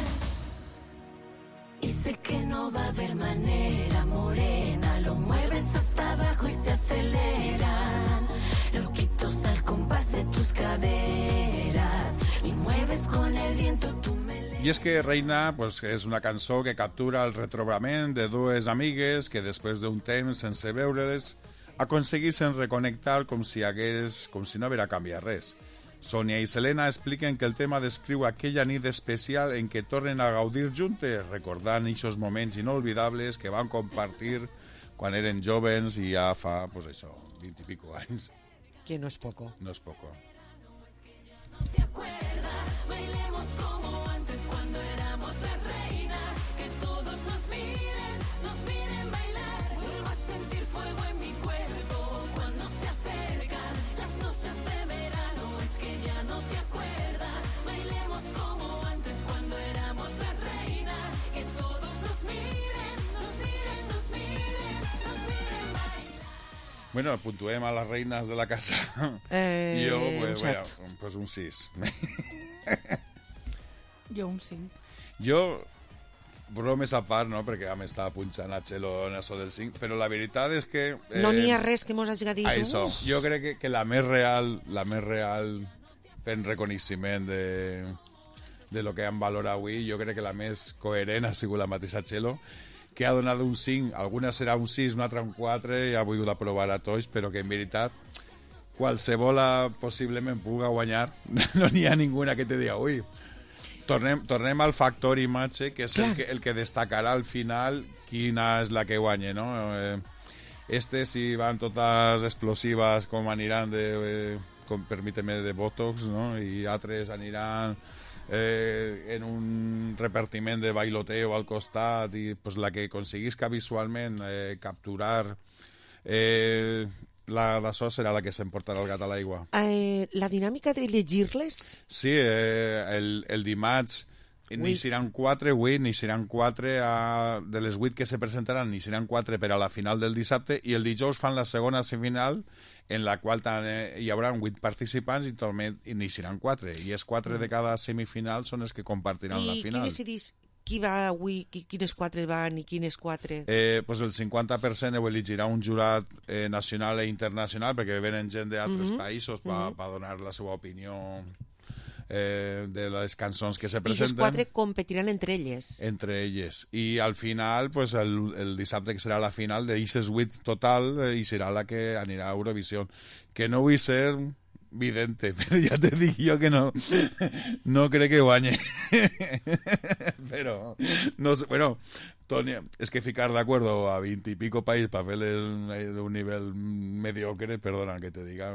[SPEAKER 18] Y sé que no va a haber manera, morena. Lo mueves hasta abajo y se aceleran. Loquitos al compás de tus caderas. Y mueves con el viento tu melena.
[SPEAKER 16] I és que Reina pues, és una cançó que captura el retrobament de dues amigues que després d'un temps sense veure-les aconseguissin reconnectar com si no haguera canviat res. Sònia i Selena expliquen que el tema descriu aquella nit especial en què tornen a gaudir juntes, recordant aquests moments inolvidables que van compartir quan eren jovens i ja fa, pues això, 20 i pico anys.
[SPEAKER 4] Que no és poco.
[SPEAKER 16] No és poco.
[SPEAKER 18] ¿Te acuerdas? Bailemos como antes cuando éramos las reinas. Que todos nos miren bailar. Vuelvo a sentir fuego en mi cuerpo cuando se acercan las noches de verano. Es que ya no te acuerdas. Bailemos como antes cuando éramos las reinas. Que todos nos miren bailar.
[SPEAKER 16] Bueno, puntuem a les reines de la casa. Jo, pues un 6.
[SPEAKER 17] Jo un 5.
[SPEAKER 16] Jo, bromes a part, no?, perquè ja m'estava punxant a Txelo en això del 5, però la veritat és que...
[SPEAKER 4] no n'hi ha res que mos hagi dit
[SPEAKER 16] això, jo crec que la més real fent reconeixement de lo que han valorat avui, jo crec que la més coherent ha sigut la mateixa Txelo, que ha donat un 5, alguna serà un 6, una altra un 4, i ha volgut aprovar a tots, però que en veritat qualsevol possiblement puga guanyar, no n'hi ha ninguna que te diga, ui. Tornem al factor imatge, que és el que destacarà al final quina és la que guanya, no? Si van totes explosives com aniran permíteme, de Botox, no? I altres aniran en un repartiment de bailoteo al costat, i pues, la que aconseguisca visualment capturar d'això serà la que s'emportarà el gat a l'aigua.
[SPEAKER 4] La dinàmica de llegir-les?
[SPEAKER 16] Sí, el dimarts ni seran 4, ni seran 4 de les 8 que se presentaran, ni seran 4 per a la final del dissabte, i el dijous fan la segona semifinal, en la qual hi haurà 8 participants i n'hi seran 4, i els 4 de cada semifinal són els que compartiran la final.
[SPEAKER 4] I qui decidís qui va avui, quines 4 van i quines 4?
[SPEAKER 16] Pues el 50% ho elegirà un jurat nacional i internacional, perquè venen gent d'altres països per donar la seva opinió de les cançons que se presenten.
[SPEAKER 4] I les 4 competiran entre elles.
[SPEAKER 16] Entre elles. I al final, pues, el dissabte, que serà la final d'Ices 8 total, i serà la que anirà a Eurovisió. Que no vull ser vidente, però ja te dic jo que no crec que guanye. Però, no sé, bueno, Toni, és que ficar d'acuerdo a 20 y pico países para verles de un nivel mediocre, perdona que te diga...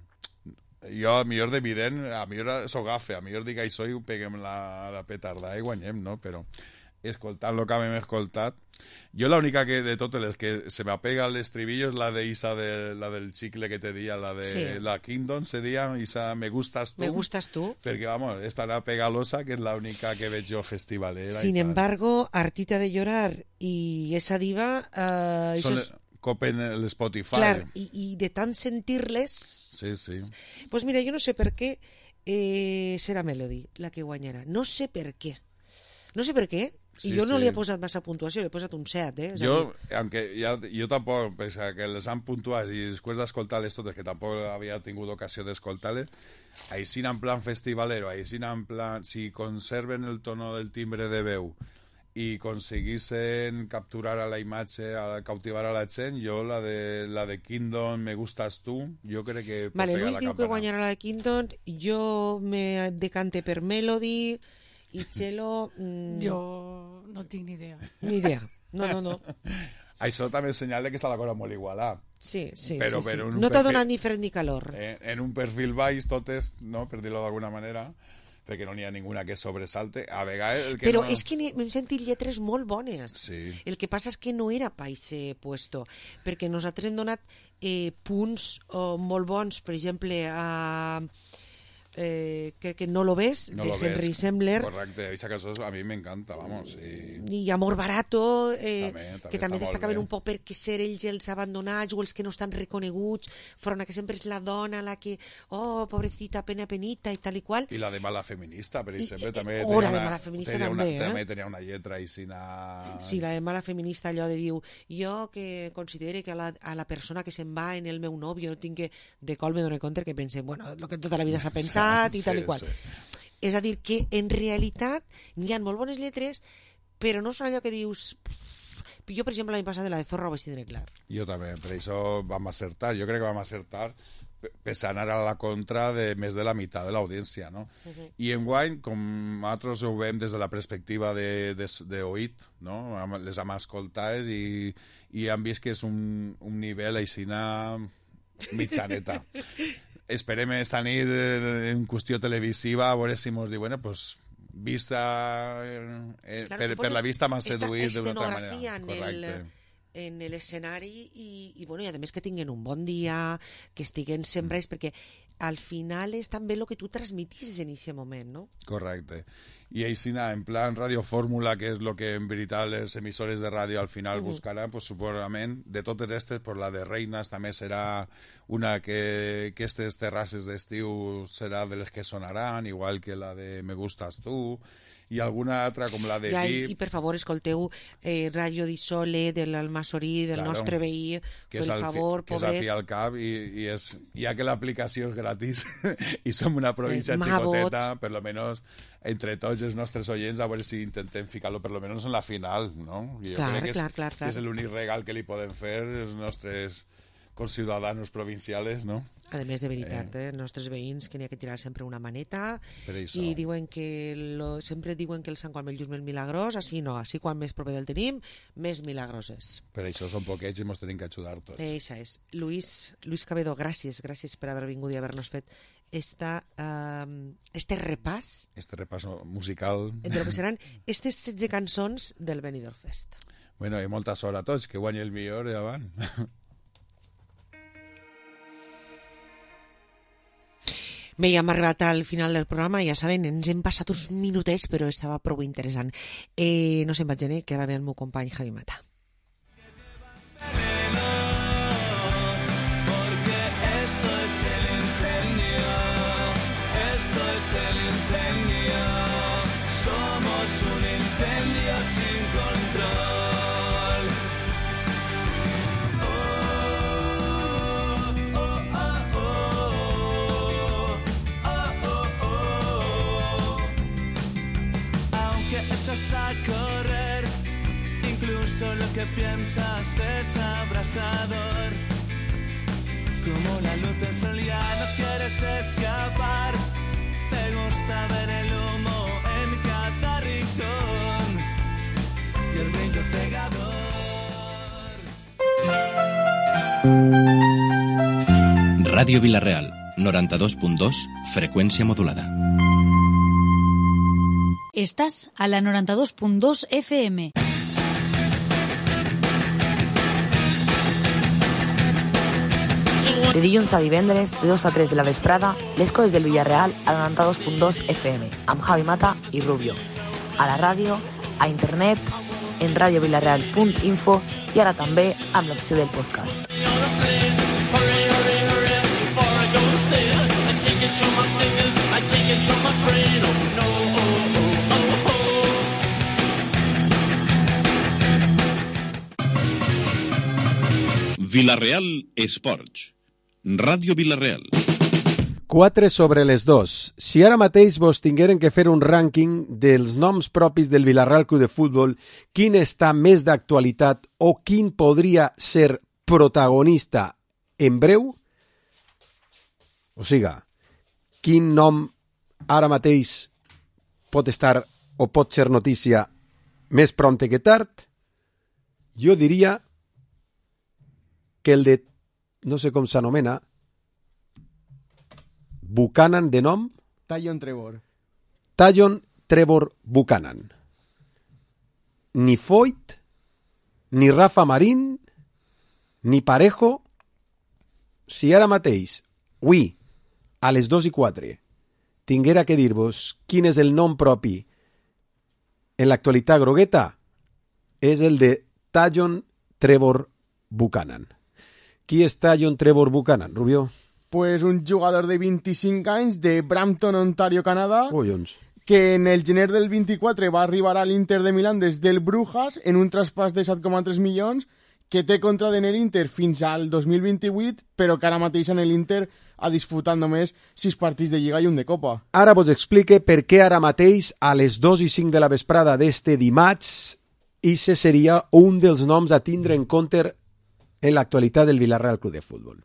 [SPEAKER 16] Jo, a millor de vident, a millor s'ho agafa, a millor dic això i ho peguem la petarda i guanyem, no? Però escoltant el que hem escoltat, jo l'única que de totes les que se m'apega al estribillo és la del chicle que te dia, la Kingdom se dia, Isa, me gustas tú.
[SPEAKER 4] Me gustas tú.
[SPEAKER 16] Perquè, vamos, és tan pegalosa que és l'única que veig jo festivalera.
[SPEAKER 4] Sin embargo, Hartita de llorar i esa diva...
[SPEAKER 16] copen l'Spotify.
[SPEAKER 4] Clar, i de tant sentir-les...
[SPEAKER 16] Sí.
[SPEAKER 4] Pues mira, jo no sé per què serà Melody la que guanyarà. No sé per què. No sé per què. I jo no li he posat massa puntuació, li he posat un 7,
[SPEAKER 16] Jo tampoc, pese que les han puntuat i després d'escoltar-les totes, que tampoc havia tingut ocasió d'escoltar-les, així en plan festivalero, així en plan... Si conserven el tono del timbre de veu i aconseguissin capturar a la imatge, a cautivar a la gent, jo la de Kingdom, me gustas tu, jo crec que pot pegar la campana.
[SPEAKER 4] Luis diu que guanyarà la de Kingdom, jo me decante per Melody i Txelo...
[SPEAKER 17] Jo no tinc ni idea.
[SPEAKER 4] Ni idea, no.
[SPEAKER 16] Això també és senyal que està la cosa molt igualada.
[SPEAKER 4] Sí.
[SPEAKER 16] Però
[SPEAKER 4] sí. No t'ha donat ni fred ni calor.
[SPEAKER 16] En un perfil baix totes, no, per dir-ho d'alguna manera, perquè no n'hi ha ninguna que sobresalte. A vegades...
[SPEAKER 4] Però és que hem sentit lletres molt bones.
[SPEAKER 16] Sí.
[SPEAKER 4] El que passa és que no era pa ese puesto, perquè nosaltres hem donat punts molt bons, per exemple, a... crec que No lo ves, de Henry Sembler.
[SPEAKER 16] Correcte, esa cançó a mi m'encanta, vamos.
[SPEAKER 4] I Amor Barato,
[SPEAKER 16] també
[SPEAKER 4] que també destacaven un poc perquè ser ells els abandonats o els que no estan reconeguts, front a que sempre és la dona la que, pobrecita, penita i tal i qual.
[SPEAKER 16] I la de Mala Feminista, per exemple, també
[SPEAKER 4] la de Mala Feminista
[SPEAKER 16] també tenia una lletra
[SPEAKER 4] Sí, la de Mala Feminista, allò de diu, jo que considere que a la persona que se'n va en el meu nòvio tinc que, de col me dono compte que pense, bueno, lo que tota la vida s'ha pensat i tal i qual. És a dir, que en realitat n'hi ha molt bones lletres, però no són allò que dius... Jo, per exemple, l'any passat de la de Zorra ho vaig tindre clar.
[SPEAKER 16] Jo també, per això vam acertar. Jo crec que vam acertar pese a anar a la contra de més de la meitat de l'audiència, no? I enguany, com nosaltres ho veiem des de la perspectiva d'oït, no? Les hem escoltat i hem vist que és un nivell aixina mitjaneta. Esperem esta nit en qüestió televisiva a veure si mos diu, bueno, pues vista per la vista m'ha seduït d'una altra manera. Correcte.
[SPEAKER 4] En l'escenari i a més que tinguen un bon dia, que estiguen sembrats, perquè al final és també el que tu transmitis en aquest moment, no?
[SPEAKER 16] Correcte. I així, en plan radiofórmula, que és el que en veritat les emissores de ràdio al final buscaran, pues segurament de totes aquestes, pues la de Reines també serà una que aquestes terrasses d'estiu serà de les que sonaran, igual que la de Me gustas tu, i alguna altra com la de VIP.
[SPEAKER 4] I per favor escolteu Radio di Sole de l'Almasorí, del nostre veí, per favor, pobret.
[SPEAKER 16] Que és al fi al cap, i ja que l'aplicació és gratis i som una província xicoteta, per lo menos entre tots els nostres oients, a veure si intentem ficar-lo per lo menos en la final, no? Jo crec que és l'únic regal que li podem fer els nostres conciudadanos provinciales, no?
[SPEAKER 4] A més, de veritat, els nostres veïns que n'hi ha que tirar sempre una maneta i diuen que sempre diuen que el Sant Quan Bell és més milagrós, així no, així quan més proper del tenim, més milagrós és.
[SPEAKER 16] Per això són poquets i ens tenim que ajudar tots.
[SPEAKER 4] Això és. Luis Cabedo, gràcies per haver vingut i haver-nos fet este repàs
[SPEAKER 16] musical
[SPEAKER 4] de lo que seran aquestes 16 cançons del Benidorm Fest.
[SPEAKER 16] Bueno, i molta sort a tots, que guanyi el millor i avant.
[SPEAKER 4] Bé, ja hem arribat al final del programa, ja saben, ens hem passat uns minutets, però estava prou interessant. No se'n vaig, que ara ve el meu company Javi Mata.
[SPEAKER 3] El incendio, somos un incendio sin control. Oh, oh, oh, oh, oh, oh, oh. Aunque echas a correr, incluso lo que piensas es abrasador. Como la luz del sol ya no quieres escapar. Te gusta ver el humo en cada rincón y el brillo cegador.
[SPEAKER 6] Ràdio Vila-real, 92.2, freqüència modulada.
[SPEAKER 2] Estàs a la 92.2 FM.
[SPEAKER 7] De dilluns a divendres, de 2 a 3 de la vesprada, les coses del Villarreal a la 92.2 FM, amb Javi Mata i Rubio. A la ràdio, a internet, en radiovilarreal.info i ara també amb l'opció del podcast.
[SPEAKER 6] Vila-real Esports. Ràdio Vila-real.
[SPEAKER 9] 4 sobre les 2. Si ara mateix vos tingueren que fer un rànquing dels noms propis del Vila-real Club de Futbol, quin està més d'actualitat o quin podria ser protagonista en breu? O siga, quin nom ara mateix pot estar o pot ser notícia més prompte que tard? Jo diria que el de, no sé com s'anomena, Buchanan de nom?
[SPEAKER 12] Tallon Trevor.
[SPEAKER 9] Tallon Trevor Buchanan. Ni Foyt, ni Rafa Marín, ni Parejo. Si ara mateix, avui, a les 2:04, tinguera que dir-vos quin és el nom propi en l'actualitat grogueta, és el de Tallon Trevor Buchanan. Qui és Tallon Trevor Buchanan, Rubio?
[SPEAKER 12] Pues un jugador de 25 anys de Brampton, Ontario, Canadà,
[SPEAKER 9] Collons.
[SPEAKER 12] que en el gener del 24 va arribar a l'Inter de Milán des del Brujas en un traspàs de 7,3 milions que té contrat en l'Inter fins al 2028, però que ara mateix en l'Inter ha disputat només 6 partits de Lliga i un de Copa.
[SPEAKER 9] Ara vos explique per què ara mateix a les 2:05 de la vesprada d'este dimarts ixe seria un dels noms a tindre en compte en l'actualitat del Vila-real Club de Futbol.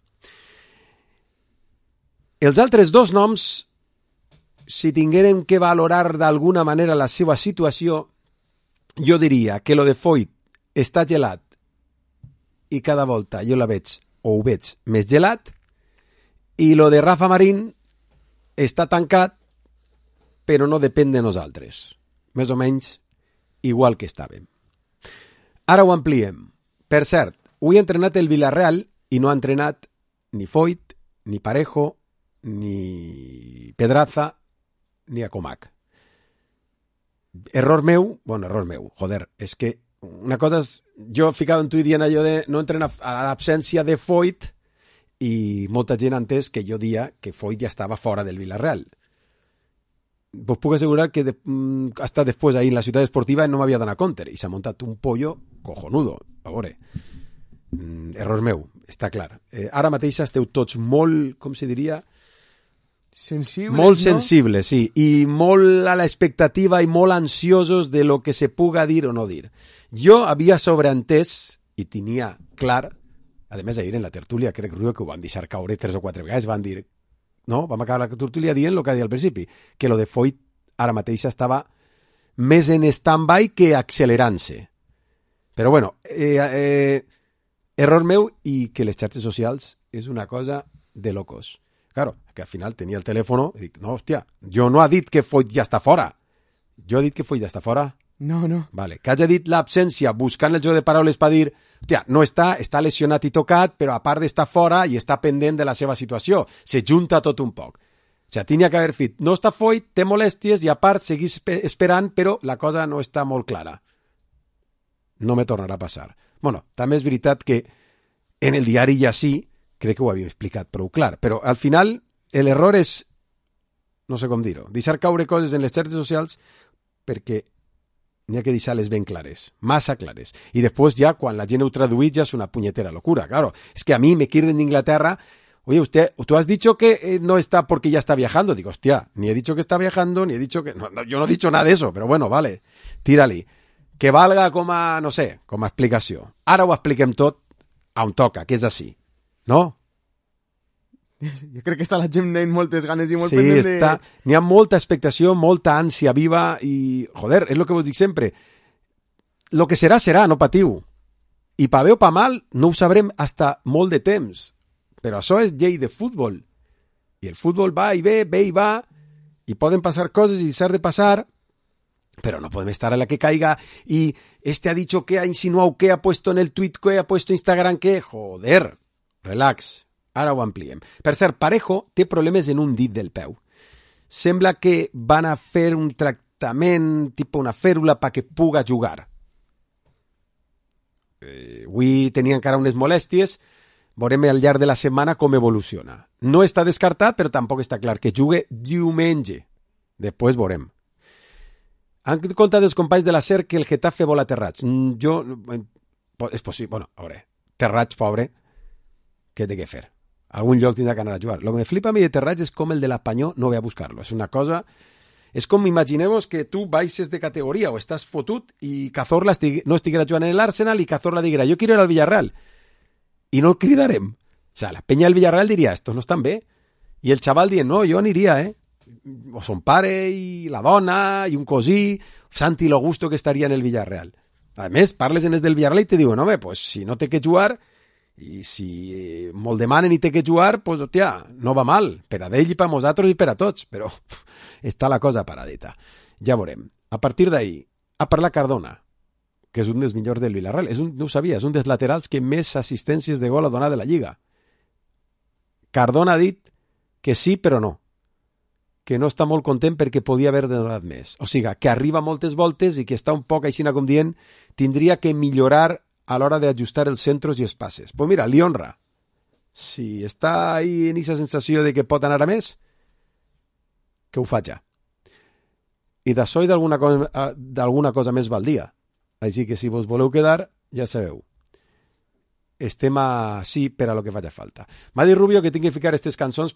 [SPEAKER 9] Els altres dos noms, si tinguérem que valorar d'alguna manera la seva situació, jo diria que lo de Foyt està gelat i cada volta jo la veig o ho veig més gelat, i lo de Rafa Marín està tancat però no depèn de nosaltres, més o menys igual que estàvem. Ara ho ampliem. Per cert, avui ha entrenat el Vila-real i no ha entrenat ni Foyt, ni Parejo, ni Pedraza, ni Acomac. Error meu, joder, és que una cosa és, jo he ficat en tu dient allò de no entrenar a l'absència de Foyt i molta gent ha entès que jo dia que Foyt ja estava fora del Vila-real. Vos puc assegurar que hasta després ahí en la ciutat esportiva no m'havia donat compte i s'ha muntat un pollo cojonudo, a veure. Error meu, està clar. Ara mateix esteu tots molt, com se diria...
[SPEAKER 12] Sensibles,
[SPEAKER 9] molt
[SPEAKER 12] no?
[SPEAKER 9] sensibles, sí, i molt a l'expectativa i molt ansiosos de lo que se puga dir o no dir. Jo havia sobreentès, i tenia clar, A més, ahir en la tertúlia, crec que ho van deixar caure 3 o 4 vegades, van dir, no, vam acabar la tertúlia dient el que deia al principi, que lo de Foyt ara mateix estava més en stand-by que accelerant-se. Però bueno, error meu i que les xarxes socials és una cosa de locos. Claro, que al final tenia el telèfon i dic, no, hòstia, jo no ha dit que Foyt ja està fora. Jo he dit que Foyt ja està fora?
[SPEAKER 12] No.
[SPEAKER 9] Vale, que hagi dit l'absència buscant el joc de paraules per dir, hòstia, no està lesionat i tocat, però a part d'estar fora i està pendent de la seva situació. Se junta tot un poc. O sigui, tenia que haver fet, no està Foyt, té molèsties i a part seguís esperant, però la cosa no està molt clara. No me tornarà a passar. Bueno, també és veritat que en el diari ja sí, crec que ho havíem explicat prou clar, però al final l'error és, no sé com dir-ho, deixar caure coses en les xarxes socials perquè n'hi ha que deixar-les ben clares, massa clares. I després ja, quan la gent ho traduït, ja és una punyetera locura. Claro, es que a mí me quieren de Inglaterra. Oye, tú has dicho que no está porque ya está viajando. Digo, hostia, ni he dicho que está viajando, ni he dicho que... No, yo no he dicho nada de eso, pero bueno, vale, tira-li. Que valga com a, no sé, com a explicació. Ara ho expliquem tot on toca, que és així. No?
[SPEAKER 12] Jo crec que està la gent amb moltes ganes i molt
[SPEAKER 9] sí,
[SPEAKER 12] pendent de...
[SPEAKER 9] N'hi ha molta expectació, molta ànsia viva i, joder, és el que vos dic sempre. Lo que serà, serà, no patiu. I pa bé o pa mal, no ho sabrem hasta molt de temps. Però això és llei de futbol. I el futbol va i ve i va, i poden passar coses i deixar de passar, però no podem estar a la que caiga y ha dicho que ha insinuado que ha puesto en el tweet que ha puesto Instagram que... Joder, relax, ara ho ampliem. Per cert, Parejo té problemes en un dit del peu. Sembla que van a fer un tractament, tipus una fèrula, perquè puga jugar. Avui tenia encara unes molèsties, veurem al llarg de la setmana com evoluciona. No està descartat, però tampoc està clar que jugue diumenge. Després veurem. Han contat els companys de la SER que el Getafe vol a Terrats. És possible. Bueno, a veure, Terrats, pobre, què té que fer? Algun lloc tindrà que anar a jugar. Lo que me flipa a mi de Terrats és com el de l'Espanyol no ve a buscar-lo. És una cosa... És com, imagineu-vos que tu baixes de categoria o estàs fotut i Cazorla no estiguera jugant en l'Arsenal i Cazorla diguera, jo quiero ir al Villarreal. I no el cridarem. O sea, la penya del Villarreal diria, estos no estan bé. I el xaval dient, no, jo aniria, o son pare i la dona i un cosí, Santi lo gusto que estaria en el Villarreal. A més, parles en els del Villarreal i te diuen, home, pues si no té que jugar i si molt demanen i té que jugar, pues, hòstia, no va mal, per a d'ell i per a nosaltres i per a tots, però està la cosa paradeta. Ja veurem. A partir d'ahir, a parlar Cardona, que és un dels millors del Villarreal, no ho sabia, és un dels laterals que més assistències de gol ha donat de la Lliga. Cardona ha dit que sí, però no. Que no està molt content perquè podia haver donat més. O sigui, que arriba moltes voltes i que està un poc així com dient, tindria que millorar a l'hora d'ajustar els centros i els passes. Pues mira, li honra. Si està ahí en aquesta sensació de que pot anar a més, que ho faci. I d'això i d'alguna cosa més val dia. Així que si vos voleu quedar, ja sabeu. Estem així per a lo que faci falta. M'ha dit Rubio que tinc que ficar aquestes cançons